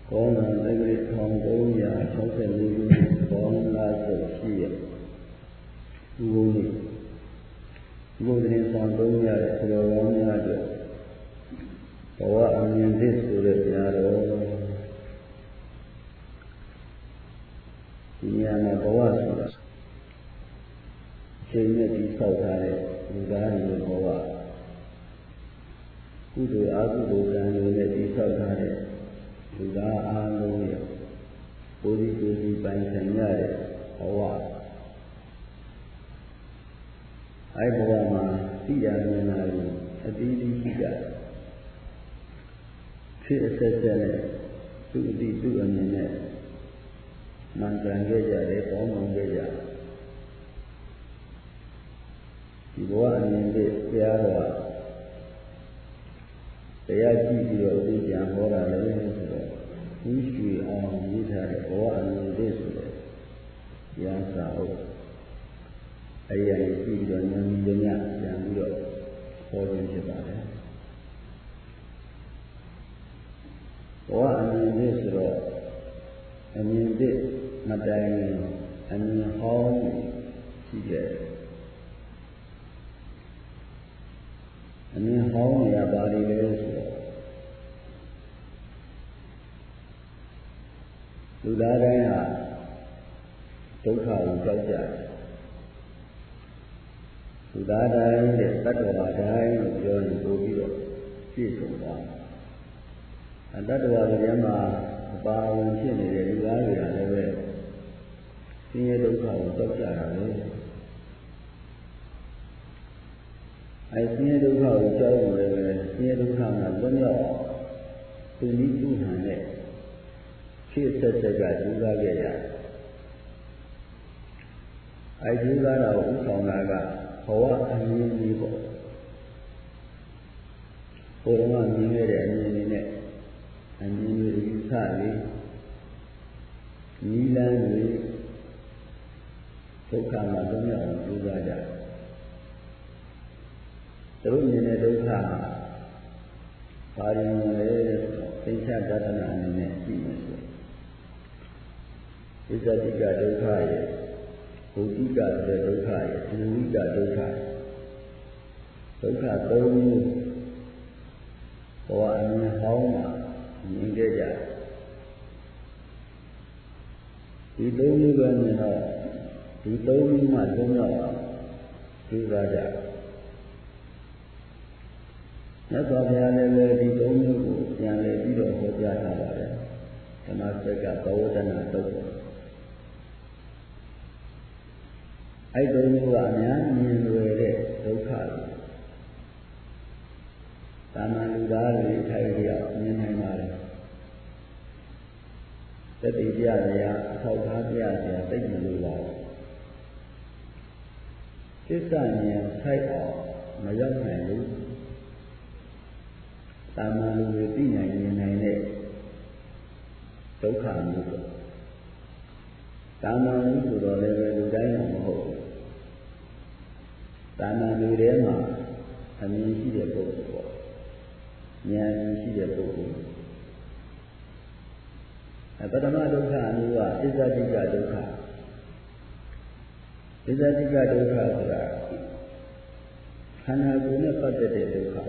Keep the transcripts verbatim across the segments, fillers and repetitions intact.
ကောဏသက္ကရာထောင်သုံးရာ၆၄ခုဘောင်းလာစုရှိရဒီဘုန်းကြီးဘုရားရှင်ဆောင်သုံးရတဲ့ဆရာတော်များအတွက်ဘဝအမြင်သစ်ဆိုတဲ့တရားတော်ဒီနေရာမှာဘဝဆိုတာချိန်နဲ့ဒီဆောက်ထားတဲ့လူသားရဲ့ဘဝကုသိုလ်အကုသိုလ်ကံတွေနဲ့ဒီဆောက်ထားတဲ့လူသားအားလုံးရဲ့ကိုယ်စီကိုယ်စီပိုင်ဆိုင်ရတဲ့ဘဝအဲဒီဘဝမှာသိရမြင်လာလို့အတိအကျရှိကြဖြစ်အဆက်ဆက်နဲ့သူ့အတိသူ့အမြင်နဲ့မှန်ကန်ခဲ့ကြတယ်ပေါင်းပေါင်းခဲ့ကြဒီဘဝအမြင်တဲ့တရားတော်တရားကြည့်ပြီးတော့သိကြဟောတာလည်းဆိုတော့ဝိရွှေအောင်ရေးထားတဲ့ဘဝအမြင်တဲ့ဆိုတဲ့ရာစာအုပ်အဲ့ရည်ကြည့်ပြီးတော့ဉာဏ်ဉာဏ်ပြန်ပြီးတော့ဟောခြင်းဖြစ်ပါတယ်ဘဝအမြင်တဲ့ဆိုတော့အမြင်တဲ့မတိုင်အမြင်ဟောင်းရှိတယ်အမြင်ဟောင်းရပါလိမ့်မယ်ဆိုတော့လူသားတိုင်းဟာဒုက္ခကိုကြောက်ကြတယ်လူသားတိုင်းတဲ့တတ္တဝါတိုင်းလို့ပြောရင်ပို့ပြီးတော့ပြည့်စုံသွားအတ္တဝါတွေမှာအပါဝင်ဖြစ်နေတဲ့လူသားတွေကလည်းပဲဆင်းရဲဒုက္ခကိုကြောက်ကြတာပဲအဲဆင်းရဲဒုက္ခကိုကြောက်လို့လည်းဆင်းရဲဒုက္ခမှာလွတ်မြောက်သူနည်းသူဟန်နဲ့ဖြစ်ဆက်ဆက်ကကြိုးစားခဲ့ရတယ်အဲကြိုးစားတာကိုဥဆောင်တာကဘဝအမြင်ကြီးပေါ့ဘုရားမြင်ခဲ့တဲ့အမြင်လေးနဲ့အမြင်လေးယူဆလေးနီးလန်းလေးဒုက္ခမှာလွတ်မြောက်အောင်ကြိုးစားကြတယ်သူတို့မြင်တဲ့ဒုက္ခဘာရင်လဲဆိုတော့သင်္ချတတနာအနေနဲ့ကြည့်မယ်ဆိုဝိဇ္ဇတိကဒုက္ခရဲ့ဘုဒ္ဓိကဆိုတဲ့ဒုက္ခရဲ့အနုဝိကဒုက္ခဒုက္ခသုံးမျိုးဘဝအမြင်ဟောင်းမှာမြင်ခဲ့ကြဒီသုံးမျိုးပဲမြင်တော့ဒီသုံးမျိုးမှသုံးတော့ကြိုးစားကြမြတ်စွာဘုရားလည်းပဲဒီသုံးမျိုးကိုပြန်လည်ပြီးတော့ဟောကြားထားပါတယ်ဓမ္မစက္ကပဝဒနာတုတ်အဲ့သုံးမျိုးကအများမြင်လွယ်တဲ့ဒုက္ခတွေတာမန်လူသားတွေထိုင်ရမြင်နိုင်ပါတယ်တတိပြရရာအထောက်ထားပြရရာသိမလို့ပါသစ္စာဉာဏ်ဆိုင်အောင်မရောက်နိုင်ဘူးတာမန်လူတွေသိနိုင်မြင်နိုင်တဲ့ဒုက္ခမျိုးပေါ့တာမန်လူဆိုတော့လည်းလူတိုင်းတော့မဟုတ်ဘူးတာမန်လူတွေမှာအမြင်ရှိတဲ့ပုဂ္ဂိုလ်ပေါ့ဉာဏ်ရှိတဲ့ပုဂ္ဂိုလ်အပထမဒုက္ခအမျိုးကအစ္ဆတိကဒုက္ခအစ္ဆတိကဒုက္ခဆိုတာခန္ဓာကိုယ်နဲ့ပတ်သက်တဲ့ဒုက္ခ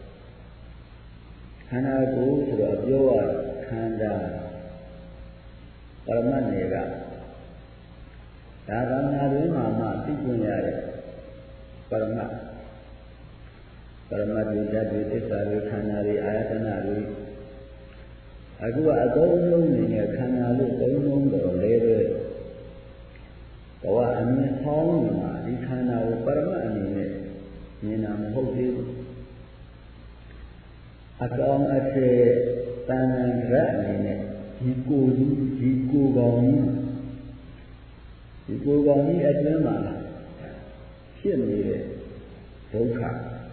ခန္ဓာကိုယ်ဆိုတော့ပြောရခန္ဓာပရမတ်နယ်ကဒါကနာတွင်မှာမှသိကျင်ရတဲ့ပရမတ်ပရမတ်ဉာဏ်တွေသစ္စာတွေခန္ဓာတွေအာယတနာတွေအခုကအသုံးလုံးနေနဲ့ခန္ဓာလို့သုံးလုံးတော့လဲတဲ့ဘဝအမြင်ဟောင်းမှာဒီခန္ဓာကိုပရမတ်အနေနဲ့မြင်တာမဟုတ်သေးဘူးအကောင်အထည်တန်ရတ်အနေနဲ့ဒီကိုယ်ကြီးဒီကိုယ်ကောင်ကြီးဒီကိုယ်ကောင်ကြီးအတွင်းမှာဖြစ်နေတဲ့ဒုက္ခ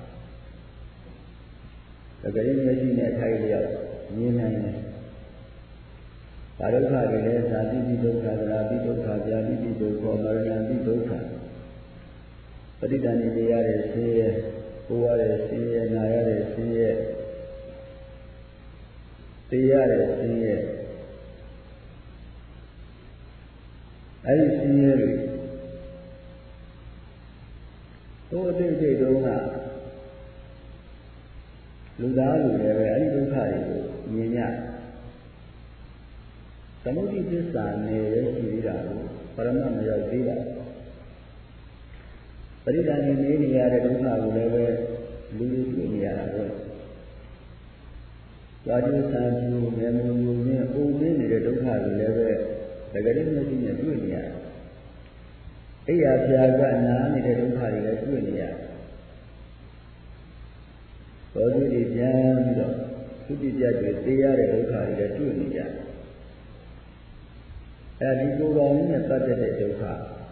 တကယ်လို့မရှိနဲ့ထိုင်လျောက်မြင်နိုင်တယ်ဘာဒုက္ခတွေလဲဇာတိတိဒုက္ခသရာတိဒုက္ခဗျာတိတိဒုက္ခမရဏတိဒုက္ခပဋိသန္ဓေတရားတွေဆင်းရဲကိုယ်ရတဲ့ဆင်းရဲနာရတဲ့ဆင်းရဲ တရားရဲ့ဆင်းရဲ ဒအဲ့ဒီဆင်းရဲတွေဟိုအတိတ်တွေတုန်းကလူသားလူတွေပဲအဲ့ဒီဒုက္ခတွေကိုမြင်ရသမုဒိသစ္စာနဲ့ရရှိရတာကိုပရမတ်မရောက်သေးတာပရိဒဏ်နေနေရတဲ့ဒုက္ခကိုလည်းပဲလူလူတွေ့နေရတာပဲသာဓုဆံသူမေမူမျိုးနဲ့အုံနေနေတဲ့ဒုက္ခတွေလည်းပဲတကယ်လို့မရှိနဲ့တွေ့နေရတယ်အိယာဖြာကနာနေတဲ့ဒုက္ခတွေလည်းတွေ့နေရတယ်ဘောဓိတွေပြန်ပြီးတော့သုတိပြတ်တွေသိရတဲ့ဒုက္ခတွေလည်းတွေ့နေရတယ်အဲဒီကိုယ်တော်နဲ့ပတ်သက်တဲ့ဒုက္ခ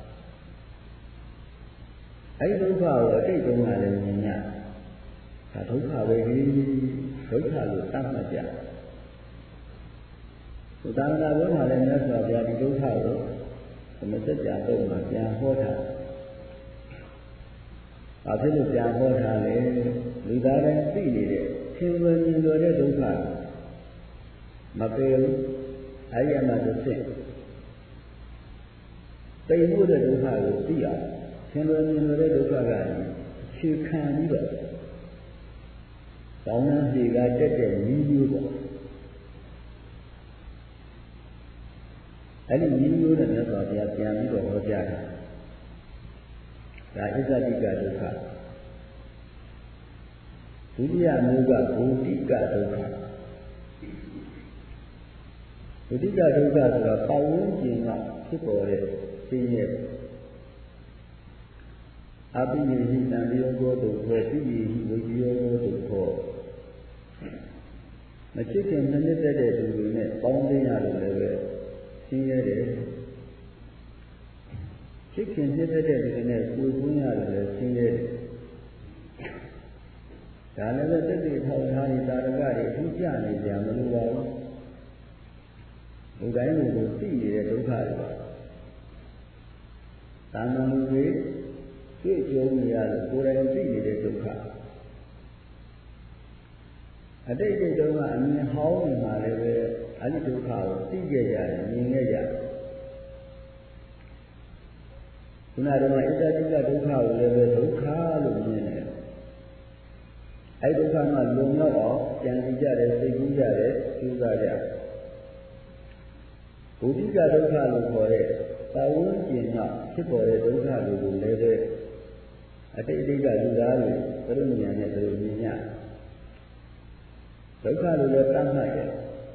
အဲဒီဒုက္ခကိုအတိတ်တုန်းကလည်းမြင်ရဒါဒုက္ခပဲဒီဒုက္ခကိုသတ်မှတ်ကြဘုရားသာဘုရားလည်းမြတ်စွာဘုရားဒီဒုက္ခကိုသမစကြာတော့မှပြန်ဟောတာဘာဖြစ်လို့ပြန်ဟောတာလဲလူသားတိုင်းသိနေတဲ့သင်္ဝေမြင်လို့တဲ့ဒုက္ခမပေဘူးအယမတစ်စိတ်သိမှုတဲ့ဒုက္ခကိုသိအောင်သင်္ဝေမြင်လို့တဲ့ဒုက္ခကအခြေခံပြီးတော့ကောင်းတဲ့စီကတက်တဲ့နည်းမျိုးပေါ့အဲ့ဒီနည်းမျိုးနဲ့မြတ်စွာဘုရားပြန်ပြီးတော့ဟောကြားတာဒါဣဇတိကဒုက္ခဒုတိယမျိုးကဘူတိကဒုက္ခဘူတိကဒုက္ခဆိုတာပတ်ဝန်းကျင်ကဖြစ်ပေါ်တဲ့ဆင်းရဲအပိယိဟိတံလျောသောဒုက္ခသိယိဟိဝိဇယောသောဒုက္ခမချစ်ခင်မနစ်သက်တဲ့သူတွေနဲ့ပေါင်းသိရလို့လည်းပဲဆင်းရဲတယ်ချစ်ခင်နှစ်သက်တဲ့သူတွေနဲ့ကိုယ်ကွင်းရတယ်လည်းဆင်းရဲတယ်ဒါလည်းပဲတက်တည်ထောက်ထားပြီးတာရကတွေအထူးကြနေကြမလို့ပါဘူးလူတိုင်းလူကိုသိနေတဲ့ဒုက္ခတွေပါတာမန်လူတွေတွေ့ကြုံနေရလို့ကိုယ်တိုင်သိနေတဲ့ဒုက္ခအတိတ်တွေတုန်းကအမြင်ဟောင်းနေမှာလည်းပဲအဲ့ဒီဒုက္ခကိုသိခဲ့ရတယ်မြင်ခဲ့ရတယ်ခုနကတော့ဣဇတိကဒုက္ခကိုလည်းပဲဒုက္ခလို့မြင်တယ်အဲ့ဒုက္ခမှလုံလောက်အောင်ကြံစည်ကြတယ်သိကူးကြတယ်ကျူးစားကြတယ်ဘုဒ္ဓကဒုက္ခလို့ခေါ်တဲ့ပါဝန်းကျင်ကဖြစ်ပေါ်တဲ့ဒုက္ခတွေကိုလည်းပဲအတိတ်အတိတ်ကလူသားတွေသူတို့ဉာဏ်နဲ့သူတို့မြင်ရဒုက္ခလို့လည်းတတ်မှတ်တယ်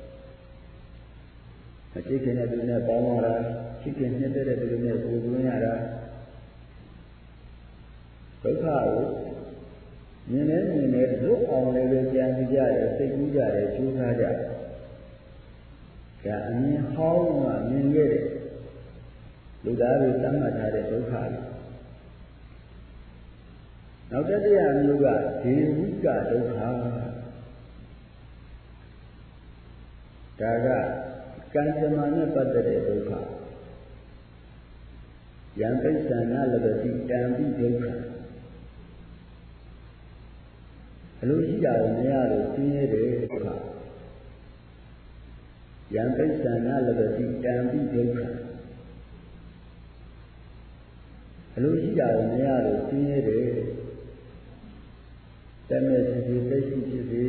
အချစ်ခင်တဲ့သူနဲ့ပေါင်းရတာချစ်ခင်နေတဲ့သူနဲ့ကိုယ်တွင်းရတာဒုက္ခကိုမြင်နေမြင်နေတို့အောင်လည်းပဲကြံစည်ကြတယ်စိတ်ကူးကြတယ်ကျိုးစားကြတယ်ဒါအမြင်ဟောင်းမှမြင်ခဲ့တယ်လူသားတွေသတ်မှတ်ထားတဲ့ဒုက္ခတွေနောက်တစ်တရားမျိုးကဒေဝိကဒုက္ခဒါကကံကြမ္မာနဲ့ပတ်သက်တဲ့ဒုက္ခယံပိဿနာလဘတိတံပိဒုက္ခအလိုရှိတာကိုမရလို့ဆင်းရဲတဲ့ဒုက္ခယံပိဿနာလဘတိတံပိဒုက္ခအလိုရှိတာကိုမရလို့ဆင်းရဲတဲ့တမဲ့ဖြစ်ဖြစ်သိရှိဖြစ်ဖြစ်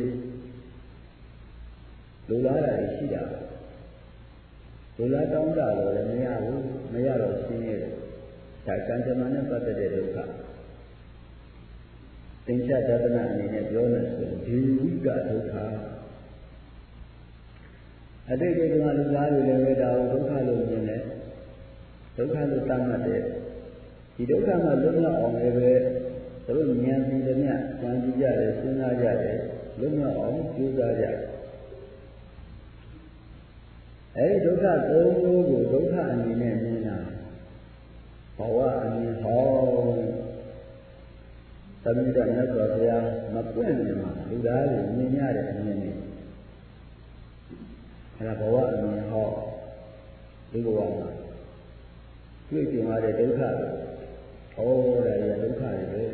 လူလာတာရှိတာလူလာတောင်းတာလည်းမရဘူးမရတော့ဆင်းရဲတယ်ဒါကံကြမ္မာနဲ့ပတ်သက်တဲ့ဒုက္ခသင်္ချာသဒ္ဒနာအနေနဲ့ပြောမယ်ဆိုရင်ဒီဝိကဒုက္ခအတိတ်ကလူသားတွေလည်းပဲဒါကိုဒုက္ခလို့မြင်တယ်ဒုက္ခလို့သတ်မှတ်တယ်ဒီဒုက္ခမှာလွတ်မြောက်အောင်လည်းပဲသူတို့ဉာဏ်ပြီးတဲ့မြတ်ဉာဏ်ကြည့်ကြတယ်စဉ်းစားကြတယ်လွတ်မြောက်အောင်ကြိုးစားကြတယ်အဲဒီဒုက္ခသုံးခုကိုဒုက္ခအနေနဲ့မြင်တာဘဝအမြင်ဟောင်းသမီးတော်မြတ်စွာဘုရားမပွင့်နေမှာလူသားတွေမြင်ရတဲ့အမြင်တွေအဲဒါဘဝအမြင်ဟောင်းဒီဘဝမှာတွေ့ကြုံရတဲ့ဒုက္ခတွေဟောတာရဒုက္ခတွေပဲ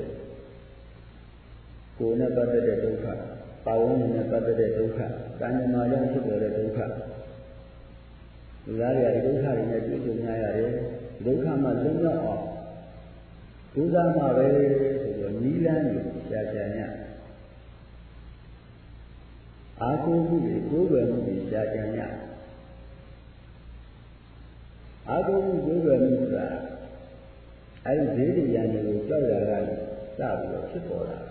ကိုယ်နဲ့ပတ်သက်တဲ့ဒုက္ခပါဝန်းကျင်နဲ့ပတ်သက်တဲ့ဒုက္ခကံကြမ္မာကြောင့်ဖြစ်ပေါ်တဲ့ဒုက္ခလူသားတွေကဒုက္ခတွေနဲ့တွေ့ကြုံရရတယ်ဒုက္ခမှလွတ်မြောက်အောင်ဒုက္ခမှပဲဆိုတော့နိလန်းကိုရှားရှားညအာဟုမှုတွေကိုယ်ွယ်မှုတွေရှားရှားညအာဟုမှုကိုယ်ွယ်မှုဆိုတာအဲဒီဈေးတရားတွေကိုကြောက်ရတာစပြီးတော့ဖြစ်ပေါ်လာ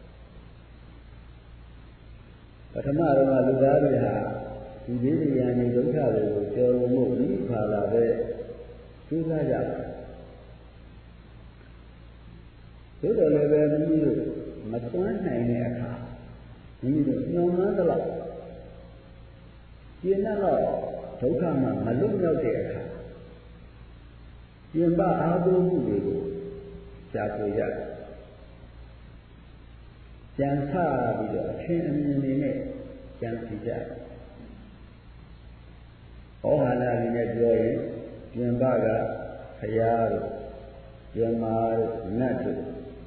ပထမတော့လူသားတွေဟာဒီဈေးတရားတွေဒုက္ခတွေကိုကြော်လို့နိဗ္ဗာန်လာပဲကျိုးစားကြပါသို့တော်လည်းပဲမိမိတို့မသွမ်းနိုင်တဲ့အခါမိမိတို့ညှော်မှန်းသလောက်ကျင့်တော့ဒုက္ခမှမလွတ်မြောက်တဲ့အခါပြင်ပအားကိုးမှုတွေကိုရှားပွေရတယ်ကြံဆပြီးတော့အထင်အမြင်တွေနဲ့ကြံစီကြတယ်ဩဟာနာတွေနဲ့ပြောရင်ပြင်ပကခရာတို့ယမတို့နတ်တို့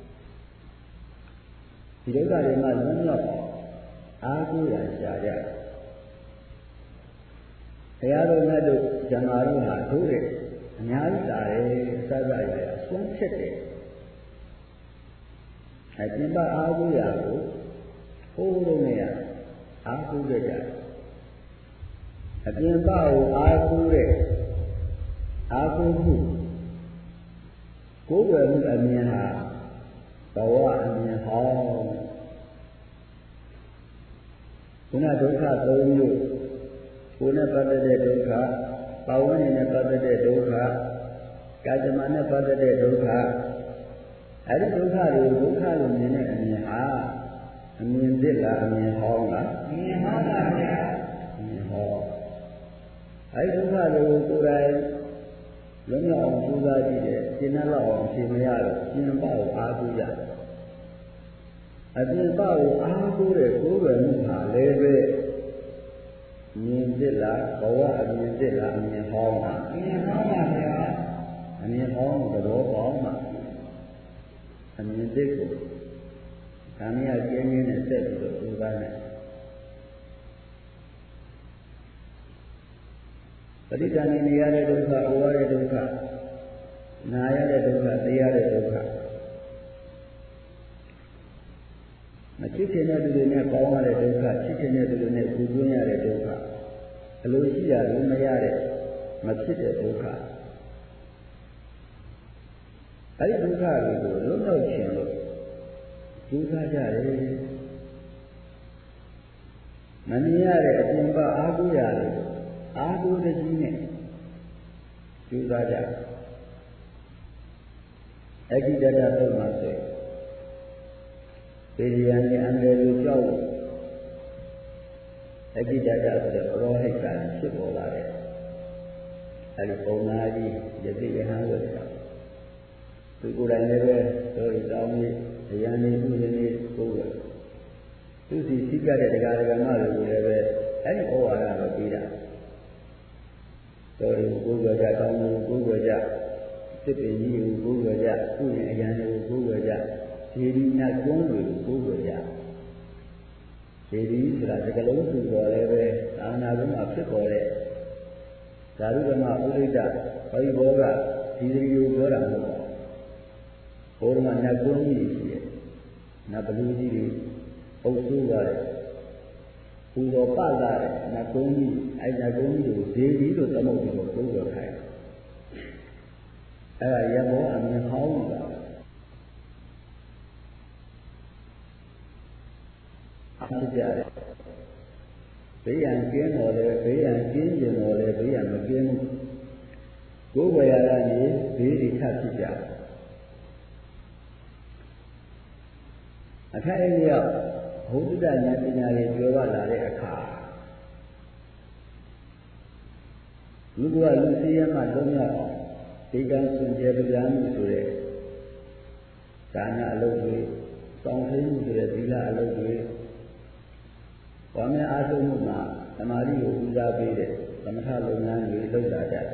ဒီဒုက္ခတွေမှလွတ်မြောက်အားကိုးရရှားကြတယ်ခရာတို့နတ်တို့ယမတို့ဟာတို့တဲ့အများကြီးတာတယ်စသဖြင့်အစွမ်းဖြစ်တယ်အပြင်ပအားကိုးရကိုဟိုးလုံးနဲ့အားကိုးကြကြအပြင်ပကိုအားကိုးတဲ့အားကိုးမှုကိုယ်ွယ်မှုအမြင်ဟာဘဝအမြင်ဟောင်းခုနဒုက္ခသုံးမျိုးကိုယ်နဲ့ပတ်သက်တဲ့ဒုက္ခပါဝန်းကျင်နဲ့ပတ်သက်တဲ့ဒုက္ခကာယမနဲ့ပတ်သက်တဲ့ဒုက္ခအဲဒီဒုက္ခတွေကိုဒုက္ခလို့မြင်တဲ့အမြင်ဟာအမြင်သစ်လားအမြင်ဟောင်းလားအမြင်ဟောင်းပါဗျာအမြင်ဟောင်းအဲဒီဒုက္ခတွေကိုကိုယ်တိုင်လုံးဝအောင်ကြိုးစားကြည့်တယ်ရှင်းတော့အောင်ရှင်းမရတော့ရှင်းပေါ့အားကိုးရအပြင်ပေါ့အားကိုးတဲ့ကိုယ်ပဲမှုဟာလည်းပဲမြင်သစ်လားဘဝအမြင်သစ်လားအမြင်ဟောင်းလားအမြင်ဟောင်းပါဗျာအမြင်ဟောင်းသဘောပေါက်မှာအမြင်သစ်ကိုဓမ္မရကျင်းရင်းနဲ့ဆက်ပြီးတော့ဥပဒနဲ့ပဋိသန္ဓေနေရတဲ့ဒုက္ခ၊ဝရတဲ့ဒုက္ခ၊နာရတဲ့ဒုက္ခ၊သိရတဲ့ဒုက္ခမချစ်ခင်တဲ့သူတွေနဲ့ပေါင်းရတဲ့ဒုက္ခ၊ချစ်ခင်တဲ့သူတွေနဲ့ပူဇော်ရတဲ့ဒုက္ခအလိုရှိတာလည်းမရတဲ့မဖြစ်တဲ့ဒုက္ခအဲဒီဒုက္ခတွေကိုလွတ်မြောက်ခြင်းလို့ကြိုးစားကြတယ်မမြင်ရတဲ့အပြင်ပအားကိုးရတယ်အားကိုးတဲ့ကြီးနဲ့ကြိုးစားကြအက္ခိတတသုတ်မှာဆိုပေရိယံနဲ့အန္တရာယ်ကိုကြောက်လို့အက္ခိတတဆိုတဲ့ပရောဟိတ်ကဖြစ်ပေါ်လာတဲ့အဲဒီပုံနာကြီးယသိယဟန်ဝတ်တာသူကိုယ်တိုင်လည်းပဲတို့ဒီတောင်းကြီးအရန်နေဥရင်းနေကိုယ်ပဲသူစီသိကြတဲ့တရားဓမ္မတွေကိုလည်းပဲအဲဒီဩဝါဒကိုပြီးတာတို့ဒီကိုယ်ပဲကြတောင်းကိုကိုယ်ပဲကြစစ်ပင်ကြီးကိုကိုယ်ပဲကြဥယျာဉ်အရန်တွေကိုကိုယ်ပဲကြဒီဒီနတ်ကုန်းတွေကိုကိုယ်ပဲကြဒီဒီဆိုတာဒီကလုံးသူပေါ်လည်းပဲသာနာကုန်းမှာဖြစ်ပေါ်တဲ့ဓာတုဓမ္မဥဒိတဟောဒီဘောကဒီဒီကိုပြောတာမဟုတ်ပါဘူးဘုရားနတ်ကုန်းကြီးရှိတယ်နတ်ဘလူကြီးတွေအုပ်စိုးရတယ်ပူတော်ပလာတဲ့နတ်ကုန်းကြီးအဲနတ်ကုန်းကြီးကိုဒေဝီလို့သမုတ်ပြီးတော့ကိုးတော်ခိုင်းအဲဒါရဘောအမြင်ဟောင်းတာဖြစ်ကြတယ်ဘေးရန်ကျင်းတော်လဲဘေးရန်ကျင်းကျင်တော်လဲဘေးရန်မကျင်းဘူးကိုယ်ဝေရကနေဘေးတွေထပ်ဖြစ်ကြတယ်အခါအဲ့ဒီကဘုဒ္ဓဉာဏ်ပညာတွေပြောရလာတဲ့အခါလူကလူစည်းရမှလုံးရအောင်ဒီကံစွန့်ကြဲပြားမှုဆိုတဲ့ဒါနအလုပ်တွေစောင့်သိမှုဆိုတဲ့သီလအလုပ်တွေဘာမှအားထုတ်မှုမှာသမာဓိကိုဦးစားပေးတဲ့သမထလုပ်ငန်းတွေလုပ်လာကြတယ်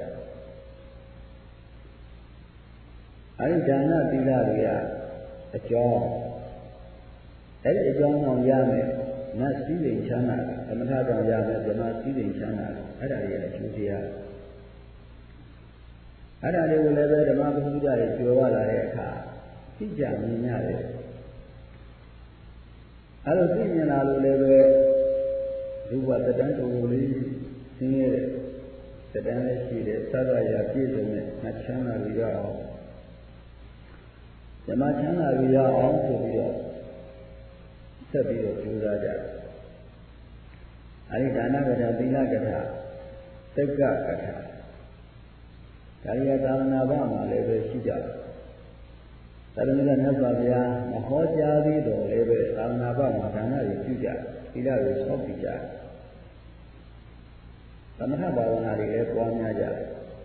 အဲဒီဒါနသီလတွေကအကျောင်းအဲ့ဒီအကြောင်းကြောင့်ရမယ်နတ်စည်းစိမ်ချမ်းသာသမထကြောင့်ရမယ်ဇမစည်းစိမ်ချမ်းသာအဲ့ဒါတွေအကျိုးတရားအဲ့ဒါတွေကိုလည်းပဲဓမ္မပရိသတ်တွေပြောရလာတဲ့အခါသိကြမြင်ရတယ်အဲ့လိုသိမြင်လာလို့လည်းပဲဒီဘဝတဏ္ဍကိုယ်လေးသင်ရတဲ့တဏ္ဍလည်းရှိတယ်သဗ္ဗရာပြည့်စုံတဲ့နှချမ်းသာပြီးတော့ဓမ္မချမ်းသာပြီးတော့အောင်ဆိုပြီးတော့ဆက်ပြီးတော့ကြိုးစားကြတယ်အဲဒီဒါနကထာသီလကထာသက္ကကထာဒါရီယာသာသနာ့ဘာမှာလည်းပဲရှိကြတယ်သာသနာ့မြတ်စွာဘုရားမဟောကြားသေးတော့လည်းပဲသာသနာ့ဘာမှာဒါနတွေပြုကြတယ်သီလတွေဆောက်တည်ကြတယ်သမထဘာဝနာတွေလည်းပွားများကြတယ်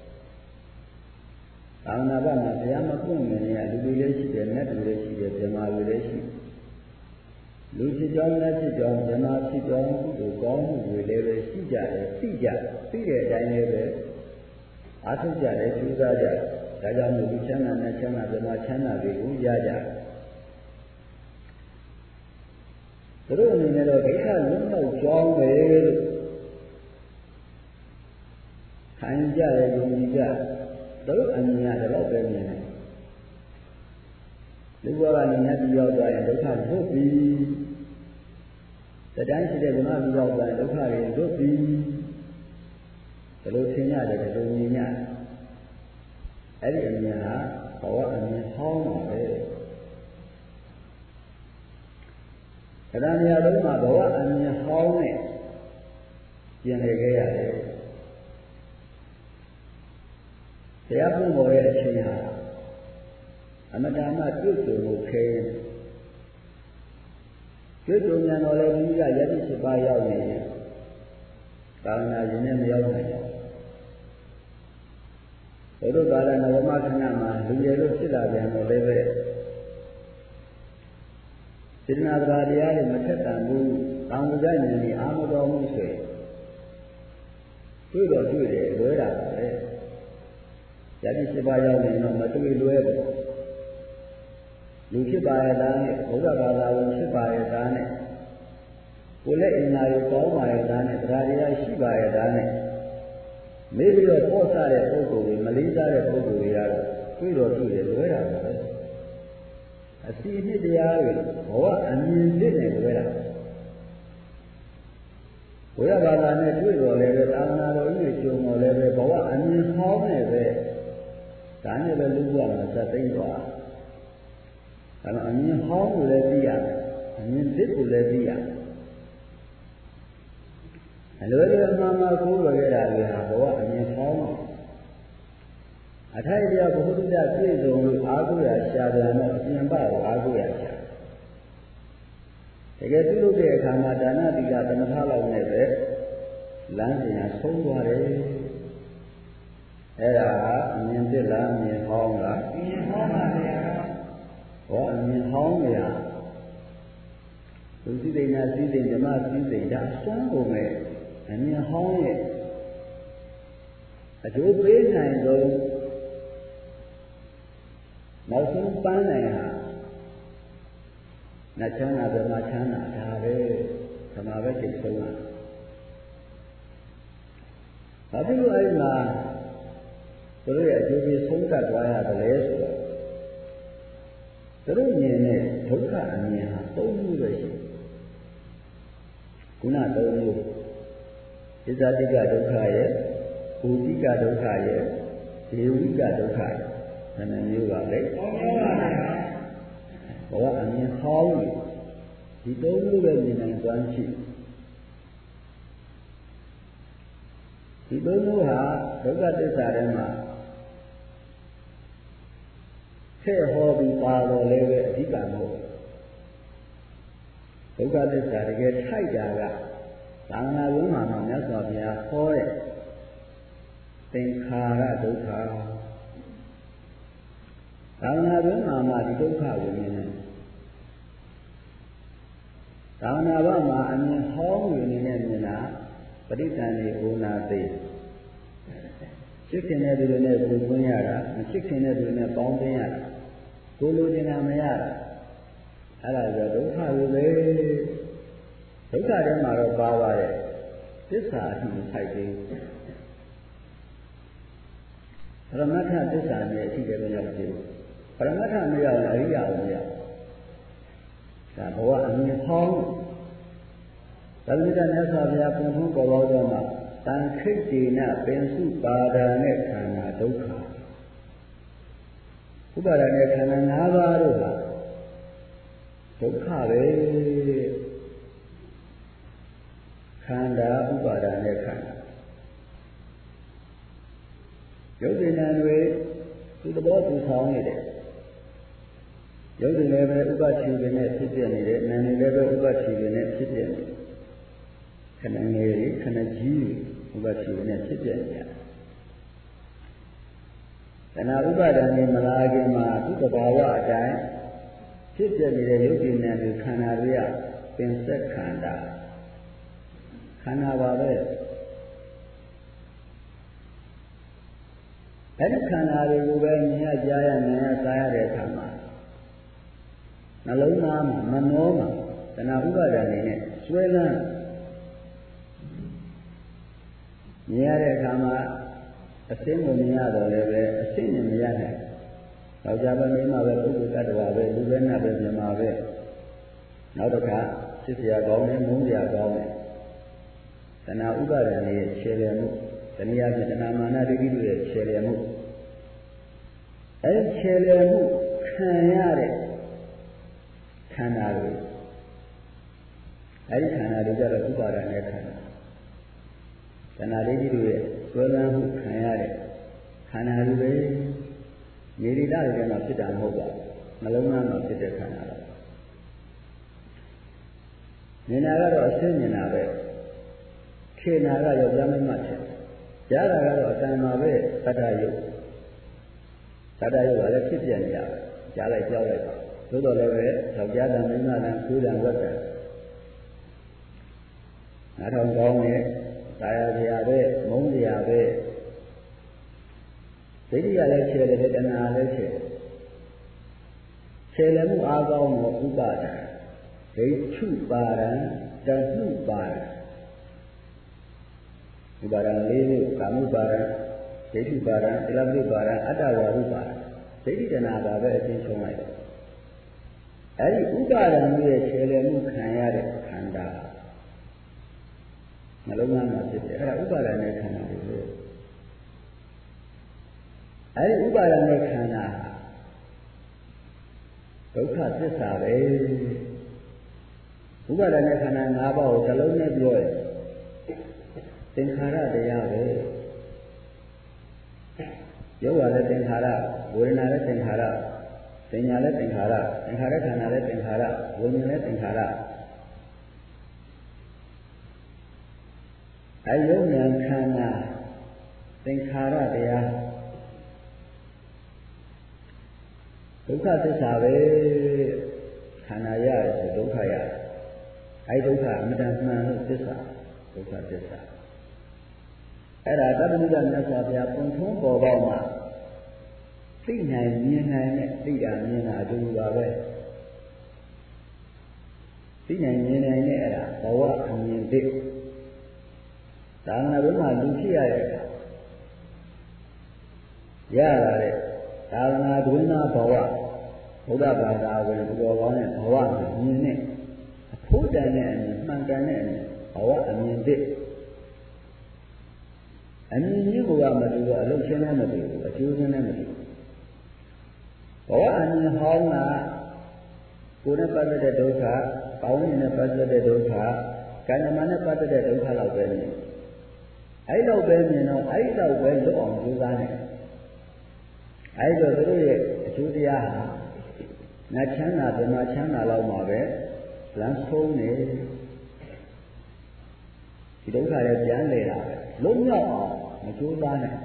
သာသနာ့ဘာမှာဘုရားမပွင့်မြင်တဲ့လူတွေလည်းရှိတယ်နတ်တွေလည်းရှိတယ်ဗြဟ္မာတွေလည်းရှိလူဖြစ်ကြောင်းနဲ့ဖြစ်ကြောင်းဗြဟ္မာဖြစ်ကြောင်းကုသိုလ်ကောင်းမှုတွေလည်းပဲရှိကြတယ်သိကြသိတဲ့အတိုင်းလည်းပဲအားထုတ်ကြတယ်ကြိုးစားကြတယ်ဒါကြောင့်လူချမ်းသာနဲ့ချမ်းသာဗြဟ္မာချမ်းသာတွေကိုရကြတယ်သူတို့အနေနဲ့တော့ဒိဋ္ဌလွတ်မြောက်ကြောင်းပဲလို့ခံကြရယုံကြည်ကြသူတို့အမြင်ကတော့ပဲမြင်တယ်လူဘဝကနေနဲ့ပြီးရောက်သွားရင်ဒုက္ခလွတ်ပြီတတိုင်းရှိတဲ့ဓမ္မပြီးရောက်သွားရင်ဒုက္ခတွေလွတ်ပြီဘယ်လိုသင်ရတယ်ဘယ်လိုမြင်ရအဲ့ဒီအမြင်ဟာဘဝအမြင်ဟောင်းပါပဲတရားမြတ်လုံးမှာဘဝအမြင်ဟောင်းနဲ့ပြင်လေခဲ့ရတယ်တရားပွင့်ပေါ်ရဲ့အချိန်ဟာအမတ္တမပြုတ်ဆိုလို့ခဲပြုတ်ဆိုမြန်တော်လည်းဒီကယတိရှိပါရောက်နေတယ်သာသနာရင်နဲ့မရောက်နိုင်ဘူးဘုရားကာလနဝမခဏမှာလူရည်လို့ဖြစ်လာပြန်တော့လည်းပဲစေတနာတရားတွေမထက်တန်ဘူးတောင်ကြဉာဏ်ကြီးအာမတော်မှုဆိုရင်တွေ့တော့တွေ့တယ်လွဲတာပဲယတိရှိပါရောက်နေတော့မတွေ့လွဲဘူးလူဖြစ်ပါရဲ့သားနဲ့ဘုရားဘာသာဝင်ဖြစ်ပါရဲ့သားနဲ့ကိုယ်လည်းအင်္ဂါကိုကောင်းပါရဲ့သားနဲ့တရားတရားရှိပါရဲ့သားနဲ့မေးပြီးတော့ပေါ့ဆတဲ့ပုဂ္ဂိုလ်တွေမလေးစားတဲ့ပုဂ္ဂိုလ်တွေကတော့တွေ့တော့တွေ့တယ်လွဲတာပဲအစီအနှစ်တရားတွေဘဝအမြင်သစ်နဲ့လွဲတာဘုရားဘာသာနဲ့တွေ့တော်လည်းပဲသာသနာတော်ကြီးကျုံတော်လည်းပဲဘဝအမြင်ဟောင်းနဲ့ပဲဒါနဲ့ပဲလူ့ဘဝမှာသက်သိမ်းသွားဒါတော့အမြင်ဟောင်းကိုလည်းသိရတယ်အမြင်သစ်ကိုလည်းသိရတယ်အလွယ်လွယ်အမှန်မှန်ကိုယ်ရခဲ့တာတွေဟာဘဝအမြင်ဟောင်းအထိုက်အလျောက်ဘုဟုတ္တပြည့်စုံလို့အားကိုးရရှာတယ်တော့အပြင်ပကိုအားကိုးရရှာတကယ်ပြုလုပ်တဲ့အခါမှာဒါနသီလသမထလောက်နဲ့ပဲလမ်းစဉ်ကဆုံးသွားတယ်အဲ့ဒါအမြင်သစ်လားအမြင်ဟောင်းလားအမြင်ဟောင်းပါဗျာဟောအမြင်ဟောင်းနေရလူစည်းစိမ်နဲ့စည်းစိမ်ဓမ္မစည်းစိမ်ဒါစွမ်းကုန်မဲ့အမြင်ဟောင်းရဲ့အကျိုးပေးနိုင်ဆုံးနောက်ဆုံးပန်းနိုင်ဟာနတ်ချမ်းသာဓမ္မချမ်းသာဒါပဲဓမ္မပဲသိဆုံးတာဘာဖြစ်လို့အဲ့မှာသူတို့ရဲ့အကျိုးပေးဆုံးတတ်သွားရတယ်လဲဆိုတော့သူတို့မြင်တဲ့ဒုက္ခအမြင်ဟာသုံးမျိုးပဲရှိခုနသုံးမျိုးဣဇာတိကဒုက္ခရဲ့ဘူတိကဒုက္ခရဲ့ဒေဝိကဒုက္ခရဲ့နာမည်မျိုးပါလေသုံးမျိုးပါဘဝအမြင်ဟောင်းဒီသုံးမျိုးပဲမြင်နိုင်ကြရှိဒီသုံးမျိုးဟာဒုက္ခသစ္စာထဲမှာထည့်ဟောပြီးပါတော့လည်းပဲအဓိကမဟုတ်ဒုက္ခသစ္စာတကယ်ထိုက်တာကသာသနာ့ဘုရားမှာမြတ်စွာဘုရားဟောတဲ့သင်္ခါရဒုက္ခသာသနာ့ဘုရားမှာဒီဒုက္ခကိုမြင်တယ်သာသနာ့ဘုရားမှာအမြင်ဟောင်းဝင်နေတဲ့မြင်တာပဋိသန္ဓေဩနာသိချစ်ခင်တဲ့သူတွေနဲ့ကိုယ်သွင်းရတာမချစ်ခင်တဲ့သူတွေနဲ့ပေါင်းသိရတာကိုလိုချင်တာမရတာအဲ့ဒါဆိုဒုက္ခကိုပဲဒုက္ခထဲမှာတော့ပါပါတယ်သစ္စာအထိမထိုက်သေးဘူးပရမတ္ထသစ္စာနဲ့အရှိတယ်လို့ရောက်တယ်ပရမတ္ထမရောက်ရင်အရိယာကိုမရောက်ဒါဘဝအမြင်ဟောင်းသဗ္ဗညတမြတ်စွာဘုရားပုံထုံးပေါ်ပေါက်တော့မှတန်ခိတ်တေနပင်စုပါဒာနဲ့ခန္ဓာဒုက္ခဥပါဒာနဲ့ခန္ဓာ၅ပါးတို့ဟာဒုက္ခပဲခန္ဓာဥပါဒာနဲ့ခန္ဓာရုပ်ဉာဏ်တွေသူသဘောသူဆောင်နေတယ်ရုပ်တွေလည်းပဲဥပ္ပချီတွေနဲ့ဖြစ်ပြနေတယ်နာမ်တွေလည်းပဲဥပ္ပချီတွေနဲ့ဖြစ်ပြနေတယ်ခဏငယ်တွေခဏကြီးဥပ္ပချီတွေနဲ့ဖြစ်ပြနေတယ်တဏှာဥပါဒဏ်နဲ့မလာခင်မှာသူ့တဘာဝအတိုင်းဖြစ်ပြနေတဲ့ရုပ်ဉာဏ်တွေခန္ဓာတွေကပင်ဆက်ခန္ဓာခန္ဓာပါပဲအဲ့ဒီခန္ဓာတွေကိုပဲမြင်ရကြားရမြင်ရစားရတဲ့အခါမှာနှလုံးသားမှာမနှောမှာတဏှာဥပါဒဏ်တွေနဲ့ဆွဲလန်းမြင်ရတဲ့အခါမှာအစင်းကိုမြင်ရတော့လည်းပဲအစင်းနဲ့မရနိုင်။ယောက်ျားပဲမိန်းမပဲပုဂ္ဂိုလ်တ attva ပဲလူပဲနတ်ပဲမြင်မှာပဲ။နောက်တစ်ခါစစ်စရာကောင်းတယ်မုန်းစရာကောင်းတယ်။တဏှာဥပါဒဏ်တွေရဲ့ခြေလည်မှုတနည်းအားဖြင့်တဏှာမာနဒိဋ္ဌိတို့ရဲ့ခြေလည်မှုအဲဒီခြေလည်မှုခံရတဲ့ခန္ဓာတွေအဲဒီခန္ဓာတွေကြတော့ဥပါဒဏ်နဲ့ခန္ဓာတဏှာဒိဋ္ဌိတို့ရဲ့ဆွဲလန်းမှုခံရတဲ့ခန္ဓာတွေပဲနေရိတတွေမှာဖြစ်တာမဟုတ်ပါဘူးနှလုံးသားမှာဖြစ်တဲ့ခန္ဓာတော့မြင်တာကတော့အရှင်းမြင်တာပဲခေနာကယောက်ျားမင်းမဖြစ်ကြားတာကတော့အတန်မှာပဲသတ္တယုတ်သတ္တယုတ်ကလည်းဖြစ်ပြနေရပဲကြားလိုက်ကြောက်လိုက်သို့တော်လည်းပဲယောက်ျားတန်မင်းမတန်ကိုယ်တန်ဝတ်တန်နားထောင်ကောင်းနဲ့သာယာစရာပဲမုန်းစရာပဲဒိဋ္ဌိကလည်းခြေတယ်တဏှာလည်းခြေခြေလည်းမှုအားကောင်းတော့ဥပါဒံဒိဋ္ဌုပါဒံတဏှုပါဒံဥပါဒံလေးမျိုးကာမုပါဒံဒိဋ္ဌုပါဒံသီလပုပါဒံအတ္တဝါရုပါဒံဒိဋ္ဌိတဏှာပါပဲအချင်းဆုံးလိုက်တော့အဲဒီဥပါဒံရဲ့ခြေလည်းမှုခံရတဲ့ခန္ဓာနှလုံးသားမှာဖြစ်တယ်အဲ့ဒါဥပါဒဏ်နဲ့ခန္ဓာတွေလို့အဲ့ဒီဥပါဒဏ်နဲ့ခန္ဓာဒုက္ခသစ္စာပဲဥပါဒဏ်နဲ့ခန္ဓာ၅ပါးကိုတစ်လုံးနဲ့ပြောရင်သင်္ခါရတရားပဲယောဂလည်းသင်္ခါရဝေဒနာလည်းသင်္ခါရသင်ညာလည်းသင်္ခါရသင်္ခါရခန္ဓာလည်းသင်္ခါရဝိညာဉ်လည်းသင်္ခါရအယုံဉာဏ်ခန္ဓာသင်္ခါရတရားဒုက္ခသစ္စာပဲခန္ဓာရတယ်ဆိုဒုက္ခရတယ်အဲဒီဒုက္ခအမတန်မှန်လို့သစ္စာဒုက္ခသစ္စာအဲ့ဒါသဗ္ဗညုတမြတ်စွာဘုရားပုံထုံးပေါ်ပေါက်မှာသိနိုင်မြင်နိုင်တဲ့သိတာမြင်တာအတူတူပါပဲသိနိုင်မြင်နိုင်တဲ့အဲ့ဒါဘဝအမြင်သိသာသနာ့ဘုရားလူဖြစ်ရတဲ့အခါရလာတဲ့သာသနာ့တွင်နာဘဝဘုရားဘာသာဝင်ဘုရားကောင်းတဲ့ဘဝကိုမြင်နဲ့အဖို့တန်တဲ့အမြင်မှန်ကန်တဲ့အမြင်ဘဝအမြင်သစ်အမြင်ကြီးကမတူတော့အလုပ်ချင်းလည်းမတူဘူးအကျိုးချင်းလည်းမတူဘူးဘဝအမြင်ဟောင်းကကိုယ်နဲ့ပတ်သက်တဲ့ဒုက္ခကောင်းနေတဲ့ပတ်သက်တဲ့ဒုက္ခကံဉာဏ်နဲ့ပတ်သက်တဲ့ဒုက္ခလောက်ပဲမြင်အဲ့တော့ပဲမြင်တော့အဲ့တော့ပဲလွတ်အောင်ကြိုးစားနေအဲ့တော့သူတို့ရဲ့အကျိုးတရားဟာငါချမ်းသာဗမာချမ်းသာလောက်မှာပဲလမ်းဆုံးနေဒီဒုက္ခလည်းပြန်လေတာပဲလုံးဝအောင်မကြိုးစားနဲ့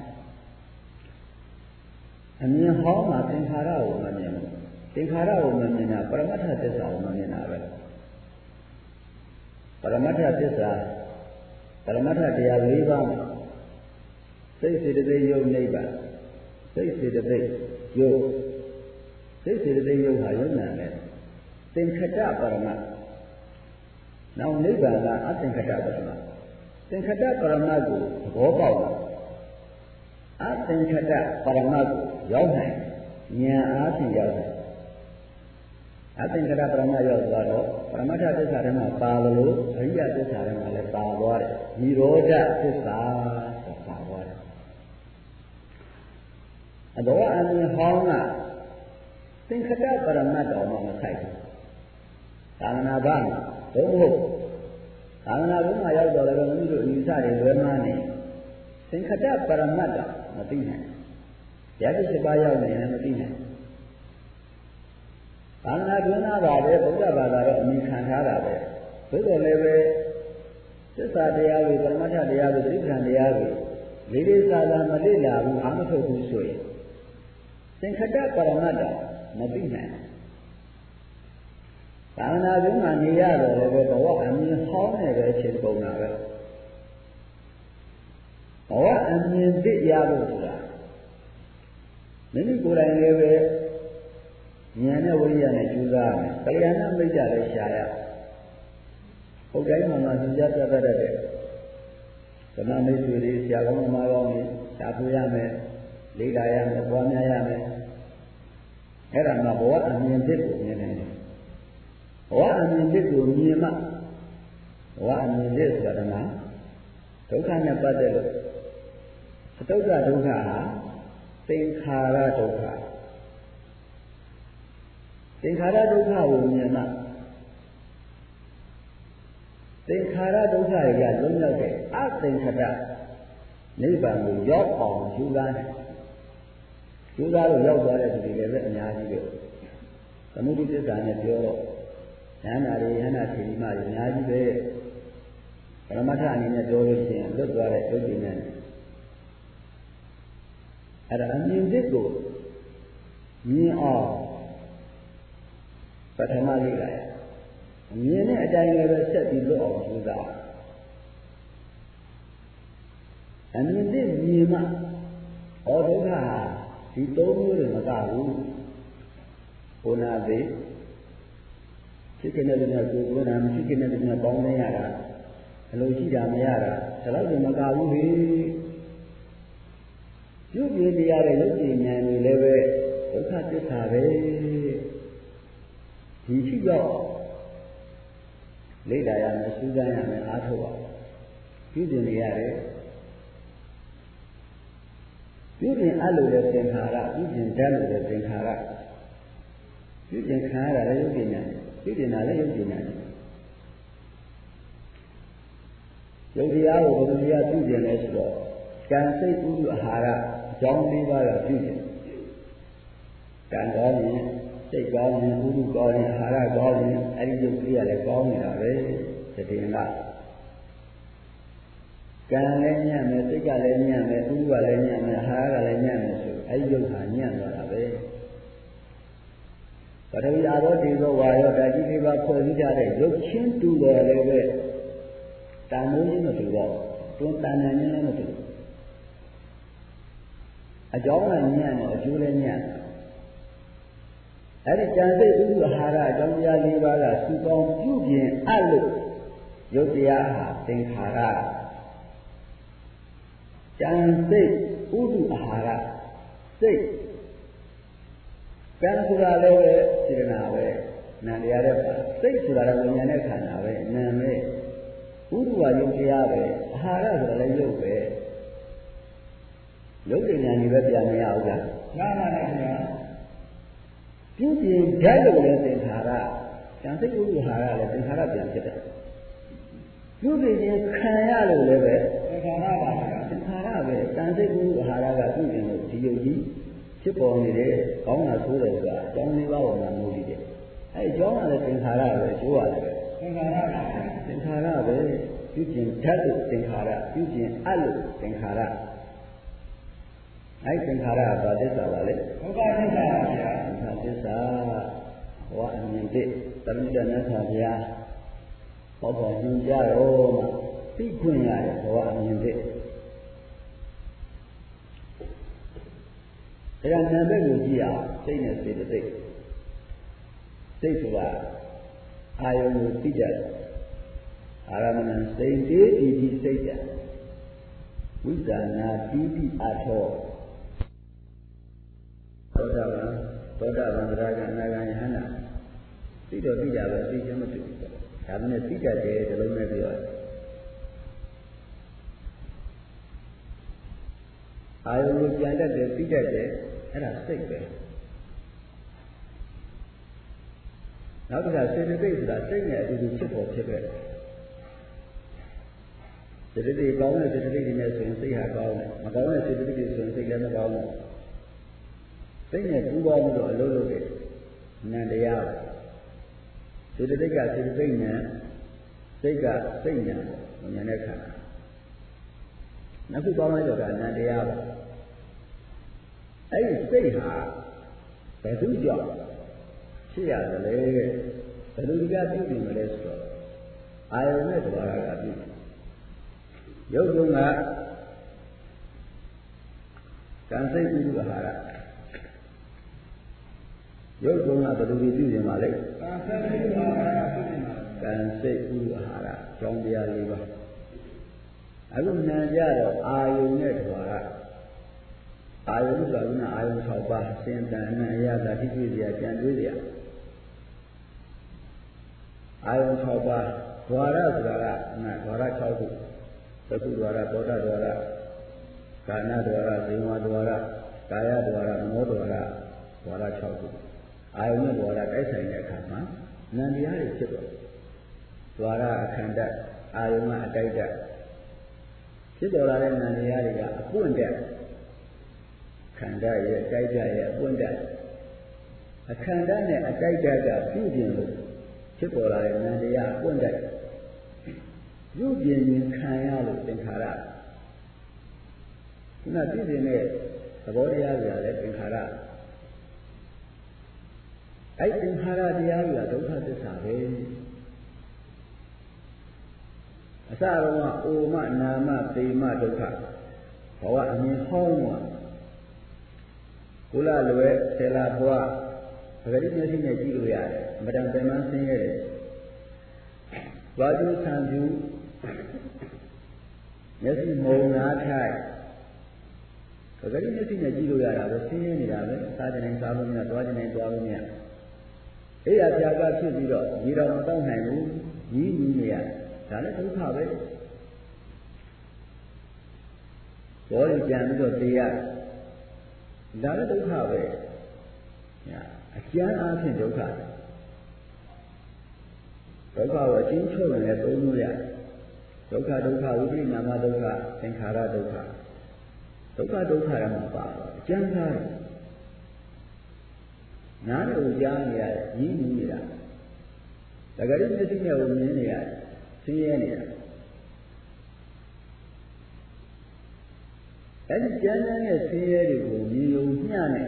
အမြင်ဟောင်းမှာသင်္ခါရကိုမမြင်ဘူးသင်္ခါရကိုမမြင်တာပရမတ္ထသစ္စာကိုမမြင်တာပဲပရမတ္ထသစ္စာပရမတ္ထတရား၄ပါးစိတ်စေတသိက်ယုတ်နိဗ္ဗာန်စိတ်စေတသိက်ယုတ်စိတ်စေတသိက်ယုတ်ဟာယုံနာနဲ့သင်္ခတပရမတ်နောက်နိဗ္ဗာန်ကအသင်္ခတပရမတ်သင်္ခတပရမတ်ကိုသဘောပေါက်တာအသင်္ခတပရမတ်ကိုရောက်နိုင်ဉာဏ်အားဖြင့်ရောက်နိုင်အသင်္ခတပရမတ်ရောက်သွားတော့ပရမတ္ထသစ္စာထဲမှာပါလို့အရိယသစ္စာထဲမှာလည်းပါသွားတယ်និရောဓသစ္စာပါသွားတယ်အတော်အမြင်ဟောင်းကသင်္ခတပရမတ်တော်မှမဆိုင်ဘူးသာသနာ့ဘာမှာဘုံဟုတ်သာသနာ့ဘုံမှာရောက်တော့လည်းဘုန်းကြီးတို့အနိစ္စတွေလွဲမှားနေသင်္ခတပရမတ်တော်မသိနိုင်ရသစ်ပါးရောက်နေလည်းမသိနိုင်သာသနာ့တွင်သားပါပဲဗုဒ္ဓဘာသာတော့အမြင်ခံထားတာပဲသို့တော်လည်းပဲသစ္စာတရားတွေပရမတ္ထတရားတွေသစ္စာတရားတွေလေးလေးစားစားမလေ့လာဘူးအားမထုတ်ဘူးဆိုရင်သင်္ခတပရမတ်တော်မသိနိုင်သာသနာ့ဘုံမှာနေရတော့လည်းဘဝအမြင်ဟောင်းနေပဲအချိန်ကုန်တာပဲဘဝအမြင်သိရဖို့ဆိုတာမိမိကိုယ်တိုင်လည်းပဲဉာဏ်နဲ့ဝိရိယနဲ့ကြိုးစားရမယ်။တရားနဲ့မိတ်ကြလည်းရှားရ။ဟုတ်တိုင်းမှာမှသင်ကြားပြတတ်တဲ့ဓမ္မမိတ်ဆွေတွေဆရာကောင်းသမားကောင်းတွေရှားဖွေရမယ်။လေ့လာရမယ်၊ပွားများရမယ်။အဲ့ဒါမှဘဝအမြင်သစ်ကိုမြင်နိုင်တယ်။ဘဝအမြင်သစ်ကိုမြင်မှဘဝအမြင်သစ်ဆိုတာကဒုက္ခနဲ့ပတ်သက်လို့အတုက္ခဒုက္ခဟာသင်္ခါရဒုက္ခသင်္ခါရဒုက္ခကိုမြင်မှသင်္ခါရဒုက္ခတွေကလုံးရောက်တဲ့အသင်္ခတနိဗ္ဗာန်ကိုရောက်အောင်ယူလာတယ်ယူလာလို့ရောက်သွားတဲ့သူတွေလည်းပဲအများကြီးပဲသမုဒိသစ္စာနဲ့ပြောတော့ဉာဏ်နာတွေဉာဏ်နာထေရီမတွေအများကြီးပဲပရမတ္ထအနေနဲ့ပြောလို့ရှိရင်လွတ်သွားတဲ့ဒုက္ခနဲ့အဲ့ဒါအမြင်သစ်ကိုမြင်အောင်ပထမလေ့လာရအမြင်နဲ့အတိုင်းလည်းပဲဆက်ပြီးလွတ်အောင်ကြိုးစားအမြင်သစ်မြင်မှဩဒုက္ခဟာဒီသုံးမျိုးတွေမကဘူးဘုနာသေးဖြစ်ခဲ့တဲ့နေရာကိုကိုယ်နာမရှိခဲ့တဲ့နေရာပေါင်းနေရတာအလိုရှိတာမရတာဒါတော့ဒီမကဘူးဟေ့ရုပ်ရည်တရားတဲ့ရုပ်ဉာဏ်တွေလည်းပဲဒုက္ခသစ္စာပဲဒီရှိတော့လေ့လာရမယ်စူးစမ်းရမယ်အားထုတ်ပါပြုကျင်နေရတယ်ပြုကျင်အလိုတဲ့သင်္ခါရပြုကျင်တတ်လို့တဲ့သင်္ခါရပြုကျင်ခံရတာလည်းရုပ်ဉာဏ်ပြုကျင်တာလည်းရုပ်ဉာဏ်ရုပ်တရားကိုဘယ်လိုတရားပြုကျင်လဲဆိုတော့ကံစိတ်ဥဒ္ဓအာဟာရအကြောင်းလေးပါးကပြုကျင်ကံကောင်းရင်စိတ်ကောင်းရင်ဥဒ္ဓကောင်းရင်အာဟာရကောင်းရင်အဲ့ဒီရုပ်ကလေးကလည်းကောင်းနေတာပဲတည်င်ကကံလည်းညံ့မယ်စိတ်ကလည်းညံ့မယ်ဥဒ္ဓကလည်းညံ့မယ်အာဟာရကလည်းညံ့မယ်ဆိုအဲ့ဒီရုပ်ဟာညံ့သွားတာပဲပထဝီအာရောဒေသောဝါရောဓာကြီးလေးပါဖွဲ့စည်းကြတဲ့ရုပ်ချင်းတူတယ်လည်းပဲတန်မိုးချင်းမတူတော့တွန်းတန်တန်ချင်းလည်းမတူအကြောင်းကညံ့တော့အကျိုးလည်းညံ့အဲ့ဒီကြံစိတ်ဥဒ္ဓအာဟာရအကြောင်းတရားလေးပါးကစုပေါင်းပြုပြင်အပ်လို့ရုပ်တရားဟာသင်္ခါရကြံစိတ်ဥဒ္ဓအာဟာရစိတ်ကံဆိုတာလည်းပဲစေတနာပဲနာတရားတဲ့ပါစိတ်ဆိုတာလည်းဉာဏ်နဲ့ခန္ဓာပဲနာမ်ပဲဥဒ္ဓဝါရုပ်တရားပဲအာဟာရဆိုတာလည်းရုပ်ပဲရုပ်ဉာဏ်ကြီးပဲပြန်မရဘူးလားမှန်ပါပါခင်ဗျာပြုပြင်ဓာတ်လို့လည်းသင်္ခါရဉာဏ်စိတ်ဥဒ္ဓအာဟာရလည်းသင်္ခါရပြန်ဖြစ်တယ်ပြုပြင်ခြင်းခံရလို့လည်းပဲသင်္ခါရပါဗျာသင်္ခါရပဲဉာဏ်စိတ်ဥဒ္ဓအာဟာရကပြုပြင်လို့ဒီယုတ်ကြီးဖြစ်ပေါ်နေတယ်ကောင်းတာဆိုးတယ်ဆိုတာအကြောင်းလေးပါးပေါ်မှာမူတည်တယ်အဲအကြောင်းကလည်းသင်္ခါရပဲအကျိုးရတယ်သင်္ခါရပါသင်္ခါရပဲပြုပြင်ဓာတ်လို့သင်္ခါရပြုပြင်အပ်လို့သင်္ခါရအဲသင်္ခါရကဘာသစ္စာပါလဲဒုက္ခသစ္စာပါဗျာဒုက္ခသစ္စာဘဝအမြင်သစ်တမိတနသာဗျာဟောပေါ်ညွှန်ကြတော့မှသိခွင့်ရတယ်ဘဝအမြင်သစ်ဒါကနာမည်ကိုကြည့်အောင်စိတ်နဲ့စေတသိက်စိတ်ဆိုတာအာယုံကိုသိကြတယ်အာရမဏစိတ်တေးဒီဒီစိတ်ကြဝိဇာနာတိတိအထောသောတာပန်သောတာပန်သရဂံအနာဂံယဟနာသိတော့သိကြပဲသိချင်မသိဘူးဒါပေမဲ့သိတတ်တယ်ဒီလိုနဲ့ပြောတယ်အာယုံကိုပြန်တတ်တယ်သိတတ်တယ်အဲ့ဒါစိတ်ပဲနောက်တစ်ခါစေတသိက်ဆိုတာစိတ်နဲ့အတူတူဖြစ်ပေါ်ဖြစ်ခဲ့တယ်စေတသိက်ကောင်းတဲ့စေတသိက်တွေနဲ့ဆိုရင်စိတ်ဟာကောင်းတယ်မကောင်းတဲ့စေတသိက်တွေဆိုရင်စိတ်လည်းမကောင်းဘူးစိတ်နဲ့ပူးပေါင်းပြီးတော့အလုပ်လုပ်တယ်နံတရားစေတသိက်ကစေတသိက်နဲ့စိတ်ကစိတ်ညာဉာဏ်နဲ့ခန္ဓာနောက်ခုပေါင်းလိုက်တော့ကနံတရားပါအဲ့ဒီစိတ်ဟာဘယ်သူကြောင့်ဖြစ်ရတယ်လေဘယ်လိုဒီကပြုနေမလဲဆိုတော့အာယုန်နဲ့သဘာဝကပြုရုပ်တုံးကကံစိတ်ဥပဟာရရုပ်တုံးကဘယ်လိုပြုနေမှာလဲကံစိတ်ဥပဟာရကံစိတ်ဥပဟာရကြောင်းတရားလေးပါအခုနာကြတော့အာယုန်နဲ့သဘာဝအာယုန်ဆိုတာကအာယုန်၆ပါးစင်တန်အနံ့အရသာတိတိစရာကြံတွေးစရာအာယုန်၆ပါးဒွါရဆိုတာကနာဒွါရ၆ခုသကုဒွါရသောတာဒွါရကာဏဒွါရဇေဝဒွါရကာယဒွါရမောဒွါရဒွါရ၆ခုအာယုန်နဲ့ဒွါရတိုက်ဆိုင်တဲ့အခါမှာနံတရားတွေဖြစ်တော့ဒွါရအခန္ဓာအာယုန်ကအတိုက်တဖြစ်တော်လာတဲ့နံတရားတွေကအပွင့်တဲ့ခန္ဓာရဲ့အတိုက်တရဲ့အပွင့်တဲ့အခန္ဓာနဲ့အတိုက်တကပြုပြင်လို့ဖြစ်ပေါ်လာတဲ့နံတရားအပွင့်တဲ့ပြုပြင်ရင်ခံရလို့သင်္ခါရခုနပြုပြင်တဲ့သဘောတရားတွေကလည်းသင်္ခါရအဲ့သင်္ခါရတရားတွေကဒုက္ခသစ္စာပဲအစတော့ကအိုမနာမသေမဒုက္ခဘဝအမြင်ဟောင်းမှာကုလလွယ်ဆယ်လဘွားပဂတိမျက်စိနဲ့ကြည့်လို့ရတယ်အမှန်တန်ပင်မဆင်းရဲတယ်ဘာကျိုးဆံပြူမျက်စိမုံနာထိုက်ပဂတိမျက်စိနဲ့ကြည့်လို့ရတာပဲဆင်းရဲနေတာပဲစားကြနေစားလို့မရသွားကြနေသွားလို့မရအေးရပြာကဖြစ်ပြီးတော့ရေတော်မတောက်နိုင်ဘူးကြီးကြီးနေရဒါလည်းဒုက္ခပဲဘောရကြံပြီးတော့တေးရဒါလည်းဒုက္ခပဲညာအကျဉ်းအားဖြင့်ဒုက္ခဒုက္ခကိုအချင်းချုပ်ရင်လည်းသုံးလို့ရဒုက္ခဒုက္ခဝိပရိနာမဒုက္ခသင်္ခါရဒုက္ခဒုက္ခဒုက္ခရမှာပါအကျဉ်းသားနားလို့ကြားနေရတယ်ညီးညီးနေတာတကယ်လို့မျက်စိနဲ့ကိုမြင်နေရတယ်ဆင်းရဲနေတာအဲ့ဒီကျမ်းစာနဲ့ဆင်းရဲတွေကိုမြင်ုံမျှနဲ့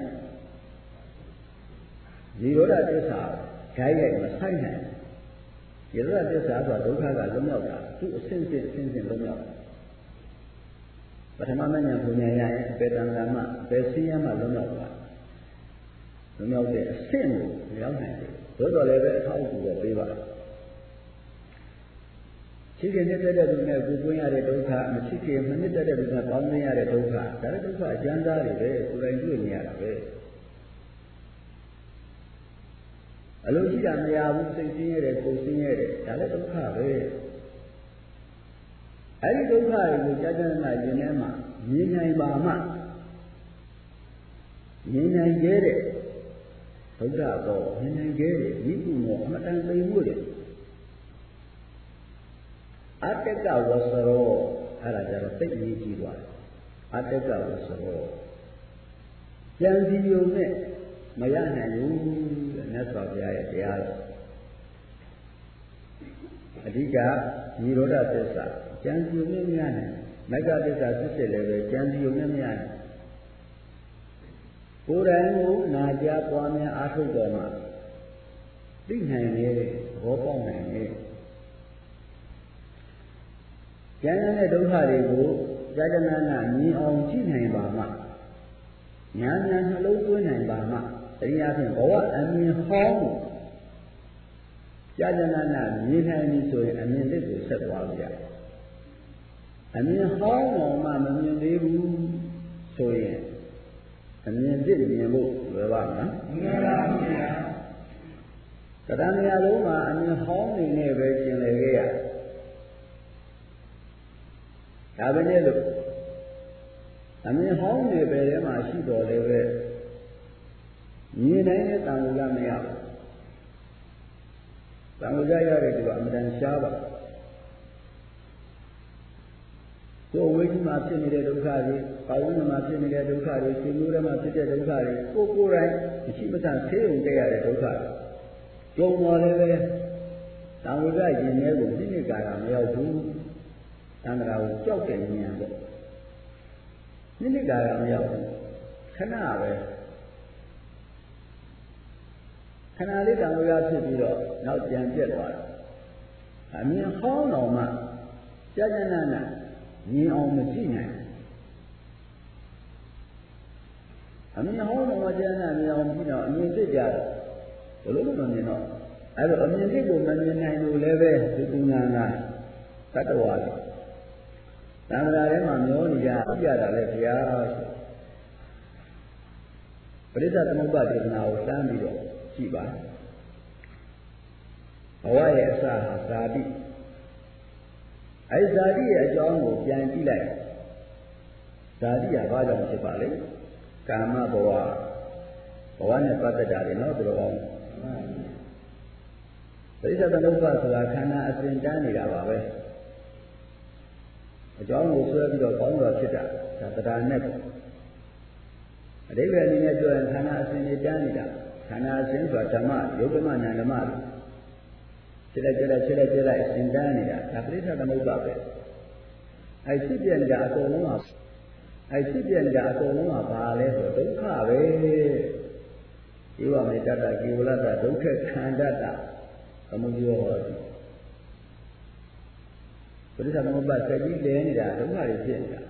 ဒီရောဓသစ္စာဓာတ်ရိုက်မဆိုင်နိုင်ဒီရောဓသစ္စာဆိုတာဒုက္ခကလုံးရောက်တာသူ့အစဉ်စဉ်အစဉ်စဉ်လုံးရောက်ပထမမဉ္ဇဉ်ဘုံဉာဏ်ရရင်အပေတံဃာမအပေဆင်းရဲမှလုံးရောက်တာလုံးရောက်တဲ့အဆင့်ကိုရောက်နိုင်တယ်သို့တော်လည်းပဲအထောက်အကူတော့ပေးပါရှိခင်နဲ့တက်တဲ့သူနဲ့ကိုယ်ပွင့်ရတဲ့ဒုက္ခမရှိခင်မနစ်တက်တဲ့သူကပေါင်းသိရတဲ့ဒုက္ခဒါလည်းဒုက္ခအကျဉ်းသားတွေပဲကိုယ်တိုင်တွေ့နေရတာပဲအလိုရှိတာမရဘူးစိတ်ဆင်းရဲတယ်ကိုယ်ဆင်းရဲတယ်ဒါလည်းဒုက္ခပဲအဲဒီဒုက္ခတွေကိုကြာကြာနာရင်ထဲမှာမြင်နိုင်ပါမှမြင်နိုင်ခဲ့တဲ့ဒုက္ခတော့မြင်နိုင်ခဲ့တဲ့ဤကုမောအမတန်သိမှုတယ်အတ္တကဝဆရောအဲ့ဒါကြတော့သိအရေးကြီးသွားတယ်အတ္တကဝဆရောဉာဏ်စီယုံနဲ့မရနိုင်ဘူးတဲ့မြတ်စွာဘုရားရဲ့တရားတော်အဓိကនិရောဓသစ္စာဉာဏ်စီယုံနဲ့မရနိုင်မဂ္ဂသစ္စာစစ်စစ်လည်းပဲဉာဏ်စီယုံနဲ့မရနိုင်ကိုယ်တိုင်ကိုနာကြားပွားများအားထုတ်တော်မှာသိနိုင်လေသဘောပေါက်နိုင်လေဉာဏ်နဲ့ဒုက္ခတွေကိုကြာကြာနာနာမြင်အောင်ကြည့်နိုင်ပါမှဉာဏ်ဉာဏ်နှလုံးသွင်းနိုင်ပါမှတရားဖြင့်ဘဝအမြင်ဟောင်းကြာကြာနာနာမြင်နိုင်ပြီဆိုရင်အမြင်သစ်ကိုဆက်သွားလို့ရတယ်အမြင်ဟောင်းတော်မှမမြင်သေးဘူးဆိုရင်အမြင်ဖြစ်မြင်ဖို့လွယ်ပါမလားမလွယ်ပါဘူးဗျာတရားများလုံးမှာအမြင်ဟောင်းနေနဲ့ပဲကျင်လည်ခဲ့ရဒါပဲနဲ့လို့အမြင်ဟောင်းနေပဲထဲမှာရှိတော်လည်းပဲမြင်နိုင်တဲ့တန်ဖိုးကမရဘူးတန်ဖိုးရရတဲ့သူကအမှန်တန်ရှားပါကိုယ်ဝိညာဉ်မှာဖြစ်နေတဲ့ဒုက္ခတွေ၊ပါဝိညာဉ်မှာဖြစ်နေတဲ့ဒုက္ခတွေ၊ရှင်မျိုးထဲမှာဖြစ်တဲ့ဒုက္ခတွေကိုယ်ကိုယ်တိုင်မရှိမဆန်ဆေးုံတက်ရတဲ့ဒုက္ခတွေကြုံတော်လည်းပဲတန်ဖိုးရရင်ထဲကိုနိမိတ်ကာရမရောက်ဘူးသံဃာကိုကြောက်တဲ့ဉာဏ်ပေါ့နိမိတ်ကာရမရောက်ဘူးခဏပဲခဏလေးတန်ဖိုးရဖြစ်ပြီးတော့နောက်ပြန်ပြက်သွားတယ်အမြင်ဟောင်းတော်မှကြာကြာနာနာမြင်အောင်မကြည့်နိုင်အမြင်ဟောင်းတော်မှကြာကြာမြင်အောင်ကြည့်တော့အမြင်သိကြတယ်ဘယ်လိုလုပ်မမြင်တော့အဲ့တော့အမြင်သိကိုမမြင်နိုင်လို့လည်းပဲဒီပညာနာတတ္တဝါတွေသံဃာထဲမှာမျောနေကြပြတာလေဘုရားပရိသသမုပ္ပါဒေသနာကိုစမ်းပြီးတော့ကြည့်ပါဘဝရဲ့အစဟာဇာတိအဲဇာတိရဲ့အကြောင်းကိုပြန်ကြည့်လိုက်ဇာတိကဘာကြောင့်ဖြစ်ပါလဲကာမဘဝဘဝနဲ့ပတ်သက်တာတွေနော်တို့ကောင်းပရိသသမုပ္ပါဆိုတာခန္ဓာအစဉ်တန်းနေတာပါပဲအကြောင်းကိုဆွဲပြီးတော့ကောင်းတော်ဖြစ်တာဒါတရားနဲ့ပေါ့အဓိပ္ပာယ်အနေနဲ့ပြောရင်ခန္ဓာအစဉ်တန်းနေတာခန္ဓာအစဉ်ဆိုတာဓမ္မယုတ်ဓမ္မဉာဏ်ဓမ္မဖြစ်လိုက်ဖြစ်လိုက်ဖြစ်လိုက်ဖြစ်လိုက်အစဉ်တန်းနေတာဒါပရိသသမုပ္ပါပဲအဲဖြစ်ပြနေတာအကုန်လုံးကအဲဖြစ်ပြနေတာအကုန်လုံးကဘာလဲဆိုဒုက္ခပဲဧဝမေတ္တကေဝလတ္တဒုက္ခခန္ဓတ္တသမုဒယောဟောတိပရိသသမုပ္ပါစက်ကြီးလဲနေတာဒုက္ခတွေဖြစ်နေတာ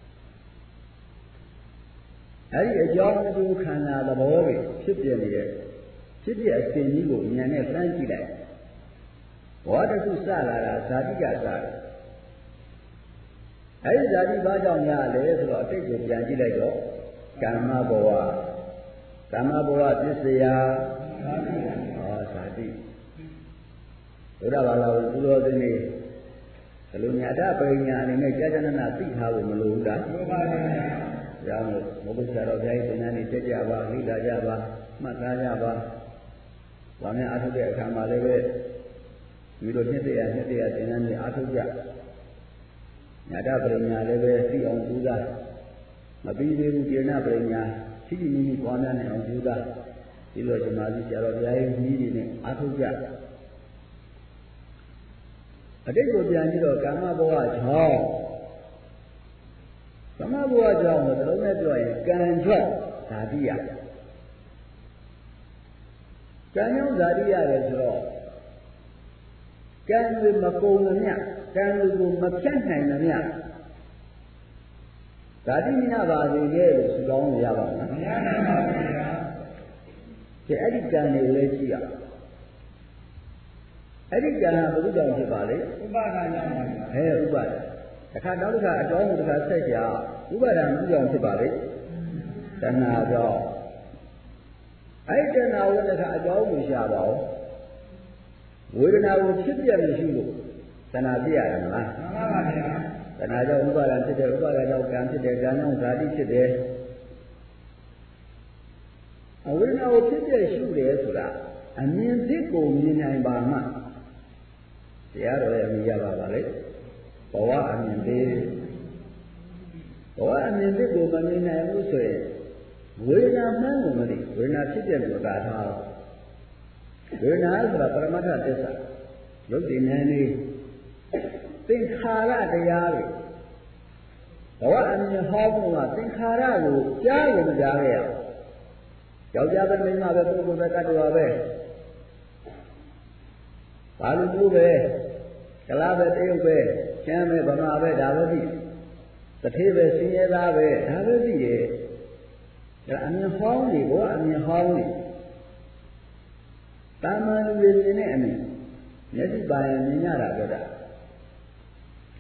အဲဒီအကြောင်းအကျိုးခန္ဓာသဘောတွေဖြစ်ပြနေတဲ့ဖြစ်ပြအစဉ်ကြီးကိုဉာဏ်နဲ့စမ်းကြည့်လိုက်ဘောတခုစလာတာဇာတိကစတယ်အဲဒီဇာတိဘာကြောင့်ရလဲဆိုတော့အတိတ်ကိုပြန်ကြည့်လိုက်တော့ကာမဘဝကာမဘဝပစ္စယဟောဇာတိဘုရားဘာသာကိုသူတော်စင်းနေဘယ်လိုညာတပရိညာအနေနဲ့ကြာကြာနာနာသိထားဖို့မလိုဘူးလားမှန်ပါပါဘုရားမို့မဟုတ်ဆရာတော်ဘုရားရှင်ကနေတက်ကြပါလိလာကြပါမှတ်သားကြပါဘာများအထုတဲ့အခါမှာလည်းပဲဒီလိုနှစ်တရာနှစ်တရာသင်္ကန်းကြီးအထုကြညာတပရိညာလည်းပဲသိအောင်ကြိုးစားမပြီးသေးဘူးကျေနပ်ပရိညာရှိရှိမိမိပွားများနိုင်အောင်ကြိုးစားဒီလိုဇမားကြီးဆရာတော်ဘုရားရဲ့ကြီးတွေနဲ့အထုကြအတိတ်ကိုပြန်ပြီးတော့ကာမဘဝကြောင့်ကာမဘဝကြောင့်တော့လုံးနဲ့ပြောရင်ကံကြောင့်ဇာတိရကံကြောင့်ဇာတိရတယ်ဆိုတော့ကံတွေမကုန်မမြကံတွေကိုမဖြတ်နိုင်မမြဇာတိမြတ်ပါစေခဲ့လို့ဆုတောင်းရပါမလားမရနိုင်ပါဘူးဗျာဒီအဲ့ဒီကံတွေလည်းကြည့်ရအဲ့ဒီကံကဘုသူကြောင့်ဖြစ်ပါလေဥပါဒာကြောင့်ပါအဲဥပါဒာတစ်ခါနောက်တစ်ခါအကြောင်းကိုတစ်ခါဆက်ကြဥပါဒာဘုသူကြောင့်ဖြစ်ပါလေတဏှာကြောင့်အဲ့ဒီတဏှာကိုတစ်ခါအကြောင်းကိုရှာပါဦးဝေဒနာကိုဖြစ်ပြမရှိလို့တဏှာပြရတယ်မလားမှန်ပါပါဗျာတဏှာကြောင့်ဥပါဒာဖြစ်တယ်ဥပါဒာကြောင့်ကံဖြစ်တယ်ကံကြောင့်ဇာတိဖြစ်တယ်အဝေဒနာကိုဖြစ်ပြရှိတယ်ဆိုတာအမြင်သိကိုမြင်နိုင်ပါမှတရားတော်ရဲ့အမိရပါပါလေဘဝအမြင်သိဘဝအမြင်သိကိုမမြင်နိုင်ဘူးဆိုရင်ဝေဒနာမှန်းကိုမသိဝေဒနာဖြစ်တဲ့လို့သာထားဝေဒနာဆိုတာပရမတ္ထသစ္စာရုပ်တည်ဉာဏ်လေးသင်္ခါရတရားတွေဘဝအမြင်ဟောဖို့ကသင်္ခါရကိုကြားရင်ကြားရအောင်ယောက်ျားပဲမိန်းမပဲပုဂ္ဂိုလ်ပဲတ attva ပဲဘာလို့ဘူးပဲကလားပဲတရုတ်ပဲကျမ်းပဲဗမာပဲဒါပဲသိတထေးပဲစင်ရဲသားပဲဒါပဲသိရဲ့ဒါအမြင်ဟောင်းတွေဘောအမြင်ဟောင်းတွေတာမန်လူတွေနေတဲ့အမြင်မျက်စိပါရင်မြင်ရတာပြောတာ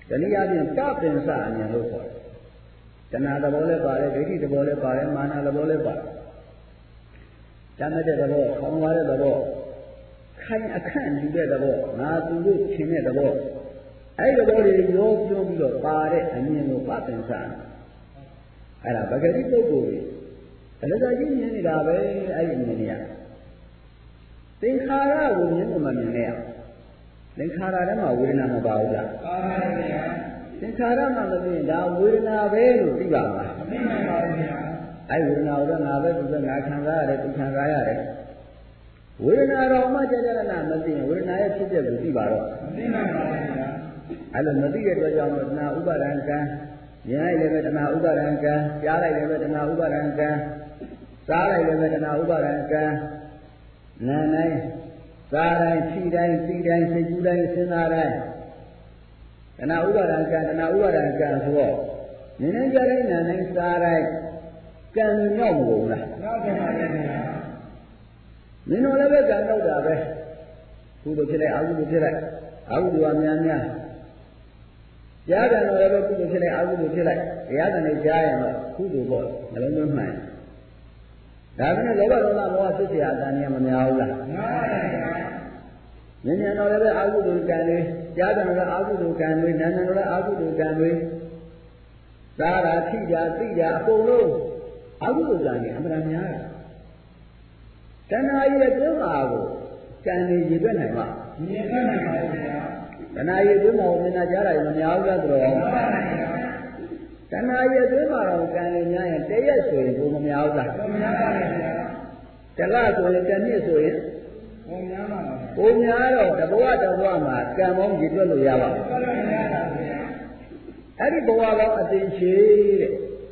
တနည်းအားဖြင့်ပပင်စအမြင်လို့ခေါ်တယ်တဏှာသဘောလည်းပါတယ်ဒိဋ္ဌိသဘောလည်းပါတယ်မာနသဘောလည်းပါတယ်တမ်းတဲ့သဘောခေါင်းသွားတဲ့သဘောခိုင်အခန့်ယူတဲ့သဘောငါသူတို့ခြင်းတဲ့သဘောအဲ့ဒီသဘောတွေရောပြောပြီးတော့ပါတဲ့အမြင်ကိုပပင်စအဲ့ဒါပဂတိပုဂ္ဂိုလ်ကြီးအလကားကြီးမြင်နေတာပဲအဲ့ဒီမြင်နေရသင်္ခါရကိုမြင်မှမမြင်နဲ့သင်္ခါရထဲမှာဝေဒနာမပါဘူးလားပါပါဘုရားသင်္ခါရမှမသိရင်ဒါဝေဒနာပဲလို့သိပါမှာမသိနိုင်ပါဘူးဗျာအဲ့ဝေဒနာကိုငါပဲသူပဲငါခံစားရတယ်သူခံစားရတယ်ဝေဒနာတော့မှကြာကြာနာမသိရင်ဝေဒနာရဲ့ဖြစ်ပျက်ကိုသိပါတော့မသိနိုင်ပါဘူးဗျာအဲ့လိုမသိတဲ့အတွက်ကြောင့်တဏှာဥပါဒံကံမြင်လိုက်လည်းပဲတဏှာဥပါဒံကံကြားလိုက်လည်းပဲတဏှာဥပါဒံကံစားလိုက်လည်းပဲတဏှာဥပါဒံကံနာတိုင်းစားတိုင်းခြိတိုင်းသိတိုင်းစိတ်ကူးတိုင်းစဉ်းစားတိုင်းတဏှာဥပါဒံကံတဏှာဥပါဒံကံဆိုတော့နည်းနည်းကြတိုင်းနာတိုင်းစားတိုင်းကံမြောက်မလို့လားမြောက်ပါပါဗျာမင်းတို့လည်းပဲကံမြောက်တာပဲကုသိုလ်ဖြစ်လိုက်အကုသိုလ်ဖြစ်လိုက်အကုသိုလ်ကများများကြားတယ်တော့လည်းကုသိုလ်ဖြစ်လိုက်အကုသိုလ်ဖြစ်လိုက်တရားတယ်နဲ့ကြားရင်တော့ကုသိုလ်ပေါ့နှလုံးသွင်းမှန်ဒါပေမဲ့လောဘဒေါသမောဟဖြစ်เสียအတန်ကြီးမများဘူးလားများပါဗျာဉာဏ်ဉာဏ်တော်လည်းပဲအကုသိုလ်ကံတွေကြားတယ်လည်းအကုသိုလ်ကံတွေနာဉာဏ်တော်လည်းအကုသိုလ်ကံတွေသာရာထိတာသိတာအကုန်လုံးအကုသိုလ်ကံတွေအမှန်တရားများတယ်တဏှာရဲ့တွင်းမှာကိုကံတွေရည်သွက်နိုင်မှာရည်သွက်နိုင်ပါဘူးဗျာတဏှာရဲ့တွင်းမှာကိုမြင်တာကြားတာမများဘူးလားဆိုတော့မှန်ပါဗျာတဏှာရဲ့တွင်းမှာတော့ကံတွေများရင်တရက်ဆိုရင်ဘုံမများဘူးလားမများပါဘူးဗျာတလဆိုရင်တစ်နှစ်ဆိုရင်ဘုံများပါဘူးဘုံများတော့တဘဝတဘဝမှာကံပေါင်းရည်သွက်လို့ရပါဘူးမရပါဘူးဗျာအဲ့ဒီဘဝပေါင်းအသိရှိတဲ့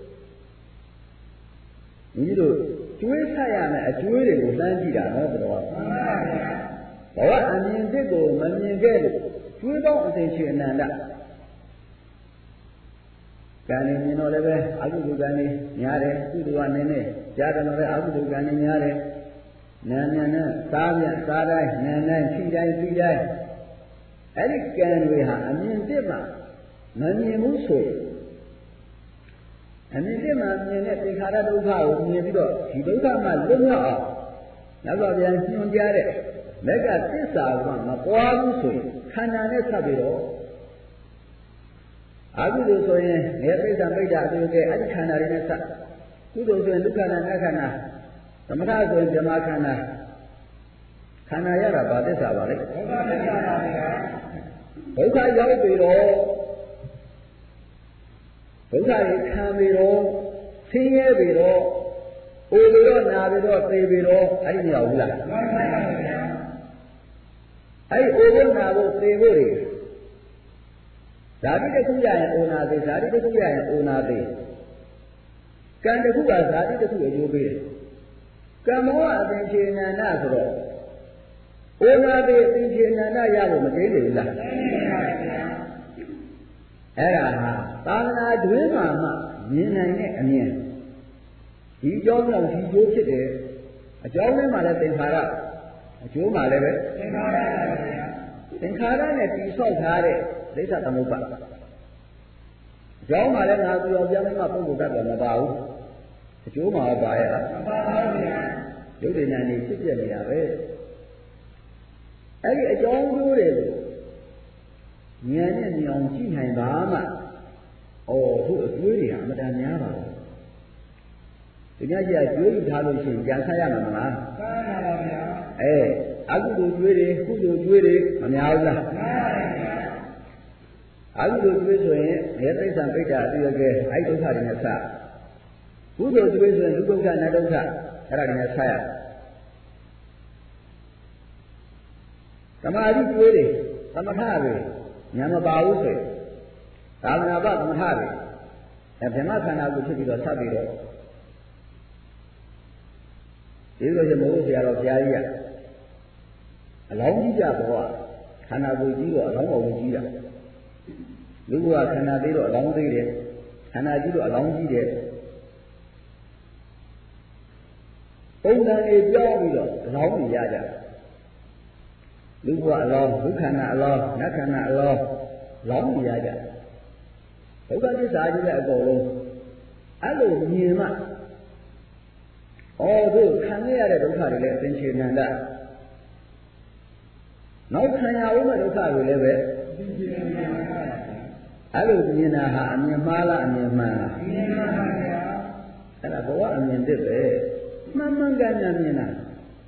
ညီတို့ကျွေးဆက်ရမယ်အကျွေးတွေကိုလှမ်းကြည့်တာနော်ဘုရားမှန်ပါဗျာဘဝအမြင်တစ်ကိုမမြင်ခဲ့လို့ကျွေးပေါင်းအသိရှိအနန္တကံနေမြင်တော့လည်းပဲအကုသိုလ်ကံနေများတယ်ကုသိုလ်ကနည်းနည်းကြားတယ်တော့လည်းအကုသိုလ်ကံနေများတယ်နာဉာဏ်နဲ့စားမြတ်စားတိုင်းနာတိုင်းဖြီးတိုင်းဖြီးတိုင်းအဲ့ဒီကံတွေဟာအမြင်တစ်မှမမြင်ဘူးဆိုရင်အမြင်တစ်မှမြင်တဲ့သင်္ခါရဒုက္ခကိုမြင်ပြီးတော့ဒီဒုက္ခမှလွတ်မြောက်အောင်နောက်တော့ပြန်ညွှန်ကြားတဲ့လက်ကသစ္စာကမပွားဘူးဆိုရင်ခန္ဓာနဲ့ဆက်ပြီးတော့အကုသိုလ်ဆိုရင်နေပိဋကပိဋကအတူတူအဲ့ဒီခန္ဓာတွေနဲ့ဆက်ကုသိုလ်ဆိုရင်ဒုက္ခနာနခန္ဓာသမထဆိုရင်ဇမခန္ဓာခန္ဓာရတာဘာသစ္စာပါလဲဒုက္ခသစ္စာပါဗျာဒုက္ခရောက်ပြီတော့ဒုက္ခတွေခံပြီတော့ဆင်းရဲပြီတော့အိုပြီတော့နာပြီတော့သေပြီတော့အဲ့ဒီမရောက်ဘူးလားမှန်ပါဗျာအဲ့ဒီအိုဖို့နာဖို့သေဖို့တွေဓာတိတစ်ခုရရင်အိုနာသေးဓာတိတစ်ခုရရင်အိုနာသေးကံတစ်ခုကဓာတိတစ်ခုအကျိုးပေးတယ်ကံမောအသင်္ချေနန္ဒဆိုတော့အိုနာသေးအသင်္ချေနန္ဒရဖို့မသိဘူးလားသိပါပါဗျာအဲ့ဒါဟာသာသနာတွင်မှာမှမြင်နိုင်တဲ့အမြင်ဒီအကြောင်းကြောင့်ဒီကျိုးဖြစ်တယ်အကြောင်းထဲမှာလည်းသင်္ခါရအကျိုးမှာလည်းပဲသင်္ခါရပါဗျာသင်္ခါရနဲ့တိဆောက်ထားတဲ့ဒိဋ္ဌသမုပ္ပါအကြောင်းမှာလည်းငါသူတော်ပြန်မှပုဂ္ဂိုလ်တတ်တယ်မပါဘူးအကျိုးမှာပါရဲ့လားမပါပါဘူးဗျာရုပ်ဉာဏ်นี่ဖြစ်ပြနေတာပဲအဲ့ဒီအကြောင်းကျိုးတွေကိုဉာဏ်နဲ့ဉာဏ်ကြည့်နိုင်ပါမှအော်သူ့အကျွေးတွေဟာအမတန်များပါဘူးဒီညကြီးကကျွေးယူထားလို့ရှိရင်ကြံဆက်ရမှာမလားမှန်ပါပါဗျာအဲအကုသိုလ်ကျွေးတွေကုသိုလ်ကျွေးတွေမများဘူးလားမှန်ပါဗျာအကုသိုလ်ကျွေးဆိုရင်ဘယ်သိစ္စာပိဋကအတူရကဲအဲ့ဒုက္ခတွေနဲ့ဆက်ကုသိုလ်ကျွေးဆိုရင်ဒုက္ခနဲ့ဒုက္ခအဲ့ဒါတွေနဲ့ဆက်ရသမာဓိကျွေးတွေသမထတွေညာမပါဘူးဆိုရင်သာသနာ့ဘသမထတွေအဲဗြဟ္မခန္ဓာကိုဖြစ်ပြီးတော့ဆက်ပြီးတော့ဒီလိုဆိုမို့ဆရာတော်ဘုရားကြီးကအလောင်းကြီးကြဘဝခန္ဓာကိုယ်ကြီးတော့အလောင်းပေါ်ကိုကြီးတာလူကခန္ဓာသေးတော့အလောင်းသေးတယ်ခန္ဓာကြီးတော့အလောင်းကြီးတယ်ပုံစံတွေပြောင်းပြီးတော့အလောင်းတွေရကြလူကအလောင်းဒုက္ခနာအလောင်းနတ်ခန္ဓာအလောင်းလောင်းတွေရကြဒုက္ခသစ္စာကြီးတဲ့အကုန်လုံးအဲ့လိုမြင်မှဩတို့ခံရတဲ့ဒုက္ခတွေလည်းအသင်္ချေနန္ဒနောက်ခံရဦးမဲ့ဒုက္ခတွေလည်းပဲအဲ့လိုမြင်တာဟာအမြင်မှားလားအမြင်မှန်လားအမြင်မှန်ပါဗျာအဲ့ဒါဘဝအမြင်တစ်ပဲမှန်မှန်ကန်ကန်မြင်တာ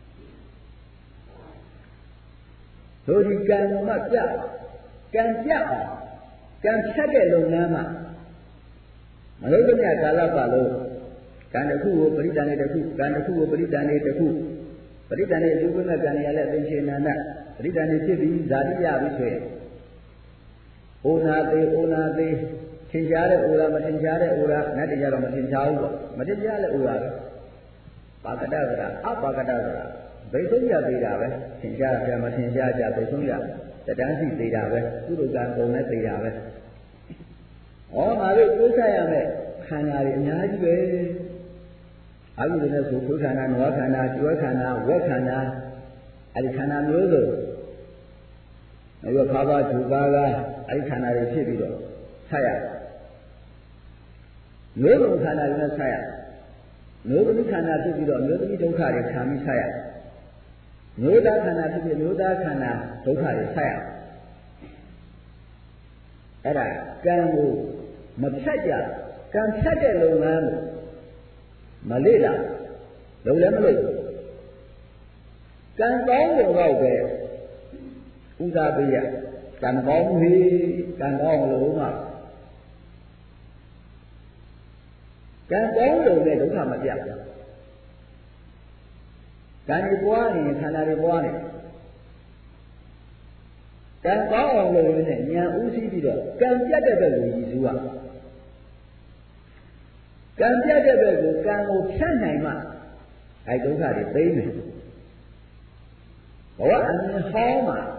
တို့ဒီကံကမှပြကံပြအောင်ကံဖြတ်တဲ့လုပ်ငန်းမှာမလို့တည်းကာလပတ်လို့ကံတစ်ခုကိုပရိဒဏ်လေးတစ်ခုကံတစ်ခုကိုပရိဒဏ်လေးတစ်ခုပရိဒဏ်လေးအကျိုးပေးမဲ့ကံရလည်းအသင်္ချေနန္ဒပရိဒဏ်လေးဖြစ်ပြီးဇာတိရပြီဆိုရင်ဩနာသေးဩနာသေးထင်ရှားတဲ့ဩရာမထင်ရှားတဲ့ဩရာနတ်တရားတော့မထင်ရှားဘူးပေါ့မထင်ရှားတဲ့ဩရာပဲပါကတကရာအပါကတကရာဘိဆုံးရသေးတာပဲထင်ရှားကြမထင်ရှားကြဘိဆုံးရတတန်းစီသေးတာပဲကုသိုလ်ကံကုန်နဲ့သေးတာပဲဩငါတို့ကိုးဆက်ရမယ်ခန္ဓာတွေအများကြီးပဲအာဟုတွေနဲ့ဆိုကိုယ်ခန္ဓာနဝခန္ဓာကျွဲခန္ဓာဝက်ခန္ဓာအဲဒီခန္ဓာမျိုးစုံအဲဒီခါဘာဂျူပါကအဲဒီခန္ဓာတွေဖြစ်ပြီးတော့ဆက်ရမျိုးစုံခန္ဓာတွေနဲ့ဆက်ရမျိုးသမီးခန္ဓာဖြစ်ပြီးတော့မျိုးသမီးဒုက္ခတွေခံပြီးဆက်ရမျိုးသားခန္ဓာဖြစ်ပြီးမျိုးသားခန္ဓာဒုက္ခတွေဆက်ရအဲ့ဒါကံကိုမဖြတ်ကြကံဖြတ်တဲ့လုပ်ငန်းကိုမလေ့လာလုံးလည်းမလို့ကံကောင်းလို့တော့ပဲဥသာပေးရကံကောင်းပြီကံကောင်းလို့မှကံကောင်းလို့လည်းဒုက္ခမပြတ်ဘူးကံဒီပွားနေခန္ဓာတွေပွားနေကံကောင်းအောင်လို့လည်းဉာဏ်ဥသိပြီးတော့ကံပြတ်တဲ့ဘက်ကိုရည်စူးရကံပြတ်တဲ့ဘက်ကိုကံကိုဖြတ်နိုင်မှအဲဒုက္ခတွေသိမ့်မယ်ဘဝအမြင်ဟောင်းမှာ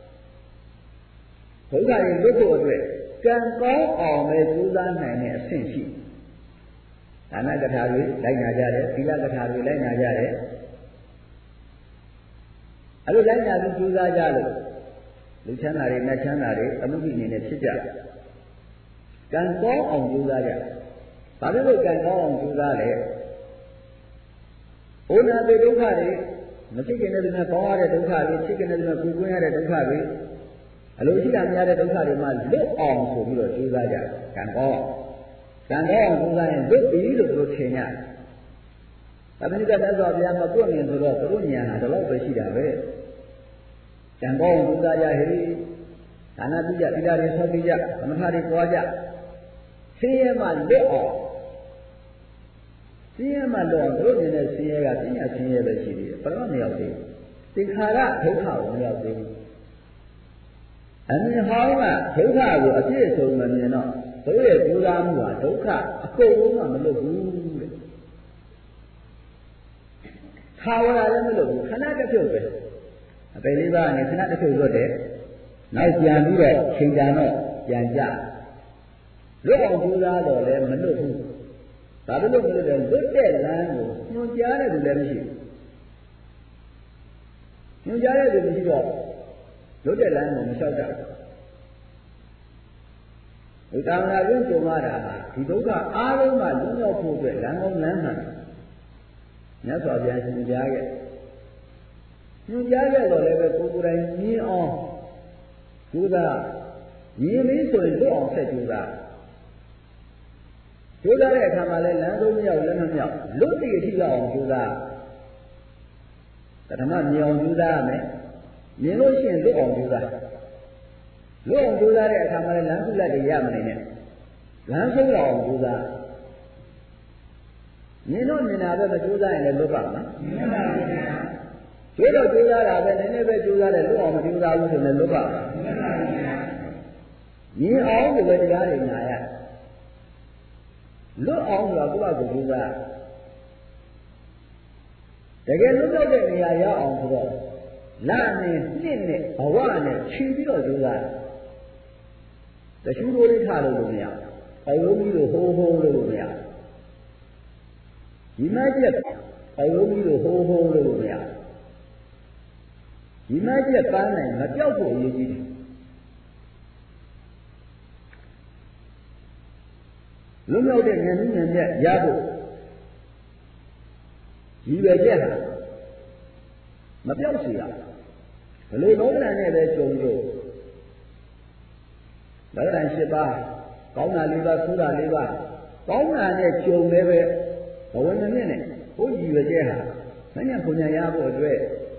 ဒုက္ခတွေလွတ်ဖို့အတွက်ကံကောင်းအောင်ပဲကြိုးစားနိုင်တဲ့အဆင့်ရှိဒါနကထာတွေလိုက်နာကြတယ်သီလကထာတွေလိုက်နာကြတယ်အဲ့လိုလိုက်နာပြီးကြိုးစားကြလို့လူချမ်းသာတွေနတ်ချမ်းသာတွေအမှုကြီးအနေနဲ့ဖြစ်ကြကံကောင်းအောင်ကြိုးစားကြဘာဖြစ်လို့ကံကောင်းအောင်ကြိုးစားလဲဩနာတိဒုက္ခတွေမဖြစ်ခင်တဲ့ဒီမှာပေါင်းရတဲ့ဒုက္ခတွေဖြစ်ခင်တဲ့ဒီမှာကိုယ်ကွင်းရတဲ့ဒုက္ခတွေအလိုရှိတာများတဲ့ဒုက္ခတွေမှာလွတ်အောင်ဆိုပြီးတော့ကြိုးစားကြကံကောင်းကံကောင်းအောင်ကြိုးစားရင်လွတ်ပြီလို့သူတို့ထင်ကြသမဏိကသစ္စာဘုရားမပွင့်မြင်ဆိုတော့သူတို့ဉာဏ်ဟာဒီလောက်ပဲရှိတာပဲကံကောင်းအောင်ကြိုးစားကြဟေ့ဒါနပြုကြသီလတွေဆောက်ပြီးကြသမထတွေပွားကြဆင်းရဲမှလွတ်အောင်ဆင်းရဲမှလွတ်အောင်တို့နေတဲ့ဆင်းရဲကပညာဆင်းရဲပဲရှိသေးတယ်ဘယ်တော့မရောက်သေးဘူးသင်္ခါရဒုက္ခကိုမရောက်သေးဘူးအမြင်ဟောင်းကဒုက္ခကိုအပြည့်အစုံမမြင်တော့တို့ရဲ့ကြိုးစားမှုဟာဒုက္ခအကုန်လုံးကမလွတ်ဘူးတဲ့ခါဝရလည်းမလွတ်ဘူးခဏတစ်ဖြုတ်ပဲအပေလေးပါးနဲ့ခဏတစ်ဖြုတ်လွတ်တယ်နောက်ပြန်ပြီးတော့ချိန်တန်တော့ပြန်ကြလွတ်အောင်ကြိုးစားတော့လည်းမလွတ်ဘူးဒါလို့မလွတ်တယ်လွတ်တဲ့လမ်းကိုညွှန်ကြားတဲ့လူလည်းမရှိဘူးညွှန်ကြားတဲ့လူမရှိတော့လွတ်တဲ့လမ်းကိုမလျှောက်တတ်ဘူးဒီတာမနာရင်းကြုံရတာဟာဒီဒုက္ခအားလုံးကလွတ်မြောက်ဖို့အတွက်လမ်းကောင်းလမ်းမှန်မြတ်စွာဘုရားညွှန်ကြားခဲ့ညွှန်ကြားခဲ့တော့လည်းပဲကိုယ်ကိုယ်တိုင်မြင်အောင်ကြိုးစားမြင်ပြီးဆိုရင်လွတ်အောင်ဆက်ကြိုးစားကြိုးစားတဲ့အခါမှာလည်းလမ်းဆုံးမရောက်လည်းမမြောက်လွတ်တည်အထိရောက်အောင်ကြိုးစားပထမမြင်အောင်ကြိုးစားရမယ်မြင်လို့ရှိရင်လွတ်အောင်ကြိုးစားလွတ်အောင်ကြိုးစားတဲ့အခါမှာလည်းလမ်းစုလက်တွေရမနေနဲ့လမ်းဆုံးအောင်ကြိုးစားမြင်တော့မြင်တာပဲမကြိုးစားရင်လည်းလွတ်ပါ့မလားမြင်ပါဘူးဗျာကြိုးတော့ကြိုးစားတာပဲနည်းနည်းပဲကြိုးစားတယ်လွတ်အောင်မကြိုးစားဘူးဆိုရင်လွတ်ပါ့မလားမြင်ပါဘူးဗျာမြင်အောင်ဒီလိုတရားတွေနာရလွတ်အောင်ဆိုတာကိုယ့်အကူကြိုးစားတကယ်လွတ်တော့တဲ့နေရာရောက်အောင်ဆိုတော့လာနဲ့နှစ်နဲ့ဘဝနဲ့ခြီးပြီးတော့ကြိုးစားတရှူးတို့လေးထားလို့မရအောင်လုံးပြီးတော့ဟိုးဟိုးလို့မရဒီမကျက်အောင်လုံးပြီးတော့ဟိုးဟိုးလို့မရဒီမကျက်ပန်းနိုင်မပြောက်ဖို့အရေးကြီးတယ်လွတ်မြောက်တဲ့ဉာဏ်ဉာဏ်နဲ့ရဖို့ရည်ရွယ်ချက်ဟာမပြောက်စေရဘယ်လိုလုံးလံနဲ့ပဲကြုံလို့လောကဓာတ်၈ပါးကောင်းတာ၄ပါးဆိုးတာ၄ပါးကောင်းတာနဲ့ကြုံလည်းပဲဘဝနဲ့နဲ့ဘုရည်ရွယ်ချက်ဟာမဉ္ဇဉ်ပူညာရဖို့အတွက်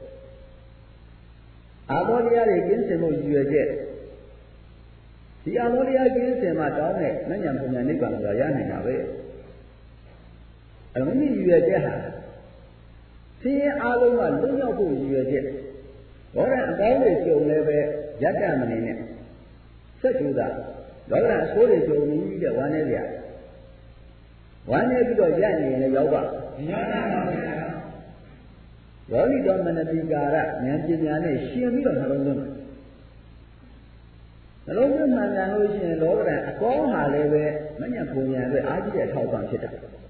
အာဘောတရားတွေကင်းစင်ဖို့ရည်ရွယ်ချက်ဒီအာဘောတရားကင်းစင်မှတောင်းတဲ့မဉ္ဇဉ်ပူညာနိဗ္ဗာန်ကိုရနိုင်တာပဲအမှန်ကြီးရည်ရွယ်ချက်ဟာဆင်းရဲအားလုံးကလွတ်မြောက်ဖို့ရည်ရွယ်ချက်ဘောရအကောင်းတွေကြုံလည်းပဲရတ္တမနေနဲ့ဆက်ကြည့်တာလောကအဆိုးတွေကြုံပြီးတဲ့ဝမ်းနေကြဝမ်းနေပြီးတော့ရနေရင်လည်းရောက်ပါမရနိုင်ပါဘူးဗျာယောနိတော်မနတိကာရဉာဏ်ပညာနဲ့ရှင်ပြီးတော့နှလုံးသွင်းနှလုံးသွင်းမှန်ကန်လို့ရှိရင်လောကကအကောင်းဟာလည်းပဲမဉ္ဇဉ်ပူညာအတွက်အားကြီးတဲ့အထောက်အပံ့ဖြစ်တယ်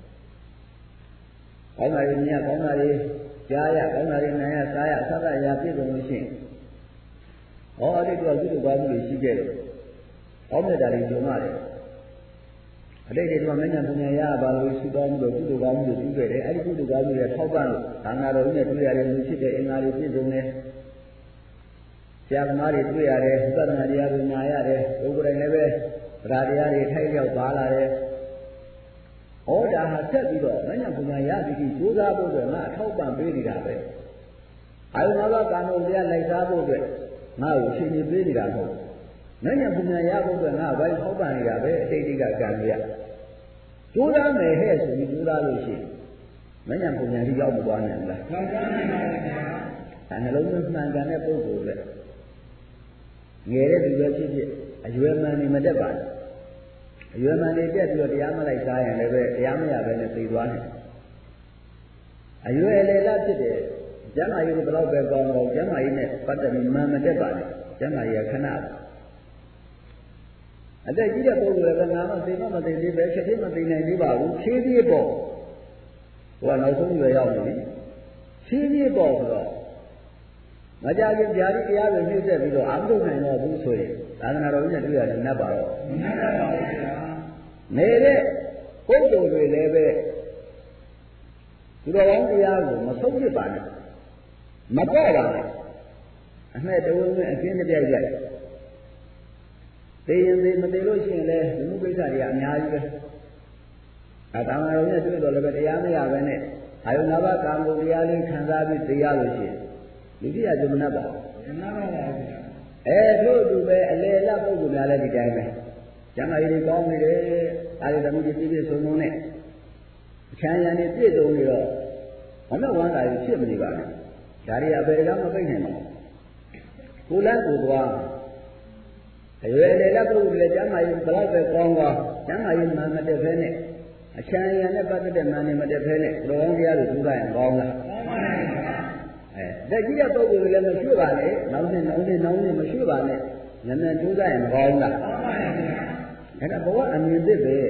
ကောင်းတာတွေမြင်ရကောင်းတာတွေကြားရကောင်းတာတွေနားရစားရအသတ်အရာပြည့်စုံလို့ရှိရင်ဟောအဲ့ဒီတော့ကုသိုလ်ကောင်းမှုတွေရှိခဲ့တယ်ကောင်းတဲ့ဓာတ်တွေကြုံရတယ်အတိတ်တွေကမဉ္ဇဉ်ပူညာရပါလို့ရှိတော်မူလို့ကုသိုလ်ကောင်းမှုတွေပြုခဲ့တယ်အဲ့ဒီကုသိုလ်ကောင်းမှုတွေထောက်ပံ့လို့ဒါနာတော်ကြီးနဲ့တွေ့ရတယ်လူဖြစ်တဲ့အင်္ဂါတွေပြည့်စုံတယ်ဆရာသမားတွေတွေ့ရတယ်ဝိပဿနာတရားတွေနာရတယ်ဘုရားလည်းပဲဗราတရားတွေထိုက်လျောက်ပါလာတယ်ဩဒါဟာဆက်ပြီးတော့မဉ္ဇဉ်ပူညာရသည်ကြီးကြိုးစားဖို့အတွက်ငါအထောက်ပံ့ပေးနေတာပဲအာယုနာဘကာနုတရားလိုက်စားဖို့အတွက်ငါ့ကိုရှင်ရှင်ပေးနေတာမဟုတ်မဉ္ဇဉ်ပူညာရဖို့အတွက်ငါဝိုင်းထောက်ပံ့နေတာပဲအတိတ်ကကံရကြိုးစားမယ်ဟဲ့ဆိုပြီးကြိုးစားလို့ရှိရင်မဉ္ဇဉ်ပူညာကြီးရောက်မသွားနိုင်ဘူးလားရောက်သွားနိုင်ပါဘူးခင်ဗျာအဲနှလုံးသွင်းမှန်ကန်တဲ့ပုဂ္ဂိုလ်လေငယ်တဲ့လူပဲဖြစ်ဖြစ်အရွယ်မှန်နေမတတ်ပါဘူးအရွယ်မှန်နေတက်ပြီးတော့တရားမလိုက်စားရင်လည်းပဲတရားမရဘဲနဲ့သိသွားတယ်အရွယ်လေလားဖြစ်တယ်ကျမ်းမာရေးကိုဘယ်တော့ပဲကောင်းတော့ကျမ်းမာရေးနဲ့ပတ်သက်ပြီးမှန်မတတ်ပါနဲ့ကျမ်းမာရေးကခဏအသက်ကြီးတဲ့ပုဂ္ဂိုလ်လည်းငါတော့သိမမသိသေးပဲချက်ချင်းမသိနိုင်သေးပါဘူးဖြည်းဖြည်းပေါ့ဟိုကနောက်ဆုံးရွယ်ရောက်နေပြီဖြည်းဖြည်းပေါ့ဆိုတော့မကြခင်ဗျာဒီတရားတွေနှိမ့်ဆက်ပြီးတော့အာမထုတ်နိုင်တော့ဘူးဆိုရင်သာသနာတော်ကြီးနဲ့တွေ့ရတယ်နတ်ပါတော့နတ်ပါပါဘုရားနေတဲ့ပုဂ္ဂိုလ်တွေလည်းပဲဒီတော်ကောင်းတရားကိုမဆုံးဖြစ်ပါနဲ့မပေါ့ပါနဲ့အမဲ့တဝင်းနဲ့အကျဉ်းတစ်ပြိုက်လိုက်သိရင်သိမသိလို့ရှိရင်လည်းဒီမှုကိစ္စတွေကအများကြီးပဲအတ္တမတော်နဲ့တွေ့တော့လည်းပဲတရားမရပဲနဲ့အာယုနာဘကာမဂုဏ်တရားလေးခံစားပြီးတရားလို့ရှိရင်လူကြီးကဇမနတ်ပါဇမနတ်ပါပါဘုရားအဲတို့တူပဲအလေလတ်ပုဂ္ဂိုလ်များလည်းဒီတိုင်းပဲကျမ်းမာရေးတွေကောင်းနေတယ်အာယုသမီးကြီးပြည့်ပြည့်စုံစုံနဲ့အချမ်းရံနေပြည့်စုံနေတော့ဘာလို့ဝမ်းသာရဖြစ်မနေပါနဲ့ဒါတွေအပေကမပိတ်နိုင်ပါဘူးကိုလန်းကိုသွားအရွယ်လေလတ်ပုဂ္ဂိုလ်တွေကျမ်းမာရေးဘလောက်ပဲကောင်းသွားကျမ်းမာရေးမှမတက်ဖဲနဲ့အချမ်းရံနဲ့ပတ်သက်တဲ့မှန်နေမတက်ဖဲနဲ့ဘုရားတရားတွေထူးတာရင်ကောင်းလားကောင်းပါဘူးအဲတက်ကြီးတဲ့ပုဂ္ဂိုလ်တွေလည်းမရွှေ့ပါနဲ့နောက်နဲ့နောက်နဲ့နောက်နဲ့မရွှေ့ပါနဲ့ဉာဏ်နဲ့ထူးတာရင်မကောင်းလားကောင်းပါဘူးဒါကဘဝအမြင်သစ်ပဲ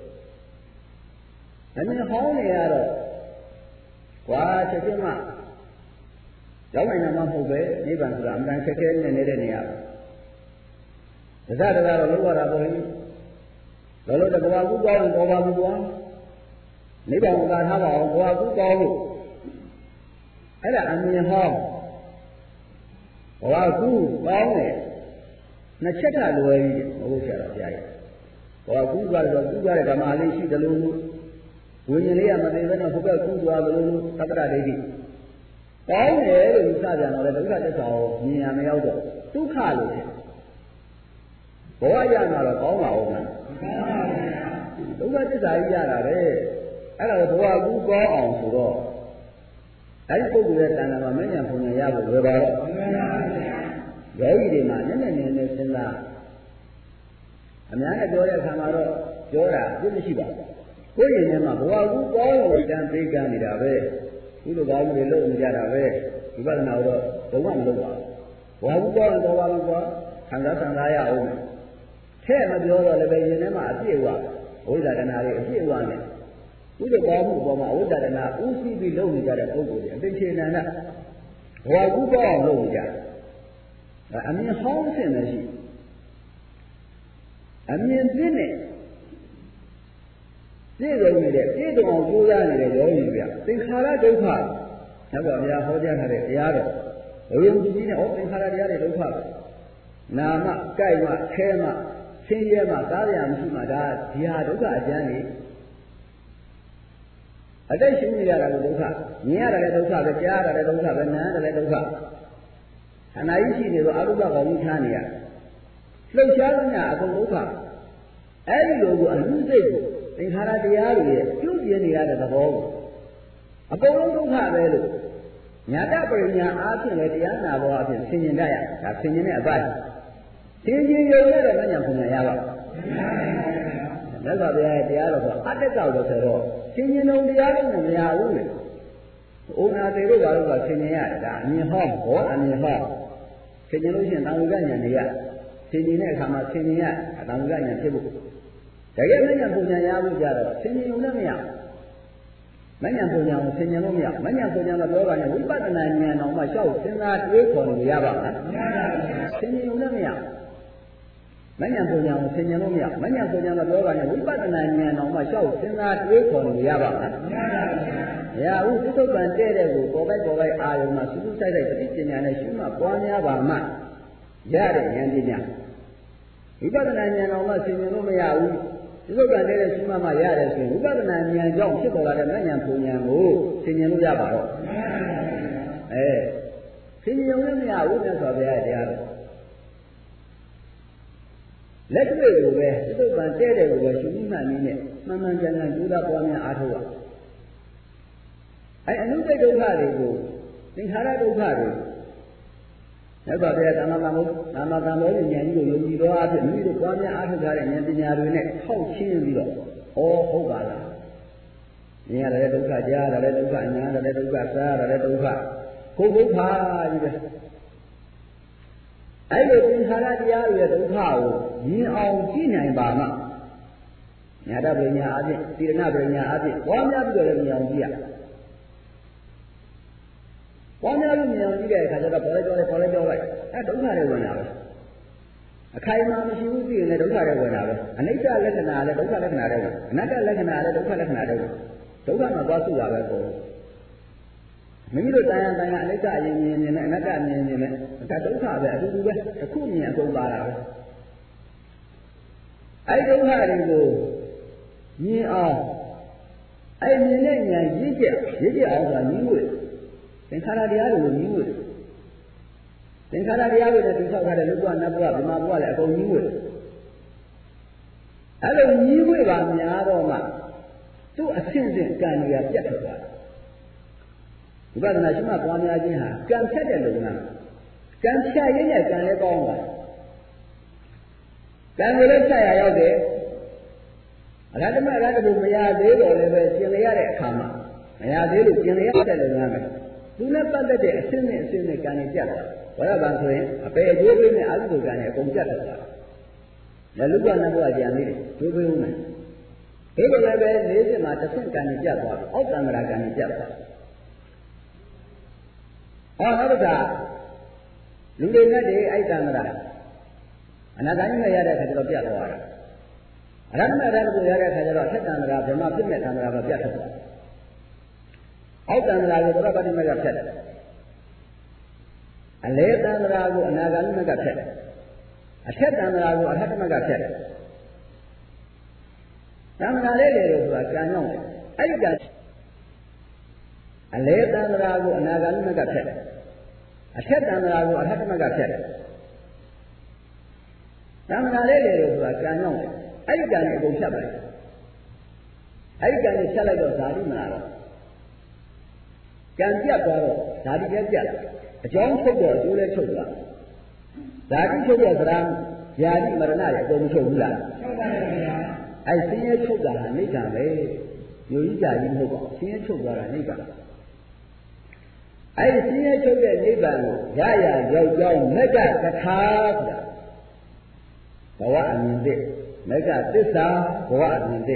အမြင်ဟောင်းနေရတော့ကွာချက်ချင်းမှရောက်နိုင်မှာမဟုတ်ပဲနိဗ္ဗာန်ဆိုတာအမှန်ချက်ခဲနဲ့နေတဲ့နေရာဒသဒကတော့လောကတာပေါ်ရင်လောလောတဘဝကူကောင်းရင်ပေါ်ပါဘူးကွာနိဗ္ဗာန်ကိုသာထားပါအောင်ဘဝကူကောင်းလို့အဲ့ဒါအမြင်ဟောင်းဘဝကူကောင်းတယ်နှစ်ချက်ကလွယ်ကြီးမဟုတ်ဆရာတော်ဘုရားကြီးဘဝကူသွားတော့ကူသွားတဲ့ဓမ္မလေးရှိတယ်လို့ဝိညာဉ်လေးကမသိဘဲနဲ့ဟိုဘက်ကူသွားတယ်လို့သတ္တရဒိဋ္ဌိကောင်းတယ်လို့ယူဆကြတော့လေဒုက္ခသစ္စာကိုမြင်ရမရောက်တော့ဒုက္ခလို့ဖြစ်ဘဝရမှာတော့ကောင်းပါဦးမလားဒုက္ခသစ္စာကြီးရတာပဲအဲ့ဒါကိုဘဝကူကောင်းအောင်ဆိုတော့အဲ့ဒီပုဂ္ဂိုလ်ရဲ့တဏ္ဍာမှာမဉ္ဇဉ်ပူညာရဖို့ဝယ်ပါတော့ယောဂီတွေမှာနည်းနည်းနည်းနည်းစဉ်းစားအများနဲ့ပြောတဲ့အခါမှာတော့ပြောတာပြည့်မရှိပါဘူးကိုယ်ရင်ထဲမှာဘဝကူကောင်းလို့တန်ပေးကမ်းနေတာပဲဒီလိုကောင်းတွေလုပ်နေကြတာပဲဝိပဿနာတော့ဘုံကမလုပ်ပါဘူးဘဝကူကောင်းတော့ပါလို့ကွာခံစားခံစားရအောင်ထဲ့မပြောတော့လည်းပဲရင်ထဲမှာအပြည့်ဝဝိဇ္ဇာတဏှာတွေအပြည့်ဝနဲ့ဥဒ္ဒကောမှုပေါ်မှာဝိဇ္ဇာတဏှာဥသိပြီးလုပ်နေကြတဲ့ပုဂ္ဂိုလ်တွေအသိချေနန္ဒဘဝကူကောင်းအောင်လုပ်နေကြတယ်အမြင်ဟောင်းဆင်မရှိအမြင်သစ်နဲ့ပြည့်စုံနေတဲ့ပြည့်စုံအောင်ကြိုးစားနေတဲ့ယောဂီတွေကသင်္ခါရဒုက္ခဆက်ပါဗျာဟောကြားထားတဲ့တရားတော်ဘုရားကြီးနဲ့ဩသင်္ခါရတရားတွေဒုက္ခနာမကြိုက်မှခဲမှဆင်းရဲမှသားရမရှိမှဒါဒီဟာဒုက္ခအကျမ်းကြီးအတိတ်ရှိနေရတာကိုဒုက္ခမြင်ရတယ်လည်းဒုက္ခပဲကြားရတယ်လည်းဒုက္ခပဲနားရတယ်လည်းဒုက္ခခန္ဓာကြီးရှိနေတော့အရုပကောင်ကြီးထားနေရလှုပ်ရှားနေတာအကုန်ဒုက္ခအဲ့ဒီလိုကိုအမှုစိတ်ကိုသင်္ခါရတရားတွေရဲ့ပြုပြင်းနေရတဲ့သဘောကိုအကုန်လုံးဒုက္ခပဲလို့ညာတပရိညာအားဖြင့်လည်းတရားနာဘောအဖြစ်ဆင်ញင်တတ်ရဒါဆင်ញင်တဲ့အပိုင်းသင်ခြင်းရုံနဲ့တော့မညာပုံညာရပါဘူးမြတ်စွာဘုရားရဲ့တရားတော်ကအတ္တကောက်လို့ဆိုတော့ဆင်ញင်လုံးတရားလုံးနဲ့မရဘူးလေဩနာသေးတို့ဘာလို့ကဆင်ញင်ရတယ်ဒါအမြင်ဟောဘောအမြင်ဟောဆင်ញင်လို့ရှိရင်တာဝိကဉာဏ်တွေရဆင်ញင်တဲ့အခါမှာဆင်ញင်ရတာဝိကဉာဏ်ဖြစ်ဖို့တကယ်မညာပုံညာရဖို့ကြတော့ဆင်ញင်လုံးနဲ့မရမညာပုံညာကိုဆင်ញင်လို့မရမညာပုံညာတော့ပြောပါနဲ့ဝိပဿနာဉာဏ်တော်မှရှောက်စဉ်းစားတွေးခေါ်လို့ရပါ့မလားမရပါဘူးဆင်ញင်လုံးနဲ့မရမညာပုံညာကိုဆင်ញင်လို့မရမညာပုံညာတော့ပြောပါနဲ့ဝိပဿနာဉာဏ်တော်မှရှောက်စဉ်းစားတွေးခေါ်လို့ရပါ့မလားမရပါဘူးမရဘူးသုတ္တံတဲ့တဲ့ကိုပေါ်ပိုက်ပေါ်ပိုက်အာယုံမှာစူးစူးဆိုင်ဆိုင်ပဋိပညာနဲ့ရှုမှတ်ပွားများပါမှရတဲ့ဉာဏ်ပညာဝိပဿနာဉာဏ်တော်မှဆင်ញင်လို့မရဘူးဒီလိုကတည်းကရှိမှမှရတယ်ဆိုရင်ဝိပဿနာဉာဏ်ကြောင့်ဖြစ်ပေါ်လာတဲ့မဉဏ်ပူဉာဏ်ကိုသင်ញင်လို့ရပါတော့အဲသင်ញင်လို့မရဘူးနဲ့ဆိုဗျာတရားတော်လက်တွေ့ကိုပဲသစ္စာတဲ့တဲ့ကိုပဲရှုမှတ်နည်းနဲ့မှန်မှန်ကန်ကန်ကြိုးစားပွားများအားထုတ်ရအဲအနုတ္တဒုက္ခတွေကိုသင်္ခါရဒုက္ခတွေလက်ပါတဲ့သမဂံဘုသမဂံဘောဉာဏ်ကြီးကိုယုံကြည်တော်အဖြစ်မိမိတို့ပွားများအားထုတ်ကြတဲ့ဉာဏ်ပညာတွေနဲ့ထောက်ချင်းပြီးတော့ဩဟုတ်ပါလားမြင်ရတယ်ဒုက္ခကြားရတယ်ဒုက္ခညာရတယ်ဒုက္ခစားရတယ်ဒုက္ခကိုယ်ဒုက္ခကြီးပဲအဲ့လိုသင်္ခါရတရားတွေရဲ့ဒုက္ခကိုမြင်အောင်ကြည့်နိုင်ပါမှညာတပညာအဖြစ်တိရဏပညာအဖြစ်ပွားများပြီးတော့လည်းမြင်အောင်ကြည့်ရပွားများလို့မြင်အောင်ကြည့်တဲ့အခါကျတော့ပေါ်လိုက်ကြောလိုက်ပေါ်လိုက်ကြောလိုက်အဲဒုက္ခတွေဝင်လာပဲအခိုင်အမာမရှိဘူးသိရင်လည်းဒုက္ခတွေဝင်လာပဲအနိစ္စလက္ခဏာလည်းဒုက္ခလက္ခဏာတွေဝင်အနတ္တလက္ခဏာလည်းဒုက္ခလက္ခဏာတွေဝင်ဒုက္ခမှာသွားစုတာပဲပေါ့မိမိတို့တရားတရားအနိစ္စအရင်မြင်နေနဲ့အနတ္တမြင်နေနဲ့ဒါဒုက္ခပဲအတူတူပဲတစ်ခုမြင်အကုန်ပါတာပဲအဲဒုက္ခတွေကိုမြင်အောင်အဲမြင်တဲ့ဉာဏ်ရည်ကျက်ရည်ကျက်အောင်ဆိုတာမြင်လို့သင်္ခါရတရားတွေကိုမြင်လို့သင်္ခါရတရားတွေနဲ့တိဆောက်ထားတဲ့လူ့ဘဝနတ်ဘဝဗမာဘဝလည်းအကုန်မြင်လို့အဲလိုမြင်လို့ပါများတော့မှသူ့အဆင့်ဆင့်ကံတွေကပြတ်ထွက်သွားတယ်ဝိပဿနာရှိမှပွားများခြင်းဟာကံဖြတ်တဲ့လုပ်ငန်းကံဖြတ်ရင်းနဲ့ကံလည်းကောင်းပါကံကိုလည်းဖြတ်ရရောက်တယ်အရဟတမအရဟတဘုမရသေးတော့လည်းပဲကျင်လျရတဲ့အခါမှာမရသေးလို့ကျင်လျရတဲ့လုပ်ငန်းပဲသူနဲ့ပတ်သက်တဲ့အဆင့်နဲ့အဆင့်နဲ့ကံတွေပြတ်သွားဝရဗံဆိုရင်အပေအကျိုးပေးနဲ့အာဟုကံတွေအကုန်ပြတ်သွားတယ်လက်လူကနဘုရားကြံနေတယ်ကျိုးပေးဦးမယ်ဒီလိုလည်းပဲ၄ဆင့်မှာတစ်ဆင့်ကံတွေပြတ်သွားတယ်အောက်တံ္ဍရာကံတွေပြတ်သွားတယ်ဟောနောက်တစ်ခါလူတွေနဲ့တွေအဲ့တံ္ဍရာအနာဂတ်နဲ့ရတဲ့အခါကျတော့ပြတ်သွားတာအရဟတရတ္တကိုရတဲ့အခါကျတော့ဆက်တံ္ဍရာဗြဟ္မဖြစ်မဲ့တံ္ဍရာကပြတ်သွားအောက်တံ္ဍရာကိုသရပတိမကဖြတ်တယ်အလေတံ္ဍရာကိုအနာဂတ်မကဖြတ်တယ်အထက်တံ္ဍရာကိုအထက်မကဖြတ်တယ်တံ္ဍရာလေးတွေဆိုတာကံကြောင့်အဲ့ဒီကအလေတံ္ဍရာကိုအနာဂတ်မကဖြတ်တယ်အထက်တံ္ဍရာကိုအထက်မကဖြတ်တယ်တံ္ဍရာလေးတွေဆိုတာကံကြောင့်အဲ့ဒီကံကိုအကုန်ဖြတ်ပါတယ်အဲ့ဒီကံကိုဖြတ်လိုက်တော့ဓာတိမလာတော့ကံပြတ်သွားတော့ဓာတိလည်းပြတ်အကြောင်းချုပ်တော့အကျိုးလည်းချုပ်သွားဓာတိချုပ်တော့သရံယာတိမရဏတွေအကုန်မချုပ်ဘူးလားချုပ်ပါရဲ့ဗျာအဲ့ဆင်းရဲချုပ်တာဟာနိဗ္ဗာန်ပဲယူကြီးကြကြီးမဟုတ်ပါဘူးဆင်းရဲချုပ်သွားတာနိဗ္ဗာန်အဲ့ဆင်းရဲချုပ်တဲ့နိဗ္ဗာန်ကိုရရရောက်ကြောင်းမက္ကကထာဆိုတာဘဝအမြင်တဲ့မက္ကသစ္စာဘဝအမြင်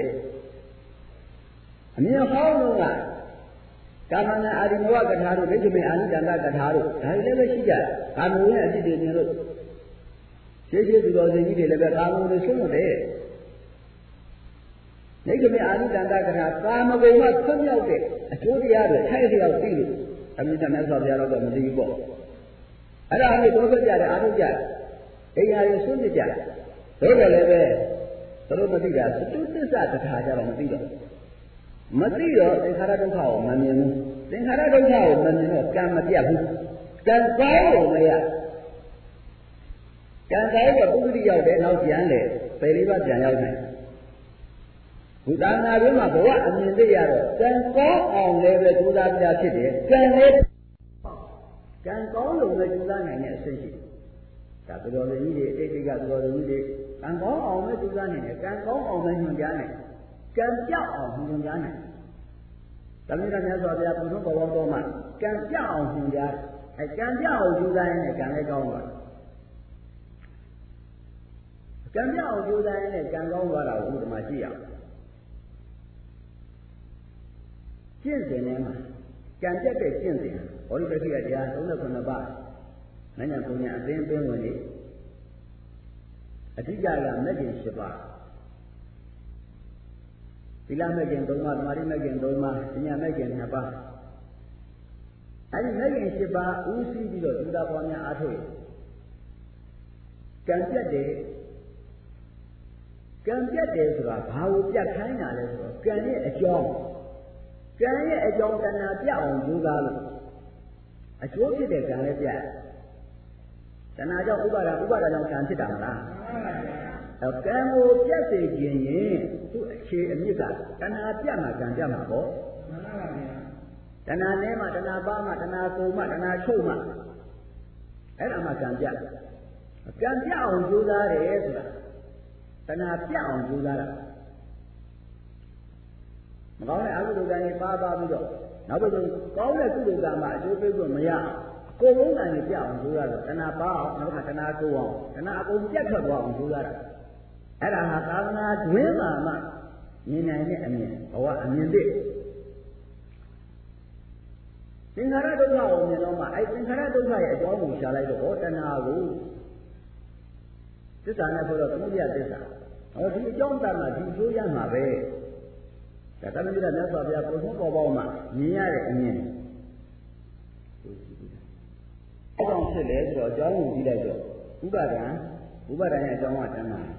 တဲ့အမြင်ဟောင်းလုံးကကာမနာအာရိမဝကထာတို့ဒိဋ္ဌိမေအာနိတန္တကထာတို့ဒါတွေလည်းပဲရှိကြတယ်ကာမဝိရဲ့အဖြစ်တွေမြင်လို့ရှင်းရှင်းသူတော်စင်ကြီးတွေလည်းပဲကာမဝိတွေဆုံးမတယ်ဉနိဂမေအာနိတန္တကထာကာမဂုဏ်ကဆွမြောက်တဲ့အကျိုးတရားတွေထိုက်လျောက်သိလို့အမြဲတမ်းဆော်ပြရတော့မသိဘူးပေါ့အဲ့ဒါကိုသုံးသက်ကြတယ်အားထုတ်ကြတယ်အိယာရဆွနေကြတယ်တို့တယ်လည်းပဲသူတို့မသိတာသတုသစ္စာတခါကြတော့မသိတော့မသိတော့သင်္ခါရဒုက္ခကိုမမြင်ဘူးသင်္ခါရဒုက္ခကိုမမြင်တော့ကံမပြတ်ဘူးကံကောင်းလို့မရကံကောင်းတော့ပုဂ္ဂတိရောက်တယ်နောက်ပြန်လေပယ်လေးပါးပြန်ရောက်နိုင်ဘုရားနာပြီးမှဘဝအမြင်သိရတော့ကံကောင်းအောင်လည်းပဲကြိုးစားပြဖြစ်တယ်ကံလည်းကံကောင်းလို့လည်းကြိုးစားနိုင်တဲ့အဆင့်ရှိဒါသူတော်ကြီးတွေအိဋ္ဌိကသူတော်ကြီးတွေကံကောင်းအောင်လည်းကြိုးစားနိုင်တယ်ကံကောင်းအောင်လည်းညွှန်ကြားနိုင်ကံပြောက်အောင်ညွှန်ကြားနိုင်သမီးတော်များစွာဘုရားဘုရားဘောတော်မှာကံပြောက်အောင်ညွှန်ကြားအဲကံပြောက်အောင်ကြိုးစားရင်ကံလည်းကောင်းသွားကံပြောက်အောင်ကြိုးစားရင်ကံကောင်းသွားတာကိုဥပမာကြည့်ရအောင်ကျင့်စဉ်ထဲမှာကံပြတ်တဲ့ကျင့်စဉ်ဘောဓိပတိကတရားသုံးဆယ်ခုနှစ်ပါးမဉ္ဇဉ်ပုံညာအသိအသိဝင်နေအဓိကကမဂ္ဂင်၈ပါးသီလမဂ္ဂင်၃ပါးသမာဓိမဂ္ဂင်၃ပါးဉာဏ်မဂ္ဂင်၂ပါးအဲဒီမဂ္ဂင်၈ပါးဦးစီးပြီးတော့သုဒ္ဓဘောများအားထုတ်ကံပြတ်တယ်ကံပြတ်တယ်ဆိုတာဘာကိုပြတ်ခိုင်းတာလဲဆိုတော့ကံရဲ့အကြောင်းကံရဲ့အကြောင်းတဏှာပြအောင်ကြိုးစားလို့အကျိုးဖြစ်တဲ့ကံလည်းပြတ်တဏှာကြောင့်ဥပါဒဥပါဒကြောင့်ကံဖြစ်တာမလားအဲကံကိုပြတ်စေခြင်းရင်သူ့အခြေအမြစ်ကတဏှာပြတ်မှကံပြတ်မှာပေါ့မှန်ပါပါဗျာတဏှာနဲ့မှတဏှာပါမှတဏှာကုန်မှတဏှာချုပ်မှအဲ့ဒါမှကံပြတ်ကံပြတ်အောင်ကြိုးစားတယ်ဆိုတာတဏှာပြတ်အောင်ကြိုးစားတာမကောင်းတဲ့အကုသိုလ်ကံတွေပါပါပြီးတော့နောက်ပြီးကောင်းတဲ့ကုသိုလ်ကံမှာအကျိုးပေးဖို့မရကိုယ်လုံးကံတွေပြအောင်ကြိုးစားတော့တဏှာပါအောင်နောက်ကတဏှာကိုအောင်တဏှာအကုန်ပြတ်ထွက်သွားအောင်ကြိုးစားတာအဲ့ဒါဟာသာသနာတွင်မှာမှမြင်နိုင်တဲ့အမြင်ဘဝအမြင်သိသင်္ခါရဒုက္ခကိုမြင်တော့မှအဲ့သင်္ခါရဒုက္ခရဲ့အကြောင်းကိုရှာလိုက်တော့ဟောတဏှာကိုသစ္စာနဲ့ဆိုတော့သမုဒယသစ္စာဟောဒီအကြောင်းတတ်မှဒီကျိုးရမှာပဲဒါကလည်းမြတ်စွာဘုရားပုံဆုံးပေါ်ပေါက်မှမြင်ရတဲ့အမြင်အကြောင်းဖြစ်တယ်ဆိုတော့အကြောင်းကိုကြည့်လိုက်တော့ဥပါဒံဥပါဒံရဲ့အကြောင်းကတဏှာ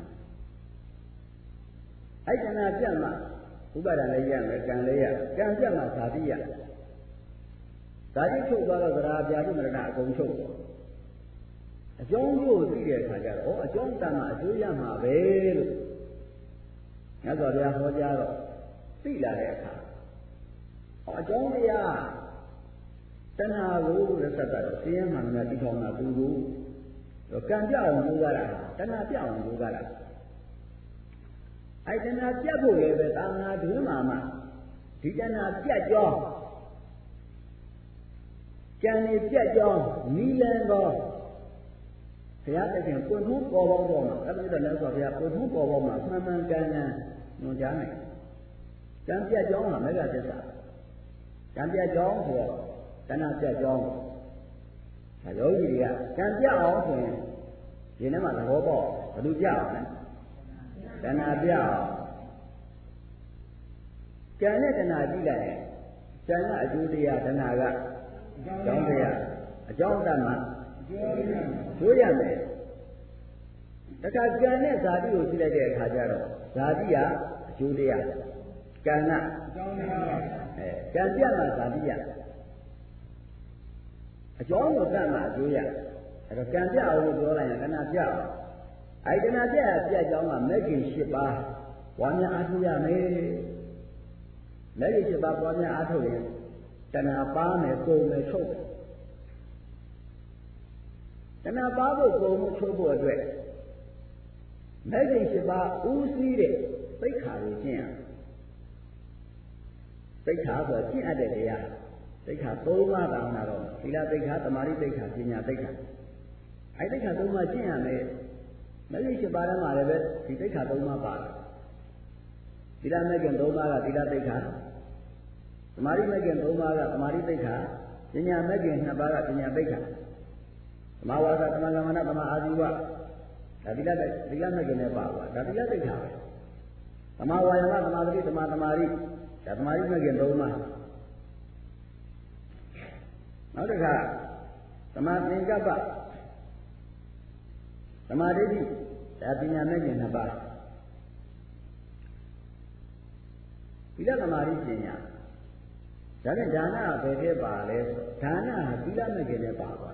အဲ့တဏှာပြတ်မှဥပါဒံလည်းရမယ်ကံလည်းရကံပြတ်မှဇာတိရဇာတိချုပ်သွားတော့သရာပြာတိမရဏအကုန်ချုပ်အကြောင်းကိုသိတဲ့အခါကျတော့အကြောင်းတဏှာအကျိုးရမှာပဲလို့မြတ်စွာဘုရားဟောကြားတော့သိလာတဲ့အခါအကြောင်းတရားတဏှာကိုလည်းဆက်တာတော့သိရမှန်များတိထောင်တာသူကိုကံပြအောင်ကြိုးစားတာတဏှာပြအောင်ကြိုးစားတာအဲတဏှာပြတ်ဖို့လည်းပဲသာသနာ့တွင်မှာမှဒီတဏှာပြတ်ကြောင်းကံနေပြတ်ကြောင်းနီလန်သောဘုရားသခင်ပွင့်မှုပေါ်ပေါက်တော့မှာအဲ့ဒါလည်းဆိုဘုရားပွင့်မှုပေါ်ပေါက်မှာမှန်မှန်ကန်ကန်ညွှန်ကြားနိုင်ကံပြတ်ကြောင်းကမေဃသစ္စာကံပြတ်ကြောင်းဆိုတော့တဏှာပြတ်ကြောင်းဒါယောဂီတွေကကံပြတ်အောင်ဆိုရင်ဒီထဲမှာသဘောပေါက်ဘယ်လိုပြအောင်လဲတဏှာပြတ်အောင်ကံနဲ့တဏှာကြည့်လိုက်ရင်ကံကအကျိုးတရားတဏှာကအကြောင်းတရားအကြောင်းတတ်မှကျိုးရမယ်တခါကံနဲ့ဇာတိကိုကြည့်လိုက်တဲ့အခါကျတော့ဇာတိကအကျိုးတရားကံကအကြောင်းတရားအဲကံပြတ်မှဇာတိရအကြောင်းကိုတတ်မှအကျိုးရအဲတော့ကံပြတ်အောင်လို့ပြောလိုက်ရင်တဏှာပြတ်အောင်အဲဒီတဏှာပြတ်ရပြတ်ကြောင်းကမဂ္ဂင်၈ပါးဝါများအားထုတ်ရမယ်မဂ္ဂင်၈ပါးပွားများအားထုတ်ရင်တဏှာပါမယ်ကုန်မယ်ချုပ်တယ်တဏှာပါဖို့ကုန်မှုချုပ်ဖို့အတွက်မဂ္ဂင်၈ပါးဦးစီးတဲ့သိက္ခာကိုကျင့်ရသိက္ခာဆိုကျင့်အပ်တဲ့တရားသိက္ခာ၃ပါးတောင်းတာတော့သီလသိက္ခာသမာဓိသိက္ခာပညာသိက္ခာအဲသိက္ခာ၃ပါးကျင့်ရမယ်မဂ္ဂင်၈ပါးထဲမှာလည်းပဲဒီသိက္ခာ၃ပါးပါတယ်သီလမဂ္ဂင်၃ပါးကသီလသိက္ခာသမာဓိမဂ္ဂင်၃ပါးကသမာဓိသိက္ခာပညာမဂ္ဂင်၂ပါးကပညာသိက္ခာသမဝါစာသမဂမနသမအာဇီဝဒါသီလသီလမဂ္ဂင်နဲ့ပါပါဒါသီလသိက္ခာပဲဟမာဝါယမသမာဓိသမာသမာဓိဒါသမာဓိမဲ့ခင်သုံးပါနောက်တစ်ခါသမာသင်္ကပ္ပသမာဓိဒါပညာမဲ့ခင်နှစ်ပါးသီလသမာဓိပညာဒါနဲ့ဒါနဘယ်ခဲ့ပါလဲဆိုဒါနဟာသီလမဲ့ခင်နဲ့ပါသွား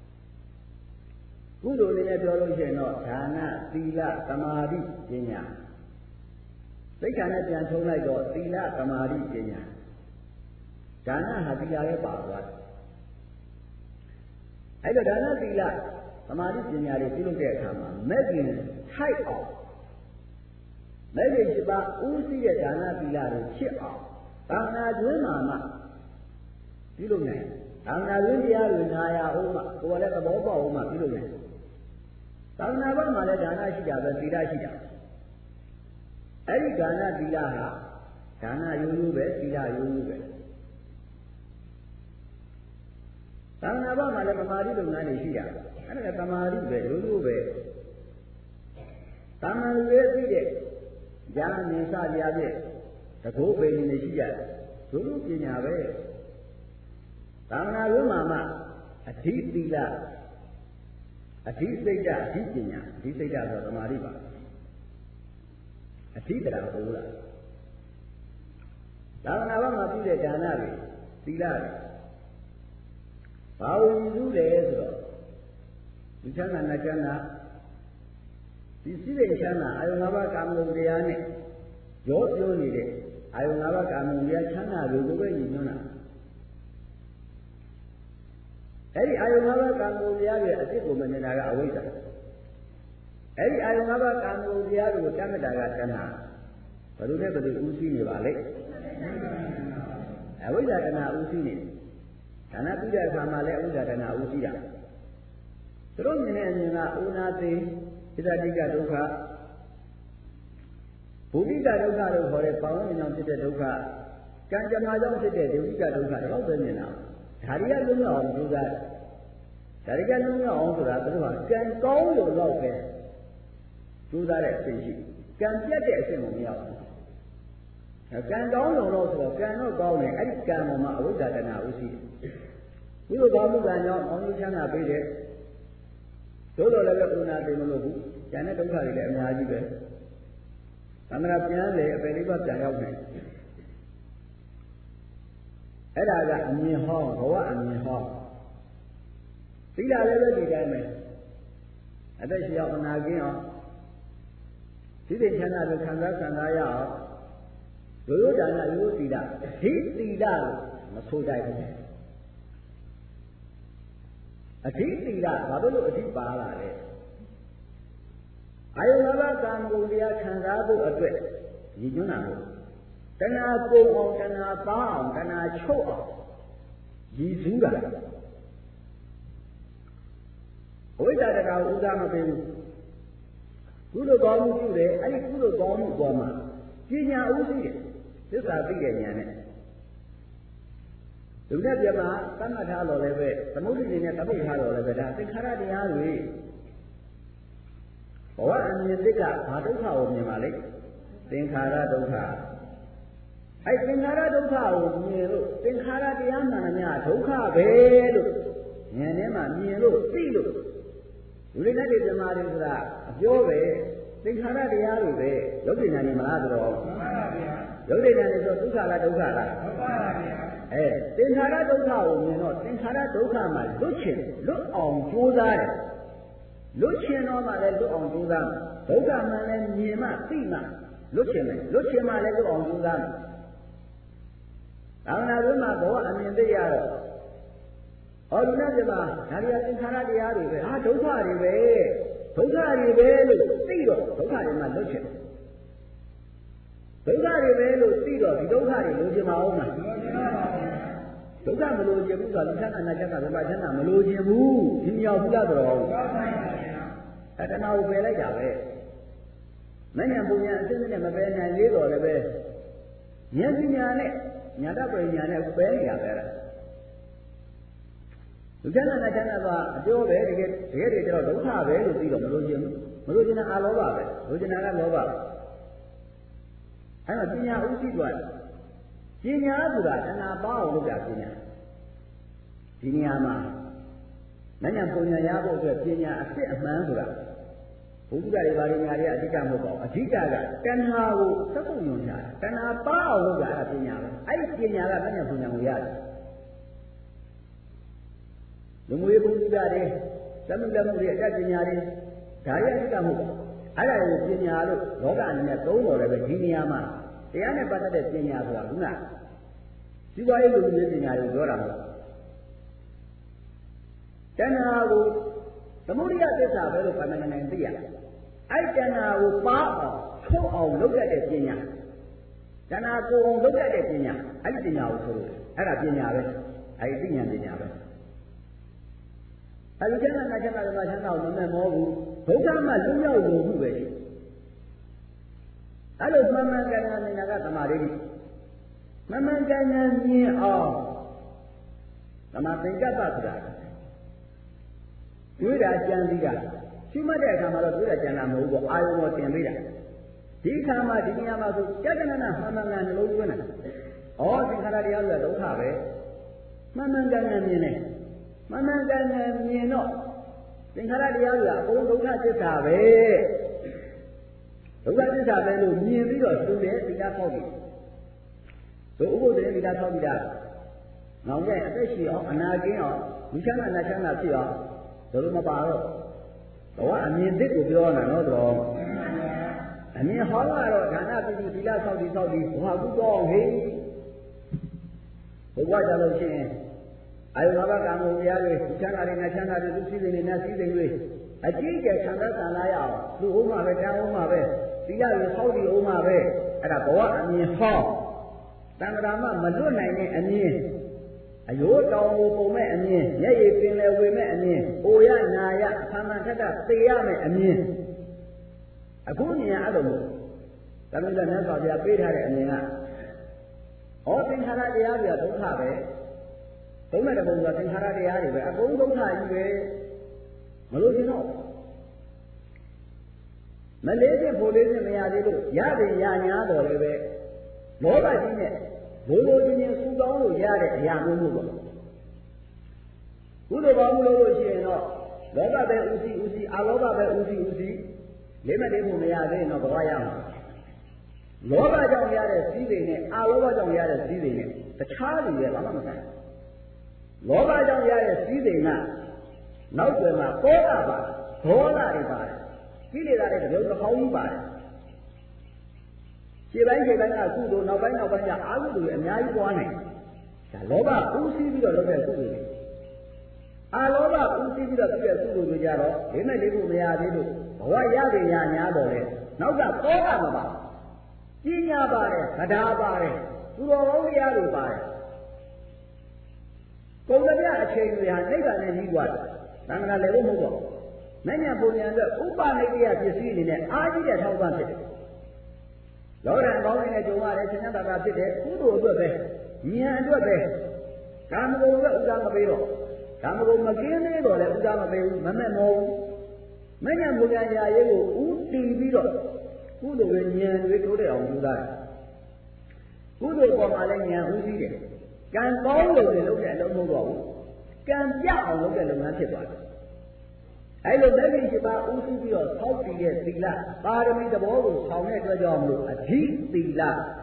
ကုသိုလ်လေးနဲ့ပြောလို့ရှိရင်တော့ဒါနသီလသမာဓိပညာသိက္ခာနဲ့ပြန်ထုံးလိုက်တော့သီလသမာဓိပညာဒါနဟာသီလရဲ့ပါသွားတယ်အဲ့တော့ဒါနသီလသမာဓိပညာတွေပြုလုပ်တဲ့အခါမှာမဲ့ခင်ထိုက်အောင်မဲ့ခင်ရှိပါဦးစီးတဲ့ဒါနသီလတွေဖြစ်အောင်ဘာနာကျွန်းမှာမှပြုလုပ်နိုင်ဘာနာကျွန်းတရားတွေနာရအောင်မှကိုယ်လည်းသဘောပေါက်အောင်မှပြုလုပ်နိုင်သာသနာ့ဘက်မှာလည်းဒါနရှိတာပဲသီလရှိတာအဲ့ဒီဒါနသီလဟာဒါနရိုးရိုးပဲသီလရိုးရိုးပဲသာသနာ့ဘက်မှာလည်းသမာဓိလုပ်ငန်းတွေရှိတာအဲ့ဒါကသမာဓိပဲရိုးရိုးပဲသာမန်လူတွေသိတဲ့ဉာဏ်ဉာဏ်စရာဖြင့်တကုတ်ပင်နေရှိရတယ်ရိုးရိုးပညာပဲသာသနာ့ဘက်မှာမှအဓိသီလအဓိစိတ်ဓာတ်အဓိပညာအဓိစိတ်ဓာတ်ဆိုသမာဓိပါအဓိတရားဟောလားသာသနာ့ဘက်မှာပြုတဲ့ဒါနတွေသီလတွေဘာဝင်ယူလဲဆိုတော့ဒီချမ်းသာနဲ့ချမ်းသာဒီစိတ်ချမ်းသာအာယုံ၅ပါးကာမဂုဏ်တရားနဲ့ရောပြောနေတဲ့အာယုံ၅ပါးကာမဂုဏ်တရားချမ်းသာတွေကိုပဲယူညွှန်းတာအဲ့ဒီအာယုံ၅ပါးကာမဂုဏ်တရားရဲ့အစ်ကိုမမြင်တာကအဝိဇ္ဇာအဲ့ဒီအာယုံ၅ပါးကာမဂုဏ်တရားတွေကိုတတ်မှတ်တာကတဏှာဘယ်လိုလဲဘယ်လိုဥသိနေပါလဲအဝိဇ္ဇာတဏှာဥသိနေဒါနပြုတဲ့အခါမှာလည်းအဝိဇ္ဇာတဏှာဥသိတာသူတို့မြင်တဲ့အမြင်ကဥနာသိဣဒတိကဒုက္ခဘုဒ္ဓဒုက္ခလို့ခေါ်တဲ့ပေါင်းမြင်အောင်ဖြစ်တဲ့ဒုက္ခကံကြမ္မာကြောင့်ဖြစ်တဲ့ဒုက္ခဒုက္ခတော့ပဲမြင်တာဒါရီကလုံးဝအောင်ကြိုးစားဒါရီကလုံးဝအောင်ဆိုတာသူတို့ကကံကောင်းလို့တော့ပဲကြိုးစားတဲ့အဖြစ်ရှိကံပြတ်တဲ့အဖြစ်ကိုမရဘူးကံကောင်းလို့တော့ဆိုတော့ကံတော့ကောင်းတယ်အဲ့ဒီကံပေါ်မှာအဝိဇ္ဇာတဏှာဥရှိတယ်ဘုရားကောင်းမှုကံကြောင့်ကောင်းကျိုးချမ်းသာပေးတယ်တို့တော့လည်းဥနာသိမလို့ဘူးဉာဏ်နဲ့ဒုက္ခတွေလည်းအများကြီးပဲသမဏပြန်လေအပေလေးပါပြန်ရောက်နိုင်အဲ့ဒါကအမြင်ဟောဘဝအမြင်ဟောသီလလည်းပဲဒီတိုင်းပဲအသက်ရှင်အောင်အနာကင်းအောင်ဒီတိချမ်းသာလို့ခံစားခံစားရအောင်ရိုးရိုးဒါနရိုးရိုးသီလဒီသီလလို့မဆိုတတ်ဘူးအဓိသီလဘာလို့အဓိပါလာလဲအာယု၅ပါးကာမဂုဏ်တရားခံစားဖို့အတွက်ရည်ညွှန်းတာလို့တဏှာပုံအောင်တဏှာပါအောင်တဏှာချုပ်အောင်ရည်စူးတာအဝိဇ္ဇာတရားကိုဥစားမပေးဘူးကုသိုလ်ကောင်းမှုပြုတယ်အဲ့ဒီကုသိုလ်ကောင်းမှုပေါ်မှာပညာဥသိတယ်သစ္စာသိတဲ့ဉာဏ်နဲ့လူနဲ့ပြမသတ်မှတ်ထားတော်လည်းပဲသမုဒိတွေနဲ့တပိတ်ထားတော်လည်းပဲဒါသင်္ခါရတရားတွေဘဝအမြင်သစ်ကဘာဒုက္ခကိုမြင်ပါလိမ့်သင်္ခါရဒုက္ခအဲ့သင်္ခါရဒုက္ခကိုမြင်လို့သင်္ခါရတရားမှန်များဒုက္ခပဲလို့ဉာဏ်ထဲမှာမြင်လို့သိလို့လူတွေနဲ့ပြမတွေဆိုတာအပြောပဲသင်္ခါရတရားတွေပဲရုပ်ဉာဏ်နဲ့မလားဆိုတော့မှန်ပါဗျာရုပ်ဉာဏ်နဲ့ဆိုဒုက္ခလားဒုက္ခလားမှန်ပါဗျာအဲသင်္ခါရဒုက္ခကိုမြင်တော့သင်္ခါရဒုက္ခမှာလွတ်ချင်လွတ်အောင်ကြိုးစားတယ်လွတ်ချင်တော့မှလည်းလွတ်အောင်ကြိုးစားဒုက္ခမှန်လည်းမြင်မှသိမှလွတ်ချင်တယ်လွတ်ချင်မှလည်းလွတ်အောင်ကြိုးစားတယ်သာသနာ့ဘုမှာဘောအမြင်သိရတော့ဟောဒီနေ့ပြပါဒါရီသင်္ခါရတရားတွေပဲဟာဒုက္ခတွေပဲဒုက္ခတွေပဲလို့သိတော့ဒုက္ခတွေမှလွတ်ချင်ဒုက္ခတွေပဲလို့သိတော့ဒီဒုက္ခတွေလိုချင်မအောင်လားဒုက္ခမလိုချင်ဘူးဆိုတော့သစ္စာအနာချက်ကဘယ်မှာချမ်းသာမလိုချင်ဘူးဒီမြောက်ဘူးလားဆိုတော့အဲတဏှာကိုပယ်လိုက်တာပဲမဉ္ဇဉ်ပူညာအစစ်စစ်နဲ့မပယ်နိုင်သေးတော့လည်းပဲဉာဏ်ပညာနဲ့ညာတပညာနဲ့ပယ်နေရပဲလားလူချမ်းသာနဲ့ချမ်းသာကအကျိုးပဲတကယ်တကယ်တည်းကျတော့ဒုက္ခပဲလို့သိတော့မလိုချင်ဘူးမလိုချင်တာအာလောဘပဲလိုချင်တာကလောဘပဲအဲ့တော့ပညာဥသိသွားပညာဆိုတာတဏှာပါအောင်လုပ်တာပညာဒီနေရာမှာမဉ္ဇဉ်ပုံညာရဖို့အတွက်ပညာအစစ်အမှန်ဆိုတာဘုရားတွေဘာတွေညာတွေအဓိကမဟုတ်ပါဘူးအဓိကကတဏှာကိုသတ်ဖို့ညွှန်တာတဏှာပါအောင်လုပ်တာအဲ့ဒါပညာပဲအဲ့ဒီပညာကမဉ္ဇဉ်ပုံညာကိုရတယ်လူမျိုးဘုရားတွေသမုဒ္ဒမှုတွေအတတ်ပညာတွေဒါရအဓိကမဟုတ်ပါဘူးအဲ့ဒါကိုပညာလို့လောကအနေနဲ့သုံးတော်လည်းပဲဒီနေရာမှာတရားနဲ့ပတ်သက်တဲ့ပညာဆိုတာခုနဒီပါရေးလူမျိုးပညာတွေပြောတာမဟုတ်တဏှာကိုသမုဒိယသစ္စာပဲလို့ဘာမှမနိုင်သိရအဲ့တဏှာကိုပါအောင်ထုတ်အောင်လုပ်ရတဲ့ပညာတဏှာကိုအောင်လုပ်ရတဲ့ပညာအဲ့ဒီပညာကိုဆိုလို့အဲ့ဒါပညာပဲအဲ့ဒီပညာပညာပဲအဲ့ဒီကျမ်းစာနဲ့ကျမ်းစာတွေမှာကျမ်းစာကိုမမဲ့မောဘူးဘုရားမှာလူရောက်လို့မှုပဲရှိအဲ့လိုမှန်မှန်ကန်ကန်နေတာကသမာဓိမှန်မှန်ကန်ကန်မြင်အောင်သမာသင်္ကပ္ပဆိုတာတွေးတာကြံစည်တာရှိမှတ်တဲ့အခါမှာတော့တွေးတာကြံတာမဟုတ်ဘူးအာယုံပေါ်တင်ပေးတာဒီအခါမှာဒီနေရာမှာဆိုကြက်ကနနာမှန်မှန်ကန်နှလုံးသွင်းတာဩသင်္ခါရတရားဆိုတာဒုက္ခပဲမှန်မှန်ကန်ကန်မြင်တယ်မှန်မှန်ကန်ကန်မြင်တော့သင်္ခါရတရားဆိုတာအကုန်ဒုက္ခသစ္စာပဲဒုက္ခသစ္စာပဲလို့မြင်ပြီးတော့သူလည်းသီလဆောက်ပြီဆိုဥပုသ္တေသီလဆောက်ပြီးတာနောင်ကျအသက်ရှိအောင်အနာကင်းအောင်ဝိချမ်းနာချမ်းသာဖြစ်အောင်ဒါလိုမပါတော့ဘဝအမြင်သစ်ကိုပြောတာနော်တော့အမြင်ဟောင်းကတော့ဒါနပိဋိသီလဆောက်ပြီးဆောက်ပြီးဘဝကုတော့အောင်ဟေးဘုရားကြလို့ရှိရင်အာယုငါးပါးကာမဂုဏ်တရားတွေချမ်းသာတွေနဲ့ချမ်းသာတွေသူစည်းစိမ်တွေနဲ့စည်းစိမ်တွေအကြည့်ကျခံစားခံလာရအောင်သူ့ဥမှာပဲတန်ဥမှာပဲသီလတွေဆောက်ပြီးဥမှာပဲအဲ့ဒါဘဝအမြင်ဟောင်းတန်ត្រာမမလွတ်နိုင်တဲ့အမြင်အယိုးတောင်ကိုပုံမဲ့အမြင်မျက်ရည်ပင်လယ်ဝေမဲ့အမြင်အိုရနာရအဖန်ဖန်ထက်ထသေရမဲ့အမြင်အခုမြင်ရအဲ့လိုမျိုးသမီးလည်းမြတ်စွာဘုရားပေးထားတဲ့အမြင်ကဩသင်္ခါရတရားပြဒုက္ခပဲသုံးမဲ့တဲ့ပုံကသင်္ခါရတရားတွေပဲအကုန်ဒုက္ခကြီးပဲမလို့ရှင်တော့မလေးတဲ့ဖို့လေးနဲ့မရသေးလို့ရတယ်ရညာတော်လည်းပဲလောဘကြီးနဲ့လိုလိုချင်းချင်းစူတောင်းလို့ရတဲ့အရာမျိုးမျိုးပေါ့ကုသိုလ်ကောင်းမှုလုပ်လို့ရှိရင်တော့လောဘပဲဥစီဥစီအလောဘပဲဥစီဥစီလေးမလေးဖို့မရသေးရင်တော့ဘဝရမှာလောဘကြောင့်ရတဲ့စည်းစိမ်နဲ့အလောဘကြောင့်ရတဲ့စည်းစိမ်နဲ့တခြားလူရဲ့ဘာမှမဆိုင်လောဘကြောင့်ရတဲ့စည်းစိမ်ကနောက်ွယ်မှာပောတာပါဒေါသတွေပါတယ်ကိလေသာတွေတပြုံတစ်ပေါင်းကြီးပါတယ်ခြေပိုင်းခြေပိုင်းကကုသိုလ်နောက်ပိုင်းနောက်ပိုင်းကျအာဟုတွေအများကြီးပွားနိုင်ဒါလောဘဥသိပြီးတော့လုပ်တဲ့ကုသိုလ်တွေအာလောဘဥသိပြီးတော့လုပ်တဲ့ကုသိုလ်တွေကြတော့ဒီမဲ့လေးဖို့မရသေးလို့ဘဝရတဲ့ညာညာတော့လေနောက်ကသောကမပါပညာပါတယ်သဒ္ဓါပါတယ်သူတော်ကောင်းတရားတွေပါတယ်ပုံစံပြအချိန်တွေဟာနိဗ္ဗာန်နဲ့ညီးသွားတယ်သံဃာလည်းလို့မဟုတ်တော့မဉ္ဇဉ်ပုံညာအတွက်ဥပနိဒေယပစ္စည်းအနေနဲ့အားကြီးတဲ့ထောက်ပံ့ဖြစ်တယ်လောကံကောင်းနေတဲ့ကြုံရတယ်ဆင်းရဲတာတာဖြစ်တယ်ကုသိုလ်အတွက်ပဲဉာဏ်အတွက်ပဲကာမဂုဏ်အတွက်ဥစ္စာမပေးတော့ကာမဂုဏ်မကင်းသေးတော့လည်းဥစ္စာမပေးဘူးမမဲ့မောဘူးမဉ္ဇဉ်ပုံညာရာရေးကိုဥတည်ပြီးတော့ကုသိုလ်ရဲ့ဉာဏ်တွေတိုးတဲ့အောင်ယူတာကုသိုလ်ပေါ်မှာလည်းဉာဏ်ဥသိတယ်ကံကောင်းလို့လည်းလုပ်တဲ့အလုံးမဟုတ်တော့ဘူးကံပြအောင်လုပ်တဲ့လုပ်ငန်းဖြစ်သွားတယ်အဲ့လိုလက်ရှိရှိပါဥသိပြီးတော့သောက်တည်တဲ့သီလပါရမီသဘောကိုဆောင်တဲ့အတွက်ကြောင့်မလို့အဓိသီလ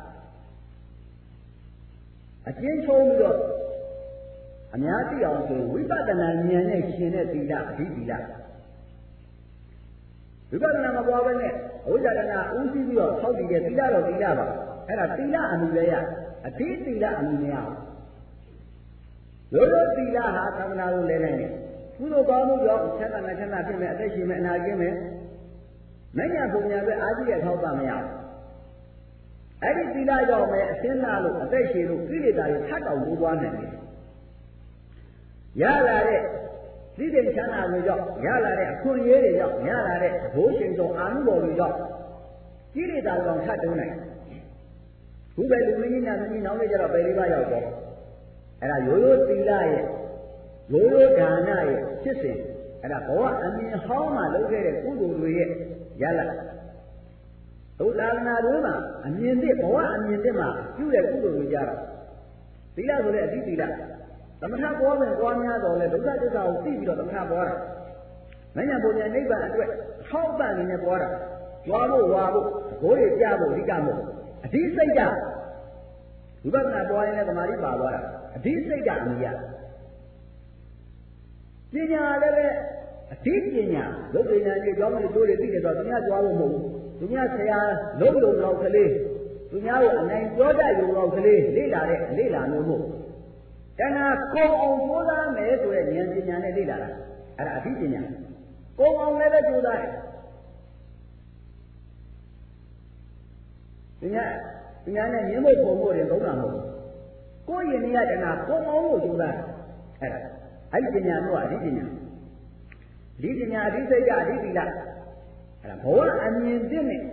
အကျဉ်းချုပ်ပြီးတော့အများသိအောင်ဆိုဝိပဿနာဉာဏ်နဲ့ရှင်တဲ့သီလအဓိသီလဝိပဿနာမပွားဘဲနဲ့အဝိဇ္ဇာတဏဥသိပြီးတော့သောက်တည်တဲ့သီလတော့သီလပါအဲ့ဒါသီလအမှုလည်းရအဓိသီလအမှုမရဘူးရိုးရိုးသီလဟာသံဃာကိုလဲနိုင်တယ်ကုသိုလ်ကောင်းမှုကြောင့်ချမ်းသာနဲ့ချမ်းသာဖြစ်မယ်အသက်ရှင်မယ်အနာကျင်းမယ်မဉ္ဇဉ်ပုံညာပဲအာရှိတဲ့ထောက်ပံ့မရဘူးအဲ့ဒီသီလကြောင့်ပဲအစင်းနာလို့အသက်ရှင်လို့ကိလေသာတွေထပ်တောင်တိုးပွားနိုင်တယ်ရလာတဲ့သိတဲ့ချမ်းသာတွေကြောင့်ရလာတဲ့အခွင့်အရေးတွေကြောင့်ရလာတဲ့ဘိုးရှင်တော်အာနုဘော်တွေကြောင့်ကိလေသာကြောင့်ထပ်တိုးနိုင်ဘူးပဲလူမင်းကြီးညာမင်းကြီးနောက်နေကြတော့ပယ်လေးပါးရောက်တော့အဲ့ဒါရိုးရိုးသီလရဲ့ရိုးရိုးဒါနရဲ့ဖြစ်စဉ်အဲ့ဒါဘဝအမြင်ဟောင်းမှလုပ်ခဲ့တဲ့ကုသိုလ်တွေရဲ့ရလဒ်သုသာသနာတွင်မှာအမြင်သစ်ဘဝအမြင်သစ်မှာပြုတဲ့ကုသိုလ်တွေကြတော့သီလဆိုတဲ့အတိသီလသမထပေါ်မယ်ပွားများတော်လဲဒုက္ခသစ္စာကိုသိပြီးတော့သမထပေါ်တာမဉ္ဇဉ်ပုံညာနိဗ္ဗာန်အတွက်ထောက်ပံ့နေနဲ့ပေါ်တာကြွားဖို့ဝါဖို့ဘိုးတွေကြဖို့အဓိကမို့အဓိစိတ်ကဝိပဿနာပေါ်ရင်လည်းသမာဓိပါသွားတာအဓိစိတ်ကအမြင်ရပညာလည်းပဲအဓိပညာလုတ်ပညာကြီးကြောင်းတွေတိုးတွေသိတယ်ဆိုတော့သူများကြွားဖို့မဟုတ်ဘူးသူများဆရာလုံးလုံးတော့ကလေးသူများကိုအနိုင်ပြောတတ်ရုံတော့ကလေးလေ့လာတဲ့လေ့လာမျိုးမို့တဏှာကုံအောင်ကြိုးစားမယ်ဆိုတဲ့ဉာဏ်ပညာနဲ့လေ့လာတာအဲ့ဒါအဓိပညာကုံအောင်လည်းပဲကြိုးစားတယ်ပညာပညာနဲ့မြင်ဖို့ပုံဖို့တွေသုံးတာမဟုတ်ဘူးကိုယ်ရင်ရတဏှာကုံအောင်လို့ကြိုးစားအဲ့ဒါအဲ့ဒီပညာတော့အဓိပညာဒီပညာအဓိစိတ်ကအဓိသီလအဲ့ဒါဘဝအမြင်သစ်နဲ့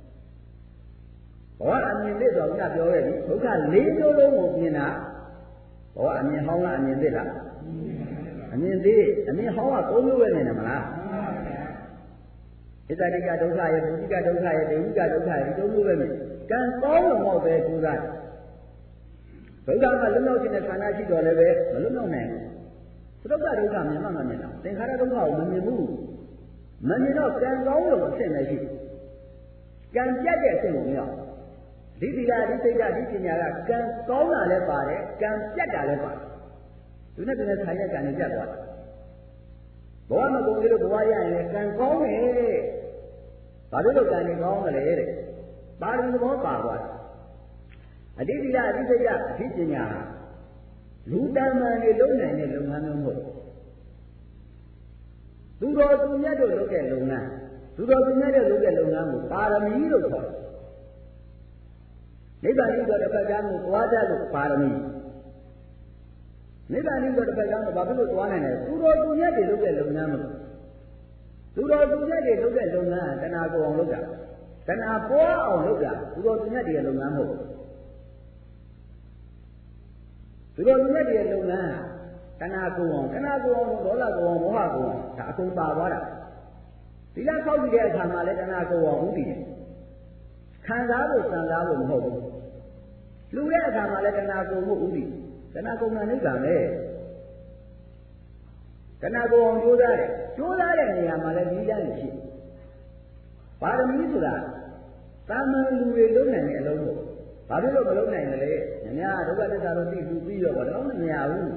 ဘဝအမြင်သစ်ဆိုတော့ကပြောခဲ့ပြီဒုက္ခလေးမျိုးလုံးကိုမြင်တာဘဝအမြင်ဟောင်းလားအမြင်သစ်လားအမြင်သစ်အမြင်ဟောင်းကသုံးမျိုးပဲနေတယ်မလားဣဇာတိကဒုက္ခရဲ့ပုဂ္ဂိကဒုက္ခရဲ့ဒေဝိကဒုက္ခရဲ့ဒီသုံးမျိုးပဲနေကံကောင်းလို့မဟုတ်ပဲကျိုးစားဒုက္ခကလွတ်မြောက်ခြင်းနဲ့ခန္ဓာရှိတော်လည်းပဲမလွတ်မြောက်နိုင်ဘူးသုဒ္ဓဒုက္ခမြင်မှမမြင်တော့သင်္ခါရဒုက္ခကိုမမြင်ဘူးမမြင်တော့ကံကောင်းလို့အဆင့်မရှိကံပြတ်တဲ့အဆင့်ကိုမရောက်ဒီသီလဒီစိတ်ဓာတ်ဒီပညာကကံကောင်းတာလည်းပါတယ်ကံပြတ်တာလည်းပါတယ်သူနဲ့သူနဲ့ဆိုင်တဲ့ကံတွေပြတ်သွားတယ်ဘဝမကုန်သေးလို့ဘဝရရင်လည်းကံကောင်းတယ်ဘာလို့လို့ကံတွေကောင်းတယ်လဲတဲ့ပါရမီသဘောပါသွားတယ်အတိသီလအတိစိတ်ဓာတ်အတိပညာလူတဏ္ဍာတွေလုံးနိုင်တဲ့လုပ်ငန်းမျိုးမဟုတ်သူတော်သူမြတ်တို့လုပ်တဲ့လုပ်ငန်းသူတော်သူမြတ်တို့လုပ်တဲ့လုပ်ငန်းကိုပါရမီလို့ခေါ်တယ်နိဗ္ဗာန်ဤတော်တစ်ဖက်ကကိုသွားကြလို့ပါရမီနိဗ္ဗာန်ဤတော်တစ်ဖက်ကကိုဘာဖြစ်လို့သွားနိုင်လဲသူတော်သူမြတ်တွေလုပ်တဲ့လုပ်ငန်းမဟုတ်သူတော်သူမြတ်တွေလုပ်တဲ့လုပ်ငန်းကတဏှာကိုအောင်လုပ်တာတဏှာပွားအောင်လုပ်တာသူတော်သူမြတ်တွေရဲ့လုပ်ငန်းမဟုတ်သူတော်သူမြတ်တွေရဲ့လုပ်ငန်းတဏှာကိုအောင်တဏှာကိုအောင်ဒေါသကိုအောင်မောဟကိုအောင်ဒါအကုန်ပါသွားတာသီလဆောက်ကြည့်တဲ့အခါမှာလည်းတဏှာကိုအောင်ဥတည်တယ်ခံစားဖို့စံစားဖို့မဟုတ်ဘူးလူတဲ့အခါမှာလည်းတဏှာကိုမှုဥဒိတဏှာကုံနာနိဗ္ဗာန်ပဲတဏှာကိုအောင်ကြိုးစားတယ်ကြိုးစားတဲ့နေရာမှာလည်းဒီလမ်းရှိပါရမီဆိုတာတာမန်လူတွေလုံးနိုင်တဲ့အလုံးကိုဘာဖြစ်လို့မလုံးနိုင်လဲညများဒုက္ခသစ္စာတော့သိသူပြီးတော့တော့မရဘူး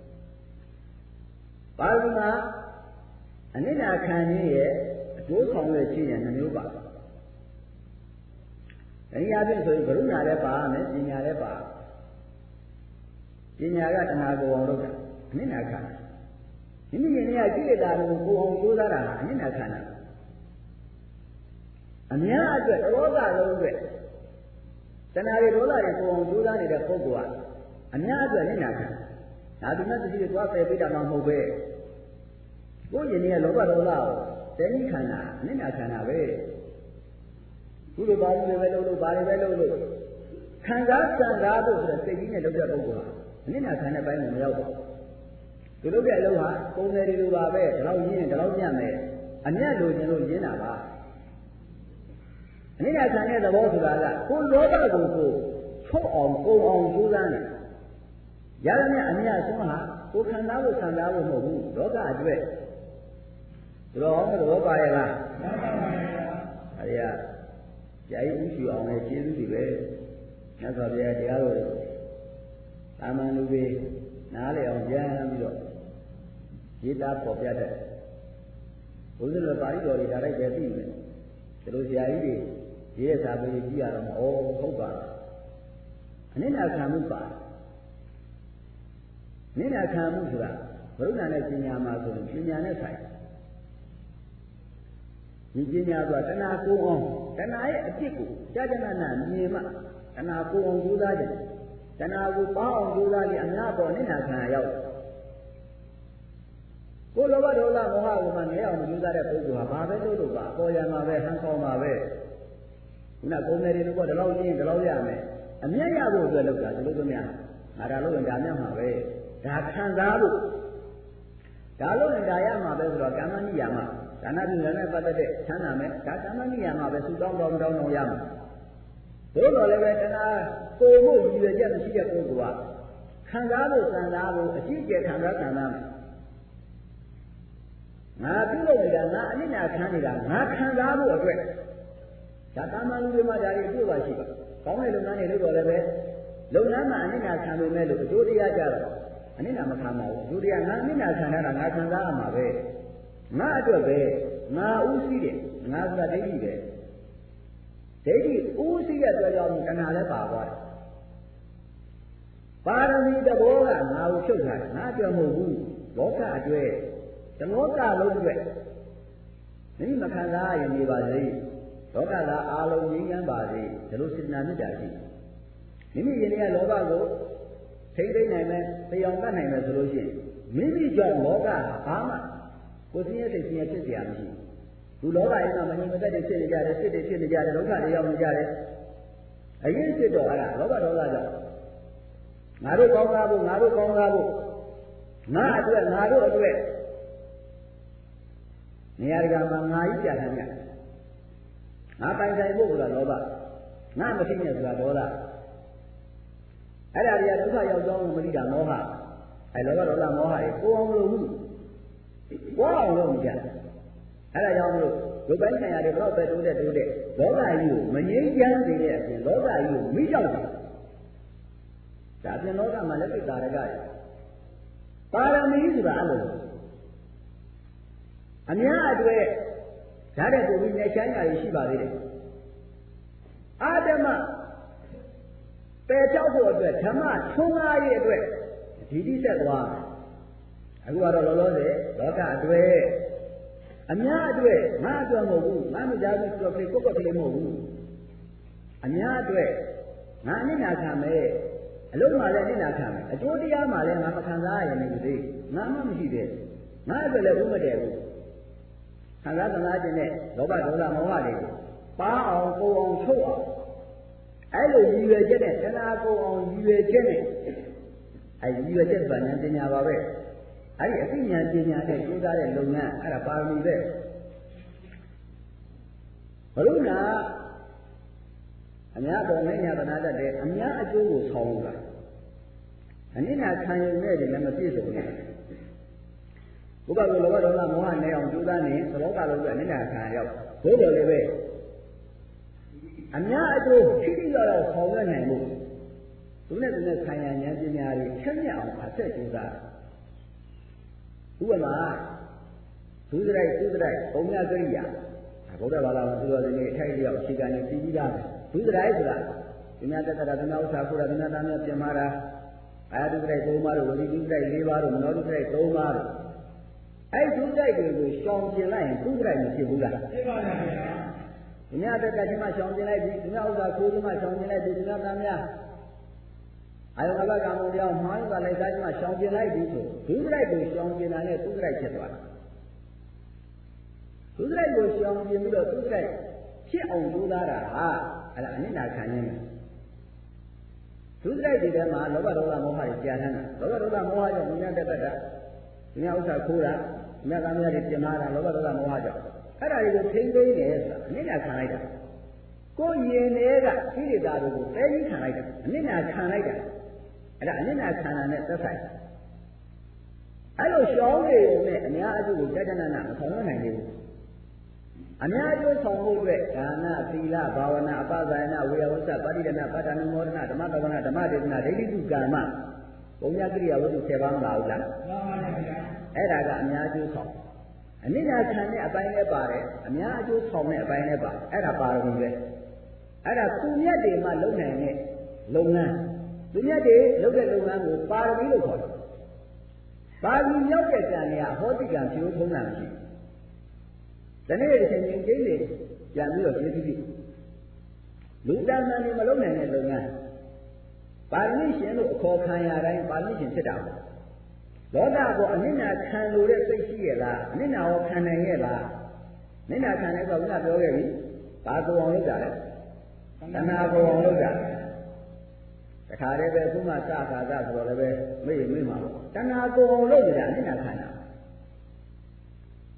ပါရမီမှာအနိစ္စခံရင်းရဲ့အကျိုးဆောင်ရရှိရင်နှမျိုးပါတနည်းအားဖြင့်ဆိုရင်ကရုဏာလည်းပါမယ်ပညာလည်းပါပညာကတဏှာကိုအောင်လုပ်တာအနိစ္စခန္ဓာမိမိရဲ့နေရာကိလေသာတွေကိုကိုအောင်ကြိုးစားတာအနိစ္စခန္ဓာအများအတွက်ဒေါသလုံးအတွက်တဏှာတွေဒေါသတွေကိုအောင်ကြိုးစားနေတဲ့ပုဂ္ဂိုလ်ကအများအတွက်အနိစ္စခန္ဓာဒါဒီမဲ့တတိတွေသွားပယ်ပေးတာမှမဟုတ်ပဲကိုယ်ရင်ရဲ့လောဘဒေါသကိုတဏှိခန္ဓာအနိစ္စခန္ဓာပဲကုသိုလ်ပါဠိတွေပဲလုပ်လို့ဘာတွေပဲလုပ်လို့ခံစားစံစားဖို့ဆိုတဲ့စိတ်ကြီးနဲ့လုပ်တဲ့ပုဂ္ဂိုလ်ဟာအနစ်နာခံတဲ့ဘိုင်းကိုမရောက်ပါဘူးသူလုပ်တဲ့အလုပ်ဟာပုံစံတွေလိုပါပဲဒီလောက်ရင်းဒီလောက်ညံ့မယ်အမြတ်လိုချင်လို့ရင်းတာပါအနစ်နာခံတဲ့သဘောဆိုတာကကိုယ်လောဘကိုကိုထုတ်အောင်ကိုယ်အောင်ကြိုးစားနေရရမြအမြတ်ဆုံးဟာကိုယ်ခံစားဖို့ခံစားဖို့မဟုတ်ဘူးလောကအတွက်ဒီလိုအောင်သဘောပါရဲ့လားမှန်ပါပါဗျာအဲဒီကဆရာကြီးဥရှိအောင်လည်းကျေးဇူးတွေပဲမြတ်စွာဘုရားတရားတော်တွေတာမန်လူတွေနားလည်အောင်ကြံပြီးတော့ရေးသားပေါ်ပြတတ်ဘုရားလည်းပါဠိတော်တွေဒါလိုက်ပဲသိမယ်ဒီလိုဆရာကြီးတွေရေးရစာပေကြည့်ရတော့ဩဟုတ်ပါအနိစ္စခံမှုပါအနိစ္စခံမှုဆိုတာဘုရားနဲ့ပညာမှာဆိုရင်ပညာနဲ့ဆိုင်ဒီပညာကတဏှာကိုအောင်တဏှာရဲ့အဖြစ်ကိုကြာကြာနာနာမြင်မှတဏှာကိုအောင်ကြိုးစားတယ်တဏှာကိုပေါအောင်ကြိုးစားရင်အများပေါ်နိဒာခံရောက်ကိုလောဘဒေါသမောဟကိုမှငဲအောင်ကြိုးစားတဲ့ပုဂ္ဂိုလ်ဟာဘာပဲလုပ်လို့ပါအပေါ်ရမှာပဲဟန်ခေါင်းမှာပဲခုနကုံတယ်တွေတော့ဒီလောက်ရင်းဒီလောက်ရမယ်အမြတ်ရဖို့အတွက်လုပ်တာဒီလိုသမီးငါဒါလို့ရင်ဒါမြတ်မှာပဲဒါခံစားလို့ဒါလို့ရင်ဒါရမှာပဲဆိုတော့ကာမဏိယာမဒါနပြုလည်းနဲ့ပတ်သက်တဲ့ချမ်းသာမယ်ဒါသမဏိယမှာပဲသူတောင်းတောင်းတောင်းတောင်းရမှာဘို့တော်လည်းပဲတဏှာကိုမှုရည်ရွယ်ချက်မရှိတဲ့ပုဂ္ဂိုလ်ကခံစားလို့ခံစားလို့အကြည့်ကျခံစားခံစားမယ်ငါပြုလုပ်နေတာငါအနစ်နာခံနေတာငါခံစားဖို့အတွက်ဒါတာမန်လူတွေမှာဒါတွေအပြည့်ပါရှိပါကောင်းတဲ့လုပ်ငန်းတွေလုပ်တော့လည်းပဲလုပ်ငန်းမှာအနစ်နာခံလို့မဲ့လို့အကျိုးတရားကြတော့အနစ်နာမခံပါဘူးအကျိုးတရားငါအနစ်နာခံတာငါခံစားရမှာပဲငါအတွက်ပဲငါဥသိတယ်ငါဆိုတာဒိဋ္ဌိပဲဒိဋ္ဌိဥသိတဲ့အတွက်ကြောင့်တဏှာလည်းပါသွားတယ်ပါရမီတဘောကငါ့ကိုဖြုတ်ထားတယ်ငါအတွက်မဟုတ်ဘူးလောကအတွက်တလောကလုံးအတွက်မိမခံစားရနေပါစေလောကသားအာလုံးငြိမ်းချမ်းပါစေဒီလိုစေတနာမေတ္တာရှိမိမိရင်ထဲကလောဘကိုထိမ့်သိမ့်နိုင်မယ်တရားတတ်နိုင်မယ်ဆိုလို့ရှိရင်မိမိကြောင့်လောကဘာမှကိုယ်သိရတဲ့သိရဖြစ်เสียမရှိဘူးလောကရင်ကမငြိမ်မသက်တွေဖြစ်နေကြတယ်စိတ်တွေဖြစ်နေကြတယ်ဒုက္ခတွေရောက်နေကြတယ်အရင်ဖြစ်တော့အဲ့ဒါလောဘဒေါသကြောင့်ငါတို့ကောင်းကားဖို့ငါတို့ကောင်းကားဖို့ငါအတွက်ငါတို့အတွက်နေရာတကာမှာငါကြီးပြဋ္ဌာန်းကြငါပိုင်ဆိုင်ဖို့ဆိုတာလောဘငါမသိနဲ့ဆိုတာဒေါသအဲ့ဒါတွေကဒုက္ခရောက်ကြောင်းမသိတာမောဟအဲ့လောဘဒေါသမောဟတွေကိုအောင်မလို့ဘူးကိုအောင်လို့မကြအဲ့ဒါကြောင့်မလို့ဒုက္ခဆိုင်ရာတွေဘယ်တော့ပဲတိုးတဲ့တိုးတဲ့လောဘကြီးကိုမငြိမ်းချမ်းစေတဲ့အပြင်လောဘကြီးကိုမိကြောက်တယ်ဒါပြင်လောကမှာလက်ပိတာရကရပါရမီဆိုတာအဲ့လိုအများအတွက်ဓာတ်တဲ့ပုံပြီးနေချမ်းသာရရှိပါသေးတယ်အာဓမ္မပယ်ချောက်ဖို့အတွက်ဓမ္မထွန်းကားရေးအတွက်ဒီတိဆက်သွားအခုကတော့လောလောဆယ်လောကအတွက်အများအတွက်ငါအတွက်မဟုတ်ဘူးငါမကြားဘူးဆိုတော့ကိုယ့်ကိုယ်ကလေးမဟုတ်ဘူးအများအတွက်ငါအနစ်နာခံမယ်အလုံးမှလည်းအနစ်နာခံမယ်အကျိုးတရားမှလည်းငါမခံစားရရင်လည်းငါမှမရှိသေးငါအတွက်လည်းဥမတည်ဘူးခံစားသနာခြင်းနဲ့လောဘဒေါသမောဟတွေပါအောင်ကိုအောင်ချုပ်အောင်အဲ့လိုရည်ရွယ်ချက်နဲ့တဏှာကိုအောင်ရည်ရွယ်ချက်နဲ့အဲ့ရည်ရွယ်ချက်ပါဉာဏ်ပညာပါပဲအဲ့ဒီအသိဉာဏ်ပညာနဲ့ကျိုးစားတဲ့လုပ်ငန်းအဲ့ဒါပါရမီပဲဘုရားအများတော်နဲ့ညာသနာတတ်တယ်အများအကျိုးကိုဆောင်လို့လားအနစ်နာခံရုံနဲ့လည်းမပြည့်စုံဘူးဘုရားကလောဘဒေါသမောဟနဲ့အောင်ကျိုးစားနေသလောကလုံးကအနစ်နာခံရောက်ဘိုးတော်လည်းပဲအများအကျိုးရှိရှိတော့တော့ဆောင်ရွက်နိုင်လို့သူနဲ့သူနဲ့ခံရဉာဏ်ပညာတွေချက်မြတ်အောင်အဆက်ကျိုးစားဥပမာဒုစရိုက်သုစရိုက်ပုံညာကရိယာဘုရားဘာသာမှာသူတော်စင်တွေအထိုက်လျောက်အခြေခံနေပြီးပြီးသားဒုစရိုက်ဆိုတာဒီများတက်တာဒီများဥစ္စာခိုးတာဒီများသားများပြင်မာတာအာဒုစရိုက်သုံးပါးတို့ဝိဒုစရိုက်လေးပါးတို့မနောဒုစရိုက်သုံးပါးတို့အဲ့ဒုစရိုက်တွေကိုရှောင်ကျင်လိုက်ရင်သုစရိုက်မဖြစ်ဘူးလားဖြစ်ပါပါဘုရားဒီများတက်တာဒီမှာရှောင်ကျင်လိုက်ပြီဒီများဥစ္စာခိုးဒီမှာရှောင်ကျင်လိုက်ပြီဒီများသားများအာယုံဘကံမုံတရားမှားရတာလိုက်သားချင်းမှရှောင်ကျင်လိုက်ပြီဆိုဒုစရိုက်ကိုရှောင်ကျင်တာနဲ့သုစရိုက်ဖြစ်သွားတယ်ဒုစရိုက်ကိုရှောင်ကျင်ပြီးတော့သုစရိုက်ဖြစ်အောင်ကြိုးစားတာဟာအဲ့ဒါအနစ်နာခံရင်းဒုစရိုက်တွေထဲမှာလောဘဒေါသမောဟတွေကြာထမ်းတာလောဘဒေါသမောဟကြောင့်မြတ်တက်တတ်တာမြတ်ဥစ္စာခိုးတာမြတ်သားများတွေပြင်မာတာလောဘဒေါသမောဟကြောင့်အဲ့ဒါတွေကိုထိမ့်သိမ်းတယ်ဆိုတာအနစ်နာခံလိုက်တာကိုယ်ရင်တွေကကိလေသာတွေကိုတဲကြီးခံလိုက်တာအနစ်နာခံလိုက်တာအဲ့ဒါအနစ်နာခန္ဓာနဲ့သက်ဆိုင်အဲ့လိုရှောင်းနေုံနဲ့အများအကျိုးကိုတက္ကနာနာမဆောင်နိုင်သေးဘူးအများအကျိုးဆောင်ဖို့အတွက်ဒါနသီလဘာဝနာအပဇာယနာဝေယဝစ္စပါဠိဒနာပါဋ္ဌာနမောဒနာဓမ္မတဝနာဓမ္မဒေသနာဒိဋ္ဌိတုကာမပုံညာကရိယာဝတ္ထုဆယ်ပါးမလားဘူးလားမှန်ပါဗျာအဲ့ဒါကအများအကျိုးဆောင်အနစ်နာခံတဲ့အပိုင်းလည်းပါတယ်အများအကျိုးဆောင်တဲ့အပိုင်းလည်းပါအဲ့ဒါပါရမီပဲအဲ့ဒါသူမြတ်တွေမှလုံနိုင်တဲ့လုပ်ငန်းသူမြတ်တွေလုပ်တဲ့လုပ်ငန်းကိုပါရမီလို့ခေါ်တယ်ပါရမီရောက်တဲ့ကံတွေကဟောတိကံဖြိုးထုံးတာမရှိဘူးဒီနေ့အချိန်ချင်းကျင်းနေပြန်ပြီးတော့ကျေးဇူးပြုလူတန်တန်တွေမလုပ်နိုင်တဲ့လုပ်ငန်းပါရမီရှင်လို့အခေါ်ခံရတိုင်းပါရမီရှင်ဖြစ်တာပေါ့လောကကိုအနစ်နာခံလို့တဲ့စိတ်ရှိရဲ့လားအနစ်နာရောခံနိုင်ရဲ့လားအနစ်နာခံတဲ့ကဘုရားပြောခဲ့ပြီဘာကိုအောင်လုပ်တာလဲတဏှာကိုအောင်လုပ်တာတခါတည်းပဲခုမှစခါကဆိုတော့လည်းပဲမေ့မေ့မှာပေါ့တဏှာကိုအောင်လုပ်နေတာအနစ်နာခံတာတ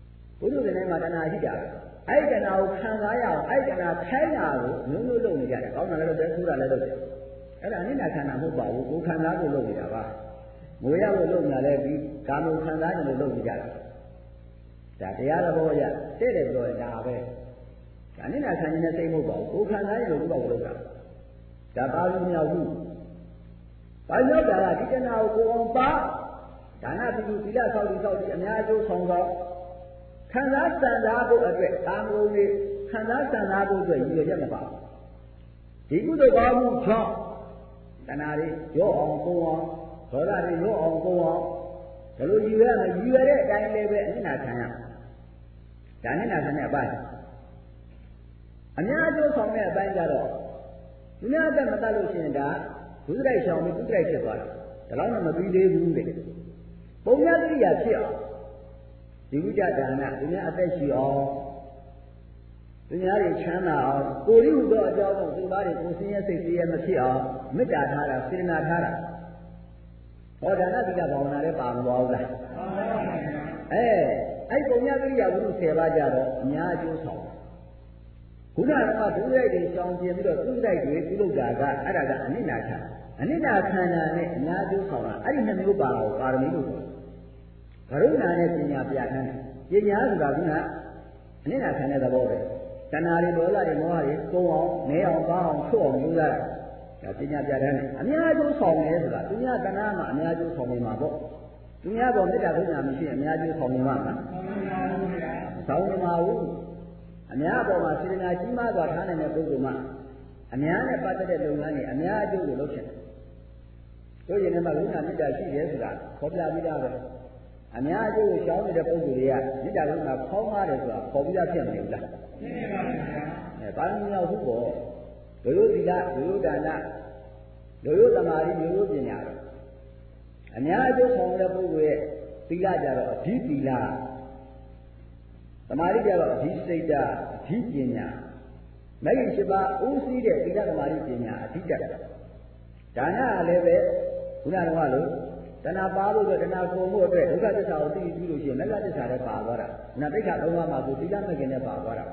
ဘုသူတွေမှာတဏှာရှိတာအဲ့တဏှာကိုခံစားရအောင်အဲ့တဏှာခိုင်းတာကိုမျိုးမျိုးလုပ်နေကြတယ်ကောင်းတာလည်းလုပ်တယ်ဆိုးတာလည်းလုပ်တယ်အဲ့ဒါအနိစ္စခန္ဓာမဟုတ်ပါဘူးကိုခံစားဖို့လုပ်နေတာပါငွေရဖို့လုပ်နေတာလည်းဒီကာမခံစားတယ်လို့လုပ်နေကြတာဒါတရားတော်ရတဲ့တယ်ပြောရင်ဒါပဲဒါအနိစ္စခန္ဓာနဲ့စိတ်မဟုတ်ပါဘူးကိုခံစားရလို့ဘုရားလုပ်တာဒါပါလို့မရဘူးဘာလို့ဒါကဒီတဏှာကိုကိုအောင်ပါဒါနပြုသီလဆောက်တည်ဆောက်တည်အများအကျိုးဆောင်ဆောင်ခံစားစံစားဖို့အတွက်ကာမဂုဏ်တွေခံစားစံစားဖို့အတွက်ရည်ရွယ်ချက်မပါဒီကုသိုလ်ကောင်းမှုကြောင့်တဏှာတွေရော့အောင်ပုံအောင်ဒေါသတွေရော့အောင်ပုံအောင်ဒါလိုရည်ရွယ်မယ်ရည်ရွယ်တဲ့အတိုင်းလည်းပဲအနိနာခံရဒါအနိနာခံတဲ့အပိုင်းအများအကျိုးဆောင်တဲ့အပိုင်းကြတော့ဒီများအသက်မတတ်လို့ရှိရင်ဒါဒုစရိုက်ရှောင်ပြီးဒုစရိုက်ဖြစ်သွားတာဒါတော့မပြီးသေးဘူးတဲ့ပုံညာတိရဖြစ်အောင်ဒီဝိကြဒါနဒီများအသက်ရှိအောင်ဒီများတွေချမ်းသာအောင်ကိုရိဟုသောအကြောင်းကိုသူသားတွေကိုဆင်းရဲစိတ်ဆင်းရဲမဖြစ်အောင်မေတ္တာထားတာစေတနာထားတာဟောဒါနတိကဘာဝနာလည်းပါမသွားဘူးလားအဲအဲ့ပုံညာတိရဝိနည်းဆယ်ပါးကြတော့အများအကျိုးဆောင်ခုနကဒုရိုက်တွေရှောင်ကျင်ပြီးတော့သူ့တိုက်တွေပြုလုပ်တာကအဲ့ဒါကအနိနာခန္ဓာအနိနာခန္ဓာနဲ့အများကျိုးဆောင်တာအဲ့ဒီနှစ်မျိုးပါတော့ပါရမီလို့ဆိုတာကရုဏာနဲ့ပညာပြဋ္ဌာန်းပညာဆိုတာကအနိနာခန္ဓာသဘောပဲတဏှာတွေဒေါသတွေမောဟတွေသုံးအောင်နဲအောင်ပါအောင်ထုတ်အောင်လုပ်ရတာဒါပညာပြဋ္ဌာန်းအများကျိုးဆောင်တယ်ဆိုတာသူများတဏှာမှာအများကျိုးဆောင်နေမှာပေါ့သူများပေါ်မေတ္တာကရုဏာမရှိရင်အများကျိုးဆောင်နေမှာမလားဆောင်နေမှာဘူးအများအပေါ်မှာစေတနာကြီးမားစွာထားနိုင်တဲ့ပုဂ္ဂိုလ်မှအများနဲ့ပတ်သက်တဲ့လုပ်ငန်းတွေအများအကျိုးကိုလုပ်ချင်တယ်။တို့ရင်လည်းကရုဏာမေတ္တာရှိတယ်ဆိုတာခေါ်ပြပြီးသားပဲ။အများအကျိုးကိုရှောင်နေတဲ့ပုဂ္ဂိုလ်တွေကမေတ္တာကရုဏာဖောင်းကားတယ်ဆိုတာခေါ်ပြဖြစ်မနေဘူးလား။ဖြစ်ပါပါဗျာ။အဲဘာလို့မြောက်ဘူးပေါ့။ဒုယုသီလဒုယုဒါနဒုယုသမာဓိဒုယုပညာအများအကျိုးဆောင်တဲ့ပုဂ္ဂိုလ်ရဲ့သီလကြတော့အဓိသီလသမာဓိကြတော့အဓိစိတ်ဓာတ်အဓိပညာမဂ္ဂင်၈ပါးဦးစီးတဲ့သီလသမာဓိပညာအဓိတတ်ဒါနကလည်းပဲခုနကတော့လို့တဏှာပါဖို့အတွက်တဏှာကုန်ဖို့အတွက်ဒုက္ခသစ္စာကိုသိပြီးလို့ရှိရင်မဂ္ဂသစ္စာလည်းပါသွားတာနာတိတ်ခါလုံးဝမှာကိုသီလမဂ္ဂင်နဲ့ပါသွားတာ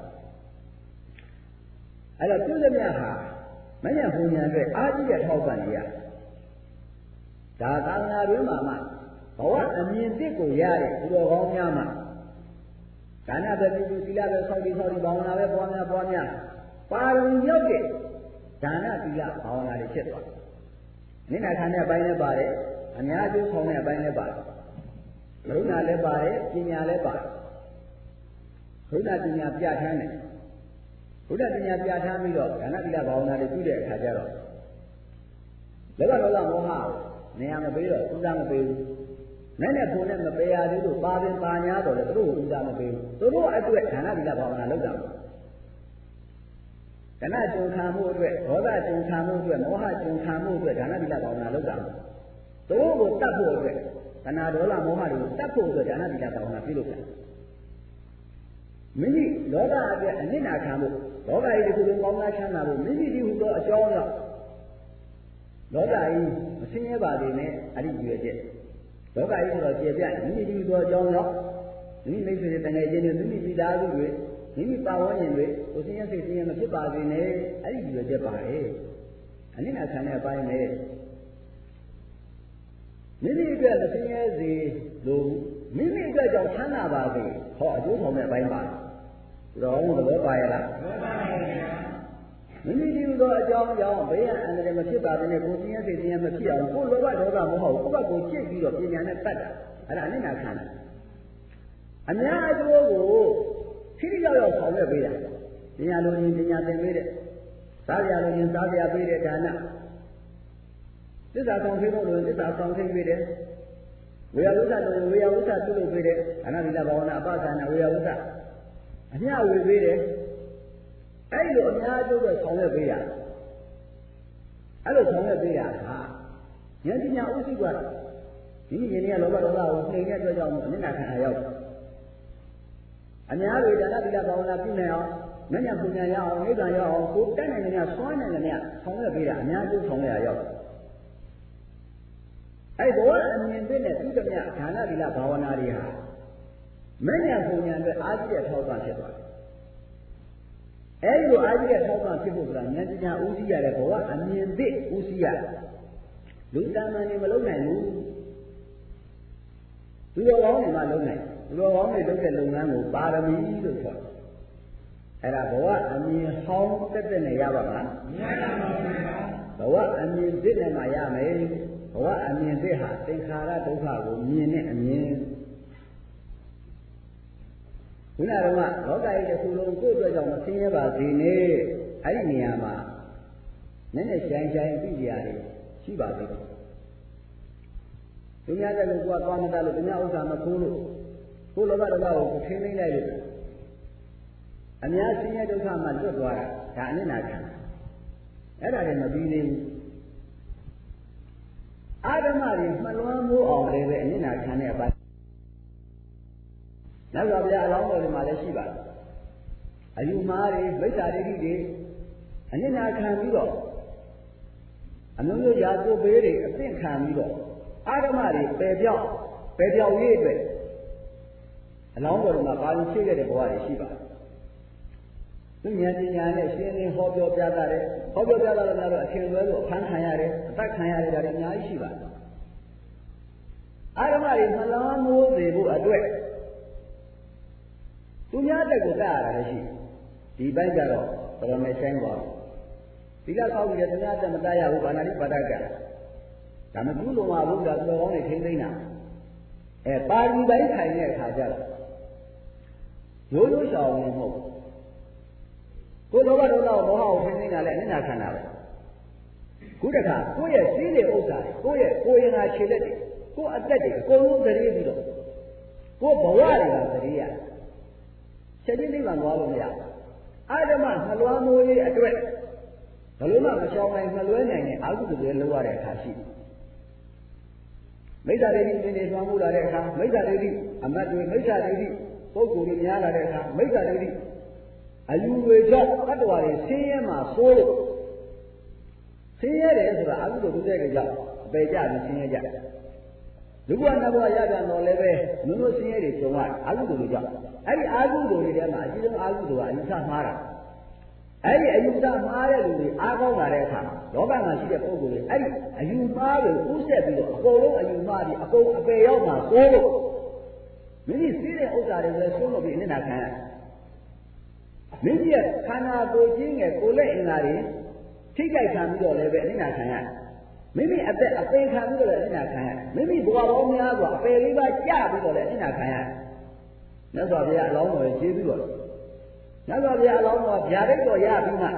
အဲ့တော့သူသမ ्या ဟာမဉ္ဇဉ်ဘုံညာအတွက်အာကြည့်တဲ့ထောက်ပံ့နေရဒါသာသနာ့တွင်မှာမှဘဝအမြင်သစ်ကိုရတဲ့သူတော်ကောင်းများမှာဒါနပဲပြုသီလပဲဆောက်တည်ဆောက်တည်ဘာဝနာပဲပွားများပွားများပါရမီရောက်တဲ့ဒါနသီလဘာဝနာတွေဖြစ်သွားနိနာခံတဲ့အပိုင်းလည်းပါတယ်အများကျိုးဆောင်တဲ့အပိုင်းလည်းပါတယ်ကရုဏာလည်းပါတယ်ပညာလည်းပါတယ်ဘုရားပညာပြဋ္ဌာန်းတယ်ဘုရားပညာပြဋ္ဌာန်းပြီးတော့ဒါနသီလဘာဝနာတွေပြုတဲ့အခါကျတော့လောဘဒေါသမောဟကိုနေရာမပေးတော့ဥစ္စာမပေးဘူးနဲ့နဲ့ပုံနဲ့မပယ်ရသေးလို့ပါပင်ပါညာတော့လေသူတို့ဥစ္စာမပေးဘူးသူတို့အတွက်ဒါနသီလဘာဝနာလုပ်တာဒါနကြုံခံမှုအတွက်ဒေါသကြုံခံမှုအတွက်မောဟကြုံခံမှုအတွက်ဒါနသီလဘာဝနာလုပ်တာသူတို့ကိုတတ်ဖို့အတွက်တဏှာဒေါသမောဟတွေကိုတတ်ဖို့အတွက်ဒါနသီလဘာဝနာပြုလုပ်တာမိမိလောကအတွက်အနစ်နာခံမှုလောကကြီးတစ်ခုလုံးကောင်းသားချမ်းသာဖို့မိမိဒီဟုသောအကြောင်းကြောင့်လောကကြီးမဆင်းရဲပါသေးနဲ့အရိရွယ်ချက်လောကကြီးဆိုတော့ကျေပြတ်မိမိဒီသောအကြောင်းကြောင့်မိမိမိတ်ဆွေတွေတငယ်ချင်းတွေမိမိမိသားစုတွေမိမိပါဝန်းကျင်တွေကိုဆင်းရဲစိတ်ဆင်းရဲမဖြစ်ပါစေနဲ့အဲ့ဒီရွယ်ချက်ပါတယ်အနိနာခံတဲ့အပိုင်းနဲ့မိမိအတွက်မဆင်းရဲစေလို့မိမိအတွက်ကြောင့်ချမ်းသာပါစေဟောအကျိုးဆောင်တဲ့အပိုင်းပါတော်ဘုရားပါရလားမှန်ပါပါဗျာမိမိဒီလိုအကြောင်းကြောင့်ဘေးရန်အန္တရာယ်မဖြစ်ပါဘဲနဲ့ကိုယ်ဆင်းရဲစိတ်ဆင်းရဲမဖြစ်အောင်ကိုယ်လောဘဒေါသမောဟကိုကိုယ့်ဘက်ကိုကြိတ်ပြီးတော့ပညာနဲ့တတ်တာအဲ့ဒါအနိနာခံတာအများအကျိုးကိုထိထိရောက်ရောက်ဆောင်ရွက်ပေးတာပညာလိုရင်ပညာသင်ပေးတဲ့စားရလိုရင်စားရပေးတဲ့ဒါနသစ္စာဆောင်ထိဖို့လိုရင်သစ္စာဆောင်ထိပေးတယ်ဝေယဝုဇ္ဇလိုရင်ဝေယဝုဇ္ဇပြုလုပ်ပေးတယ်ဒါနသီလဘာဝနာအပ္ပဒါနဝေယဝုဇ္ဇအမျှဝေပေးတယ်အဲ့လိုအများကျိုးပဲဆောင်ရွက်ပေးတာအဲ့လိုဆောင်ရွက်ပေးတာဟာဉာဏ်ပညာဥသိကဒီနည်းနဲ့လောဘဒေါသကိုနှိမ်တဲ့အတွက်ကြောင့်အနိနာခံရရောက်အများတွေဒါနသီလဘာဝနာပြုနိုင်အောင်မဉ္ဇဉ်ပညာရအောင်နိဗ္ဗာန်ရအောင်ကိုတတ်နိုင်တဲ့များစွမ်းနိုင်တဲ့များဆောင်ရွက်ပေးတာအများကျိုးဆောင်ရရောက်အဲ့ဘဝအမြင်သစ်နဲ့သူတမဒါနသီလဘာဝနာတွေဟာမဉ္ဇဉ်ပုံညာအတွက်အာဇိရဲ့ထောက်ပံ့ဖြစ်သွားတယ်အဲဒီလိုအာဇိရဲ့ထောက်ပံ့ဖြစ်ဖို့ဆိုတာဉာဏ်ပညာဥသိရတဲ့ဘဝအမြင်သစ်ဥသိရလူတဏ္ဍာနေမလုံးနိုင်ဘူးသူတော်ကောင်းတွေမှလုံးနိုင်သူတော်ကောင်းတွေလုပ်တဲ့လုပ်ငန်းကိုပါရမီလို့ခေါ်တယ်အဲ့ဒါဘဝအမြင်ဟောင်းတက်တက်နဲ့ရပါမလားမရပါဘူးဘဝအမြင်သစ်နဲ့မှရမယ်ဘဝအမြင်သစ်ဟာသင်္ခါရဒုက္ခကိုမြင်တဲ့အမြင်ခုနကတော့လောကကြီးတစ်ခုလုံးကိုယ့်အတွက်ကြောင့်မသိရပါစေနဲ့အဲ့ဒီနေရာမှာနည်းနည်းဆိုင်ဆိုင်သိကြရတယ်ရှိပါသေးတယ်သူများတဲ့လူကသွားမတတ်လို့သူများဥစ္စာမခိုးလို့ကိုယ်လောဘဒေါသကိုခင်းသိမ့်လိုက်လို့အများဆင်းရဲဒုက္ခမှလွတ်သွားတာဒါအနစ်နာခံအဲ့ဒါလည်းမပြီးသေးဘူးအာဓမ္မတွေမှလွမ်းမိုးအောင်လည်းပဲအနစ်နာခံတဲ့အပိုင်းနောက်တော့ဗျာအလောင်းတော်တွေမှာလည်းရှိပါတယ်အယူမားတွေမိစ္ဆာဒိဋ္ဌိတွေအနစ်နာခံပြီးတော့အမျိုးမျိုးရာကိုပေးတွေအသင့်ခံပြီးတော့အာဓမ္မတွေပယ်ပြောက်ပယ်ပြောက်ရေးအတွက်အလောင်းတော်တွေမှာပါရင်ရှိခဲ့တဲ့ဘဝတွေရှိပါတယ်သူဉာဏ်ပညာနဲ့ရှင်းလင်းဟောပြောပြသတယ်ဟောပြောပြသလို့များတော့အထင်လွဲလို့အဖမ်းခံရတယ်အသက်ခံရတယ်ဒါတွေအများကြီးရှိပါတယ်အာဓမ္မတွေနှလုံးမိုးစေဖို့အတွက်သူများတက်ကိုတတ်ရတာလည်းရှိဒီဘက်ကျတော့ဘယ်လိုနဲ့ဆိုင်သွားဒီကကောက်ပြီးတဲ့သူများတက်မတတ်ရဘူးဘာနာတိပါဒကဒါမကူးလုံးဝဘူးဒါတော်ကောင်းနေထိမ့်သိမ့်တာအဲပါဠိပိုင်းခိုင်တဲ့အခါကျတော့ရိုးရိုးရှောင်နေမဟုတ်ကိုယ်လောဘဒေါသကိုမောဟကိုထိမ့်သိမ့်တာလည်းအနစ်နာခံတာပဲခုတခါကိုယ့်ရဲ့စည်းတဲ့ဥစ္စာတွေကိုယ့်ရဲ့ကိုယ်ရင်သာခြေလက်တွေကိုယ့်အသက်တွေအကုန်လုံးသတိပြီးတော့ကိုယ်ဘဝတွေကသတိရချက်ချင်းလေးမှသွားလို့မရအာဓမ္မနှလွှမ်းမိုးရေးအတွက်ဘယ်လိုမှမရှောင်နိုင်နှလွှဲနိုင်တဲ့အာဟုတွေလောက်ရတဲ့အခါရှိတယ်မိစ္ဆာဒိဋ္ဌိသင်တွေလွှမ်းမိုးလာတဲ့အခါမိစ္ဆာဒိဋ္ဌိအမတ်တွေမိစ္ဆာဒိဋ္ဌိပုဂ္ဂိုလ်တွေများလာတဲ့အခါမိစ္ဆာဒိဋ္ဌိအယူတွေကြောင့်တတ္တဝါတွေဆင်းရဲမှာစိုးလို့ဆင်းရဲတယ်ဆိုတာအာဟုတို့တဲ့ကြောင့်အပေကြပြီးဆင်းရဲကြတယ်လူဘဝနတ်ဘဝရပြန်တော့လည်းပဲမျိုးမျိုးဆင်းရဲတွေကြုံရတယ်အာဟုတို့ကြောင့်အဲ့ဒီအာဟုတို့တွေထဲမှာအကြီးဆုံးအာဟုတို့ကအယူဆမှားတာအဲ့ဒီအယူဆမှားတဲ့လူတွေအားကောင်းလာတဲ့အခါလောကမှာရှိတဲ့ပုဂ္ဂိုလ်တွေအဲ့ဒီအယူမှားကိုဥဆက်ပြီးတော့အကုန်လုံးအယူမှားပြီးအကုန်အပေရောက်မှာကိုလို့မိမိစီးတဲ့ဥစ္စာတွေလည်းဆုံးလို့ပြီးအနစ်နာခံရတယ်မိမိရဲ့ခန္ဓာကိုယ်ကြီးငယ်ကိုယ်လက်အင်္ဂါတွေထိကြိုက်ခံပြီးတော့လည်းပဲအနစ်နာခံရတယ်မိမိအသက်အပေခံပြီးတော့လည်းအနစ်နာခံရတယ်မိမိဘဝပေါင်းများစွာအပေလေးပါးကြပြီးတော့လည်းအနစ်နာခံရတယ်မြတ်စွာဘုရားအလောင်းတော်ရဲ့ကျေးဇူးတော်မြတ်စွာဘုရားအလောင်းတော်ဗျာဒိတ်တော်ရပြီးမှ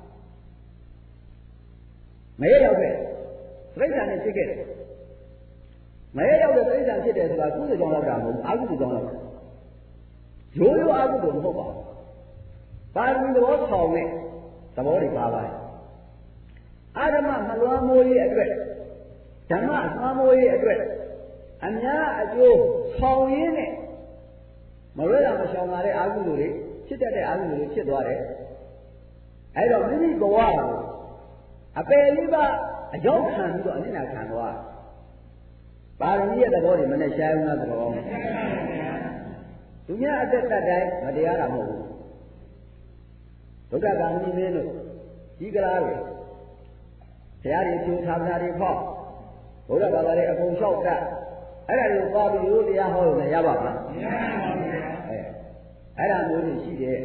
မရရောက်တဲ့ပြိဿာနဲ့ဖြစ်ခဲ့တယ်မရရောက်တဲ့ပြိဿာဖြစ်တယ်ဆိုတာကုသိုလ်ကြောင့်လောက်တာမဟုတ်အာဟုတုကြောင့်လောက်တာရိုးရိုးအာဟုတုမဟုတ်ပါဘူးပါရမီသဘောဆောင်တဲ့သဘောတွေပါပါတယ်အာဓမ္မမလွှမ်းမိုးရေးအတွက်ဓမ္မလွှမ်းမိုးရေးအတွက်အများအကျိုးဆောင်ရင်းနဲ့မရွေးတာမရှောင်လာတဲ့အာဟုတုတွေဖြစ်တတ်တဲ့အာဟုတုတွေဖြစ်သွားတယ်အဲဒါမိမိဘဝကိုအပယ်လေးပါအရောက်ခံပြီးတော့အနစ်နာခံသွားပါရမီရဲ့သဘောတွေမနဲ့ရှားအောင်လားသဘောသူများအသက်သက်တိုင်းမတရားတာမဟုတ်ဘူးဒုက္ခကံမိမင်းတို့ကြီးကလားတွေဘုရားတွေကျိုးသာသနာတွေဖောက်ဘုရားဘာသာတွေအကုန်လျှောက်တတ်အဲ့ဒါတွေပါပြီးရိုးတရားဟောလို့လည်းရပါမလားမရပါဘူးဗျာအဲအဲ့ဒါမျိုးတွေရှိတယ်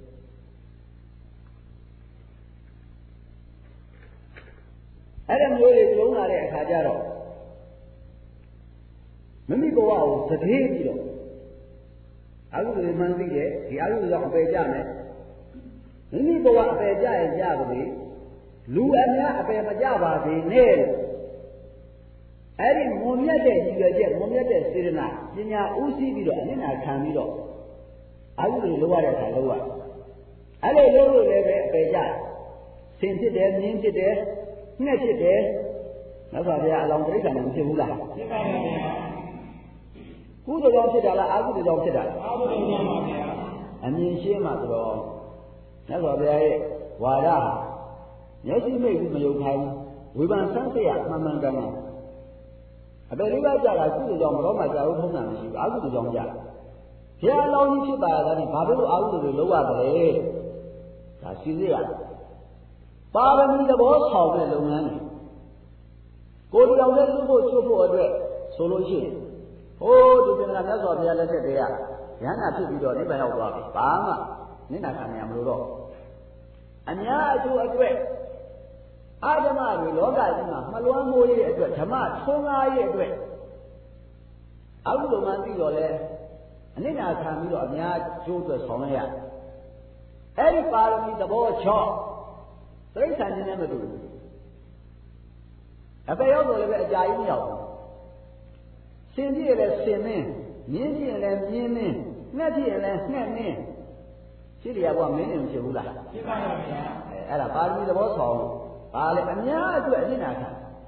အဲ့ဒါမျိုးတွေကျုံလာတဲ့အခါကျတော့မိမိဘဝကိုသတိပြီးတော့အာဟုတွေမှန်းသိတယ်ဒီအာဟုတွေတော့အပေကြမယ်မိမိဘဝအပေကြရင်ကြပါလေလူအများအပေမကြပါစေနဲ့အဲ့ဒီမွန်မြတ်တဲ့ရည်ရွယ်ချက်မွန်မြတ်တဲ့စေတနာပညာဥသိပြီးတော့အနစ်နာခံပြီးတော့အာဟုတွေလိုရတဲ့အခါလိုရအဲ့လိုလိုလို့လည်းပဲအပေကြဆင်ဖြစ်တယ်မြင်းဖြစ်တယ်ငှက်ဖြစ်တယ်နောက်ပါဗျာအလောင်းတိရစ္ဆာန်မဖြစ်ဘူးလားဖြစ်ပါပါဗျာကုသိုလ်ကြောင့်ဖြစ်တာလားအာဟုကြောင့်ဖြစ်တာလားအာဟုကြောင့်ပါဗျာအမြင်ရှင်းမှဆိုတော့နောက်ပါဗျာရဲ့ဝါဒမျက်စိမိတ်ဘူးမယုံခိုင်းဝေဖန်ဆန်းစစ်ရမှန်မှန်ကန်ကန်အပေလေးပါးကြတာကုသိုလ်ကြောင့်မတော်မှကြာဘူးထုံးတာမရှိဘူးအာဟုကြောင့်ကြာဘုရားလောင်းကြီးဖြစ်ပါတာနဲ့ဘာလို့အာဟုတွေလောက်ရတယ်ဒါစီစစ်ရပါရမီသဘောဆောင်တဲ့လုပ်ငန်းတွေကိုယ်တောင်နဲ့သူ့ဖို့ကျွတ်ဖို့အတွက်ဆိုလို့ရှိရင်ဟိုးဒီပင်ကမြတ်စွာဘုရားလက်ထက်တည်းကရဟန္တာဖြစ်ပြီးတော့နိဗ္ဗာန်ရောက်သွားပြီဘာမှနိဗ္ဗာန်ခံရမလို့တော့အများအကျိုးအတွက်အာဓမ္မတွေလောကကြီးမှာမလွမ်းမိုးရဲ့အတွက်ဓမ္မထုံးကားရဲ့အတွက်အကုသိုလ်မှသိတော့လဲအနိစ္စခံပြီးတော့အများကျိုးအတွက်ဆောင်ရရအဲ့ဒီပါရမီသဘောချော့တိရစ္ဆာန်ချင်းနဲ့မတူဘူးအပေရောက်တော့လည်းပဲအကြာကြီးမရောက်ဘူးစင်ကြည့်ရလဲစင်မင်းမြင်းကြည့်ရလဲမြင်းမင်းငှက်ကြည့်ရလဲငှက်မင်းရှိတယ်ကွာမင်းနေမဖြစ်ဘူးလားဖြစ်ပါရဲ့ဗျာအဲအဲ့ဒါပါရမီသဘောဆောင်ပါလေအများအတွက်အနိစ္စခံ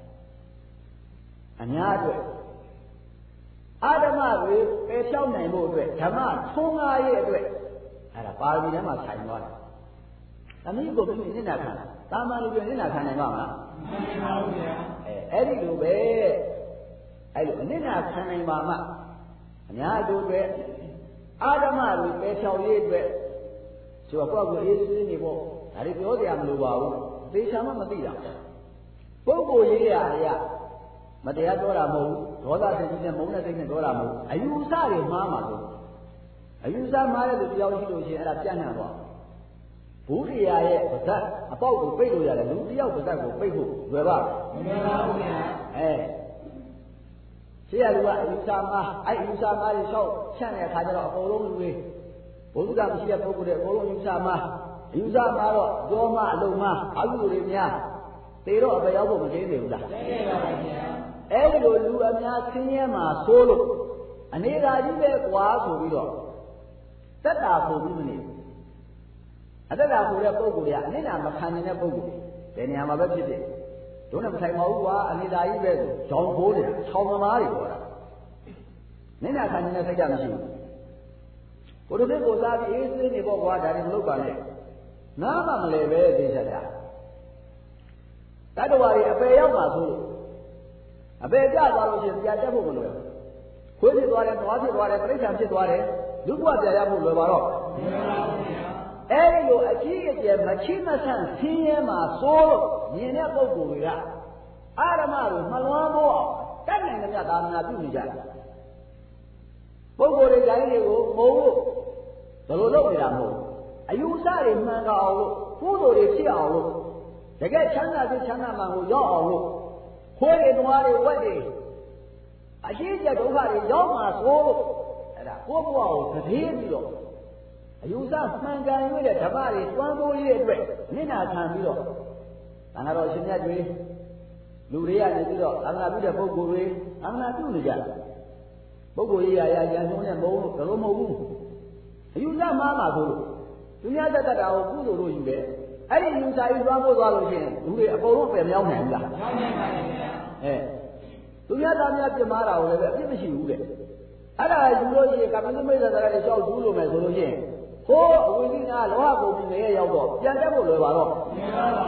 အများအတွက်အာဓမ္မတွေပယ်ဖြောင်းနိုင်ဖို့အတွက်ဓမ္မထုံးကားရဲ့အတွက်အဲ့ဒါပါရမီထဲမှာဆိုင်သွားတယ်အမိကိုပြီးနိစ္စခံတာမန်လူတွေနိစ္စခံနိုင်ပါမလားမနိုင်ပါဘူးဗျာအဲအဲ့ဒီလိုပဲအဲ့လိုအနိစ္စခံနိုင်ပါမှအများတို့အတွက်အာဓမ္မတွေပယ်ဖြောင်းရေးအတွက်ဆိုတော့ကိုယ့်ကိုယ်အေးဆေးနေဖို့ဒါတွေပြောကြရမလို့ပါဘူးသေချာမှမသိတာပုဂ္ဂိုလ်ရေးရရမတရားပြောတာမဟုတ်ဘူးဒေါသစိတ်နဲ့မုန်းတဲ့စိတ်နဲ့ပြောတာမဟုတ်အယူအဆတွေမှားမှာလို့အယူအဆမှားတဲ့လူတယောက်ရှိလို့ရှိရင်အဲ့ဒါပြန့်နှံ့သွားဘုရားရဲ့ပါဇက်အပေါက်ကိုပိတ်လို့ရတယ်လူတယောက်ပါဇက်ကိုပိတ်ဖို့လွယ်ပါမလွယ်ပါဘူးဗျာအဲရှိရလူကအယူအဆမှားအဲ့အယူအဆမှားတွေလျှောက်ဖြန့်တဲ့အခါကျတော့အကုန်လုံးလူတွေဘုရားမရှိတဲ့ပုဂ္ဂိုလ်တွေအကုန်လုံးယူဆမှားယူဆမှားတော့ကြောမှအလုံးမှားအကုသိုလ်တွေများသေတော့အပရောက်ဖို့မသိသေးဘူးလားသိပါပါဗျာအဲ့ဒီလိုလူအများဆင်းရဲမှာဆိုးလို့အနေသာကြီးပဲကွာဆိုပြီးတော့တက်တာဆိုပြီးမနေအတက်တာဆိုတဲ့ပုဂ္ဂိုလ်ကအနိစ္စမခံနိုင်တဲ့ပုဂ္ဂိုလ်ဘယ်နေရာမှာပဲဖြစ်ဖြစ်တို့နဲ့မဆိုင်ပါဘူးကွာအနေသာကြီးပဲဆိုကြောင်ခိုးတယ်ခြောင်သမားတွေပေါ်တာနိစ္စခံနိုင်တဲ့စိတ်ကမရှိဘူးကိုယ်တို့ကိုစားပြီးအေးဆေးနေပေါ့ကွာဒါတွေမလုပ်ပါနဲ့နားမှမလဲပဲသိချင်တာတတ္တဝါတွေအပေရောက်ပါဆိုလို့အပေကြသွားလို့ရှိရင်ပြန်တက်ဖို့မလွယ်ဘူးခွေးဖြစ်သွားတယ်၊သွားဖြစ်သွားတယ်၊ပြိဋ္ဌာန်ဖြစ်သွားတယ်လူ့ဘဝပြန်ရဖို့လွယ်ပါတော့အဲဒီလိုအကြီးအကျယ်မချိမဆန့်ဆင်းရဲမှာစိုးလို့မြင်တဲ့ပုဂ္ဂိုလ်တွေကအာရမတွေမလွမ်းမိုးအောင်တတ်နိုင်တဲ့မြတ်သာသနာပြုနေကြတယ်ပုဂ္ဂိုလ်တွေတိုင်းတွေကိုမုံလို့ဘယ်လိုလုပ်နေတာမဟုတ်အယူအဆတွေမှန်ကန်အောင်လို့ကုသိုလ်တွေဖြစ်အောင်လို့တကယ်ချမ်းသာတဲ့ချမ်းသာမှန်ကိုရောက်အောင်လို့ခွေးတွေ၊သွားတွေ၊ဝက်တွေအရှိကျဒုက္ခတွေရောက်မှာဆိုလို့အဲ့ဒါကိုယ့်ဘဝကိုသတိပြီးတော့အယူဆမှန်ကန်ရတဲ့ဓမ္မတွေတွန်းပိုးရတဲ့အတွက်နိနာခံပြီးတော့သံဃာတော်ရှင်မြတ်တွေလူတွေကနေပြီးတော့သံဃာပြုတဲ့ပုဂ္ဂိုလ်တွေသံဃာပြုနေကြတယ်ပုဂ္ဂိုလ်ရေးရာရန်ဆုံးနဲ့မုံလို့ဘယ်လိုမဟုတ်ဘူးအယူဆမှားမှာဆိုလို့သူများတတ်တာကိုကုသိုလ်လို့ယူတယ်အဲ့ဒီယူဆကြီးတွန်းပိုးသွားလို့ရှိရင်လူတွေအကုန်လုံးပဲမရောက်နိုင်ဘူးလားရောက်နိုင်ပါရဲ့ဗျာအဲသူများသားများပြစ်မှားတာကိုလည်းပဲအပြစ်မရှိဘူးတဲ့အဲ့ဒါယူလို့ရှိရင်ကမ္မသမိတ်သရတွေလျှောက်ကျူးလို့မယ်ဆိုလို့ရှိရင်ဟိုးအဝိဇ္ဇာလောဟကုန်ပြီးနေရောက်တော့ပြန်တက်ဖို့လွယ်ပါတော့မှန်ပါပါ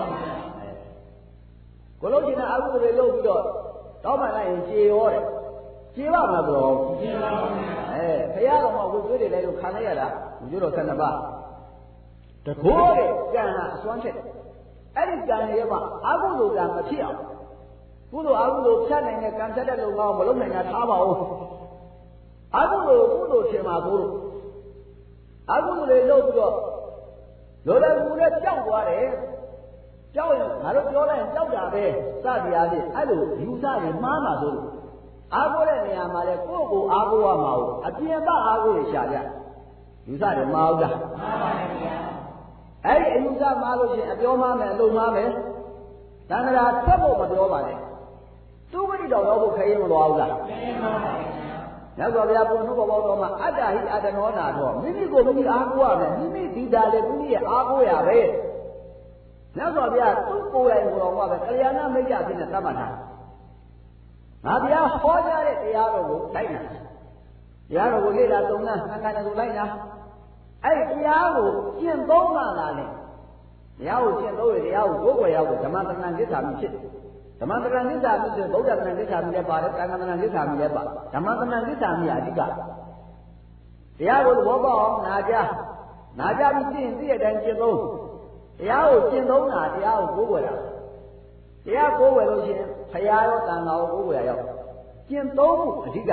ကိုလို့ရှိရင်အကုသိုလ်တွေလုပ်ပြီးတော့တောင်းပန်လိုက်ရင်ကြေရောတယ်ကြေပါမှာဆိုတော့ကြေပါပါအဲဘုရားတော်မှာဝိသွေးတွေလည်းလို့ခံလိုက်ရတာဝိသွေးတော်ဆယ်နှစ်ပါးတကိုးတဲ့ကံကအစွမ်းချက်အဲ့ဒီကံရဲ့မှာအကုသိုလ်ကံမဖြစ်အောင်ကုသိုလ်အကုသိုလ်ဖြတ်နိုင်တဲ့ကံဖြတ်တဲ့လုံကောင်းမလုပ်နိုင်တာထားပါဦးအကုသိုလ်ကုသိုလ်ထင်ပါဘူးအကုသိုလ်တွေလုပ်ပြီးတော့လောလကူနဲ့ကြောက်သွားတယ်ကြောက်ရင်ငါတို့ပြောလိုက်ရင်ကြောက်တာပဲစသည်အားဖြင့်အဲ့လိုယူဆရင်မှားမှာဆိုလို့အားကိုးတဲ့နေရာမှာလဲကိုယ့်ကိုယ်အားကိုးရမှာဟုတ်အပြင်ပအားကိုးရရှာကြယူဆတယ်မှားဟုတ်လားမှားပါရဲ့ဗျာအဲ့ဒီအယူဆမှားလို့ရှိရင်အပြောမှားမယ်အလုံးမှားမယ်သံဃာထွက်ဖို့မပြောပါနဲ့သူဝိတိတော်ရောက်ဖို့ခရင်မသွားဘူးလားခရင်ပါပါမြတ်စွာဘုရားဘုန်းတော်ဘောတော်မှာအတ္တဟိအတ္တနောနာတော့မိမိကိုမိမိအားကိုးရမယ်မိမိဒီတာလေမိမိရဲ့အားကိုးရပဲမြတ်စွာဘုရားသူ့ကိုယ်တိုင်ကိုယ်တော်ကပဲကလျာဏမိတ်္တဖြစ်နေသတ်မှတ်တာငါဘုရားဟောကြားတဲ့တရားတော်ကိုလိုက်နာတရားတော်ကိုလေ့လာသုံးသပ်အခါတကူလိုက်နာအဲ့ဒီတရားကိုကျင့်သုံးမှလာလေတရားကိုကျင့်သုံးရတရားကိုကိုယ်ွယ်ရဖို့ဓမ္မတဏ္ဍကိစ္ဆာမိဖြစ်တယ်ဓမ္မတဏ္ဍကိစ္ဆာမိဆိုဗုဒ္ဓတဏ္ဍကိစ္ဆာမိလည်းပါတယ်သံဃာတဏ္ဍကိစ္ဆာမိလည်းပါဓမ္မတဏ္ဍကိစ္ဆာမိအဓိကတရားကိုသဘောပေါက်အောင်နာကြနာကြပြီးသိရင်သိတဲ့အတိုင်းကျင့်သုံးတရားကိုကျင့်သုံးတာတရားကိုကိုးကွယ်တာတရားကိုးကွယ်လို့ရှိရင်ဘုရားရောတန်ခါကိုကိုးကွယ်ရရောက်ကျင့်သုံးမှုအဓိက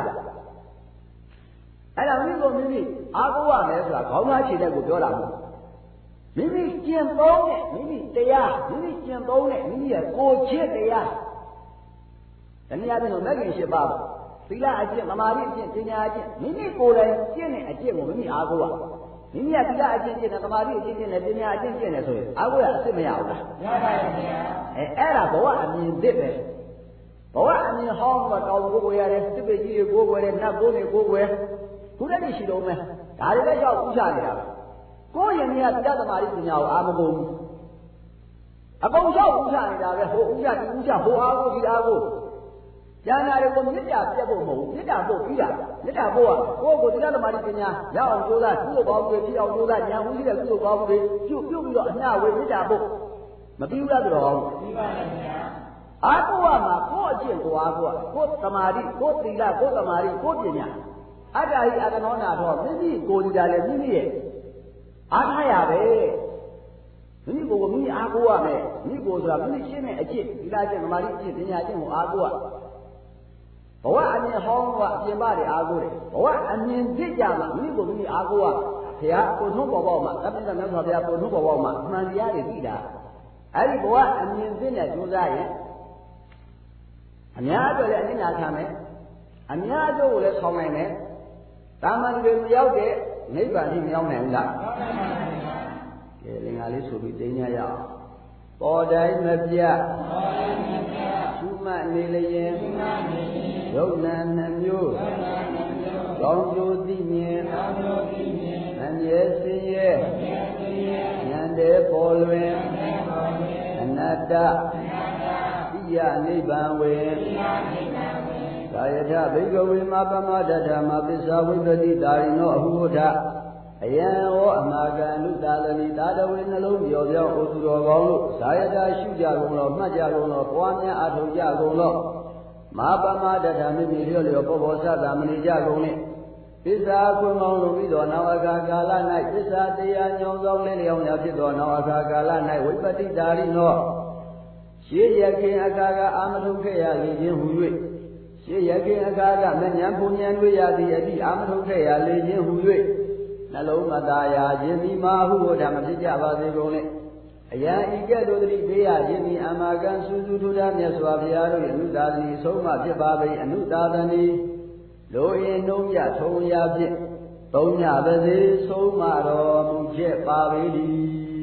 အဲ့ဒါမိကိုမိမိအားကိုးရမယ်ဆိုတာခေါင်းသားခြေတဲ့ကိုပြောတာမဟုတ်မိမိကျင့်သုံးတဲ့မိမိတရားမိမိကျင့်သုံးတဲ့မိမိရဲ့ကိုယ်ချစ်တရားတနည်းအားဖြင့်မဂ္ဂင်၈ပါးသီလအကျင့်သမာဓိအကျင့်ပညာအကျင့်မိမိကိုယ်တိုင်ကျင့်တဲ့အကျင့်ကိုမိမိအားကိုးရမိမိကသီလအကျင့်ကျင့်တယ်သမာဓိအကျင့်ကျင့်တယ်ပညာအကျင့်ကျင့်တယ်ဆိုရင်အားကိုးရအစ်မရဘူးလားရပါရဲ့ဗျာအဲအဲ့ဒါဘဝအမြင်သစ်ပဲဘဝအမြင်ဟောင်းကတောင်ကိုကိုရတယ်စစ်ပေကြီးကိုကိုရတယ်နတ်ကိုနေကိုကိုရခုတည်းရှိတော့မယ်ဒါတွေလည်းရောက်ဥချနေတာပဲကိုယ်ရင်ကြီးကသီလသမာဓိပညာကိုအားမကုန်ဘူးအကုန်ရောက်ဥချနေတာပဲဟိုဥချဒီဥချဟိုအားကိုဒီအားကိုဉာဏ်နာတွေကိုမေတ္တာပြတ်ဖို့မဟုတ်ဘူးမေတ္တာပို့ပြီးတာမေတ္တာပို့ကကိုယ့်ကိုသီလသမာဓိပညာရအောင်ကြိုးစားကုသိုလ်ကောင်းတွေဖြစ်အောင်ကြိုးစားဉာဏ်ဦးရှိတဲ့ကုသိုလ်ကောင်းတွေပြုပြုပြီးတော့အမျှဝေမေတ္တာပို့မပြီးဘူးလားဆိုတော့ပြီးပါရဲ့ဗျာအားကိုးရမှာကိုယ့်အကျင့်ကိုအားကိုးကိုယ့်သမာဓိကိုယ့်သီလကိုယ့်သမာဓိကိုယ့်ပညာအတ္တဟိအတ္တနောနာတော့မိမိကိုယ်ကြည်တယ်မိမိရဲ့အားထားရပဲမိမိကိုယ်ကိုမိမိအားကိုးရမယ်မိကိုယ်ဆိုတာမိမိရှင်းတဲ့အကျင့်သီလအကျင့်သမာဓိအကျင့်ပညာအကျင့်ကိုအားကိုးရဘဝအမြင်ဟောင်းကအပြင်ပတွေအားကိုးတယ်ဘဝအမြင်သိကြမှာမိမိကိုမိမိအားကိုးရဘုရားကိုထုံးပေါ်ပေါက်မှာသဗ္ဗညမြတ်စွာဘုရားကိုထုံးပေါ်ပေါက်မှာအမှန်တရားတွေသိတာအဲ့ဒီဘဝအမြင်သိနဲ့ကြိုးစားရင်အများအတွက်လည်းအနိနာခံမယ်အများအတွက်ကိုလည်းဆောင်နိုင်မယ်တာမန်တွေမရောက်တဲ့နိဗ္ဗာန်ကြီးမရောက်နိုင်ဘူးလားရောက်နိုင်ပါဘူးဗျာကဲလင်္ကာလေးဆိုပြီးသိညာရအောင်ပေါ်တိုင်းမပြတ်ပေါ်တိုင်းမပြတ်ရှုမှတ်နေလျင်ရှုမှတ်နေလျင်ယုတ်နံနှမျိုးယုတ်နံနှမျိုးကောင်းကျိုးသိမြင်ကောင်းကျိုးသိမြင်အမြဲစင်ရဲ့အမြဲစင်ရဲ့ဉာဏ်တဲ့ပေါ်လွင်ဉာဏ်ပေါ်လွင်အနတ္တအနတ္တဣယနိဗ္ဗာန်ဝေဣယနိဗ္ဗာန်ဝေသာယထဘိက္ခဝေမပမဒဓမ္မပစ္စာဝိပ္ပတိတာရိနောအဟုဝထအယံဟောအနာကံလူတာလလိတာတဝေနှလုံးပြောပြောဩသူတော်ကောင်းတို့ဇာယတာရှုကြကုန်လောမှတ်ကြကုန်လောပွားများအထောက်ကြကုန်လောမပမဒဓမ္မမိလျော့လျော့ပေါ်ပေါ်ဆတာမနေကြကုန်နဲ့ပစ္စာခွန်ကောင်းလိုပြီးသောနောက်အခါကာလ၌ပစ္စာတရားညောင်းဆောင်လင်းလျောင်းရာဖြစ်သောနောက်အခါကာလ၌ဝိပတိတာရိနောရှေးရခင်အခါကအာမထုခဲ့ရလေခြင်းဟူ၍ရှေးရခင်အခါကမဉ္ဇဉ်ဘုံဉဏ်တွေ့ရသည်အသည့်အာမထုခဲ့ရလေခြင်းဟူ၍နှလုံးမသားရာခြင်းဒီမာဟုဝဓမ္မဖြစ်ကြပါစေကုန်လေအယံဤကဲ့သို့တည်းပေးရခြင်းဒီအမာကံစူးစူးထူးထမြတ်စွာဘုရားတို့၏အနုသာသနီဆုံးမဖြစ်ပါပေအနုသာသနီလိုရင်နှုံးမြထုံရာဖြင့်သုံးညပါစေဆုံးမတော်မူချက်ပါပေသည်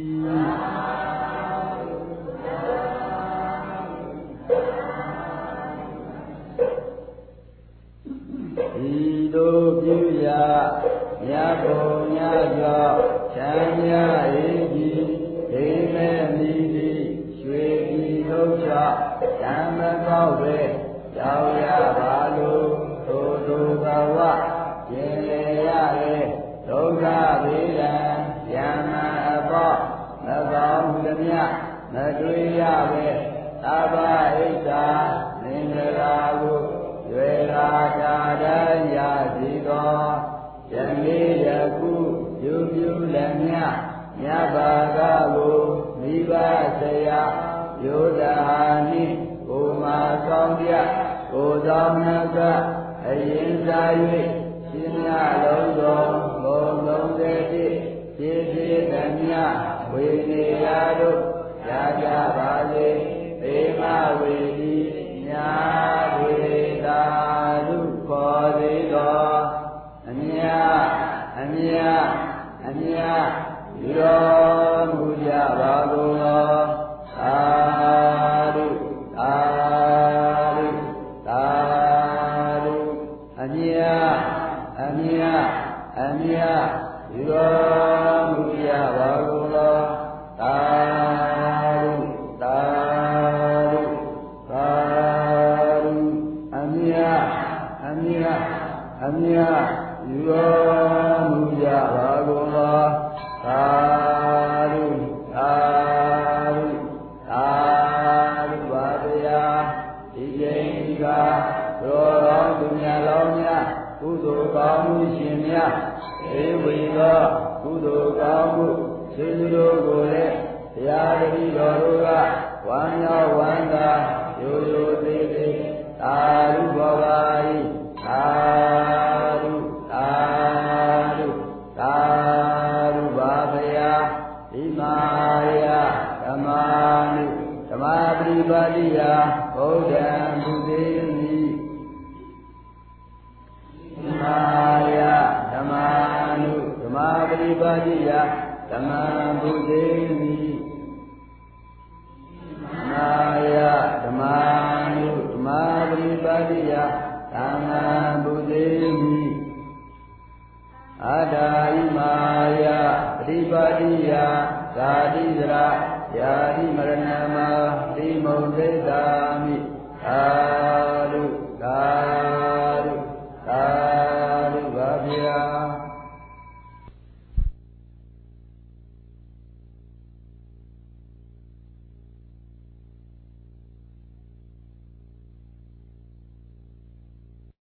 ဤသို့ပြုရာမြတ်ဘုံညကြောင့်ချမ်းသာ၏ကြီးဒိမေမိတိရွှေပြည်လုံးချဓမ္မကောက်ပဲရောက်ရပါလို့သို့သို့ဘဝရင်လေရလေဒုက္ခဗေဒံယမအပေါမကောင်းသမျှမတွေ့ရပဲသဗ္ဗဣစ္ဆာမင်္ဂလာကိုရွေရာတာတည်းရစီသောယနေ့ယခုပြုပြုလည်းမြတ်မြတ်ဘာကကိုမိဘဆရာယုဒ္ဓဟာနိကိုမာဆောင်ပြကိုသောနကအရင်စား၍ရှင်မြလုံးသောဘုံလုံးတဲ့ဖြည့်ဖြည့်ဖြည့်လည်းမြတ်ဝေနေရတို့ရကြပါစေသေမဝေဒီညာဝေတာလူခေါ်သေးသောအမြအမြအမြယူတော်မူကြပါကုန်သောသာဓုသာဓုသာဓုအမြအမြအမြယူတော်မူကြပါကုန်သောသာဓုသာဓုသာဓုအမြအမြအမြယူတော်မူကြပါကုန်သောသာဓုသာဓုသာဓုပါဗျာဒီချိန်ဒီကရောတော်သူများလောင်းများကုသိုလ်ကောင်းမှုရှင်များဧဝိသောကုသိုလ်ကောင်းမှုစေစုတို့ကိုလည်းတရားတပည့်တော်တို့ကဝမ်းမြောက်ဝမ်းသာရိုးရိုးသေးသေးသာဓုဘောပါ၏သာဓုသာဓုသာဓုပါဗျာဒီမာယဓမ္မာနုဓမ္မပရိပါတိယဘုဒ္ဓံဘုသေမိဒီမာယဓမ္မာနုဓမ္မပရိပါတိယဓမ္မဘုသေမိမာယဓမ္မာနုဓမ္မပရိပါတိယဓမ္မဘုသေမိအာဒါယမာယပရိပါတိယဇာတိစရာယာတိမရဏမ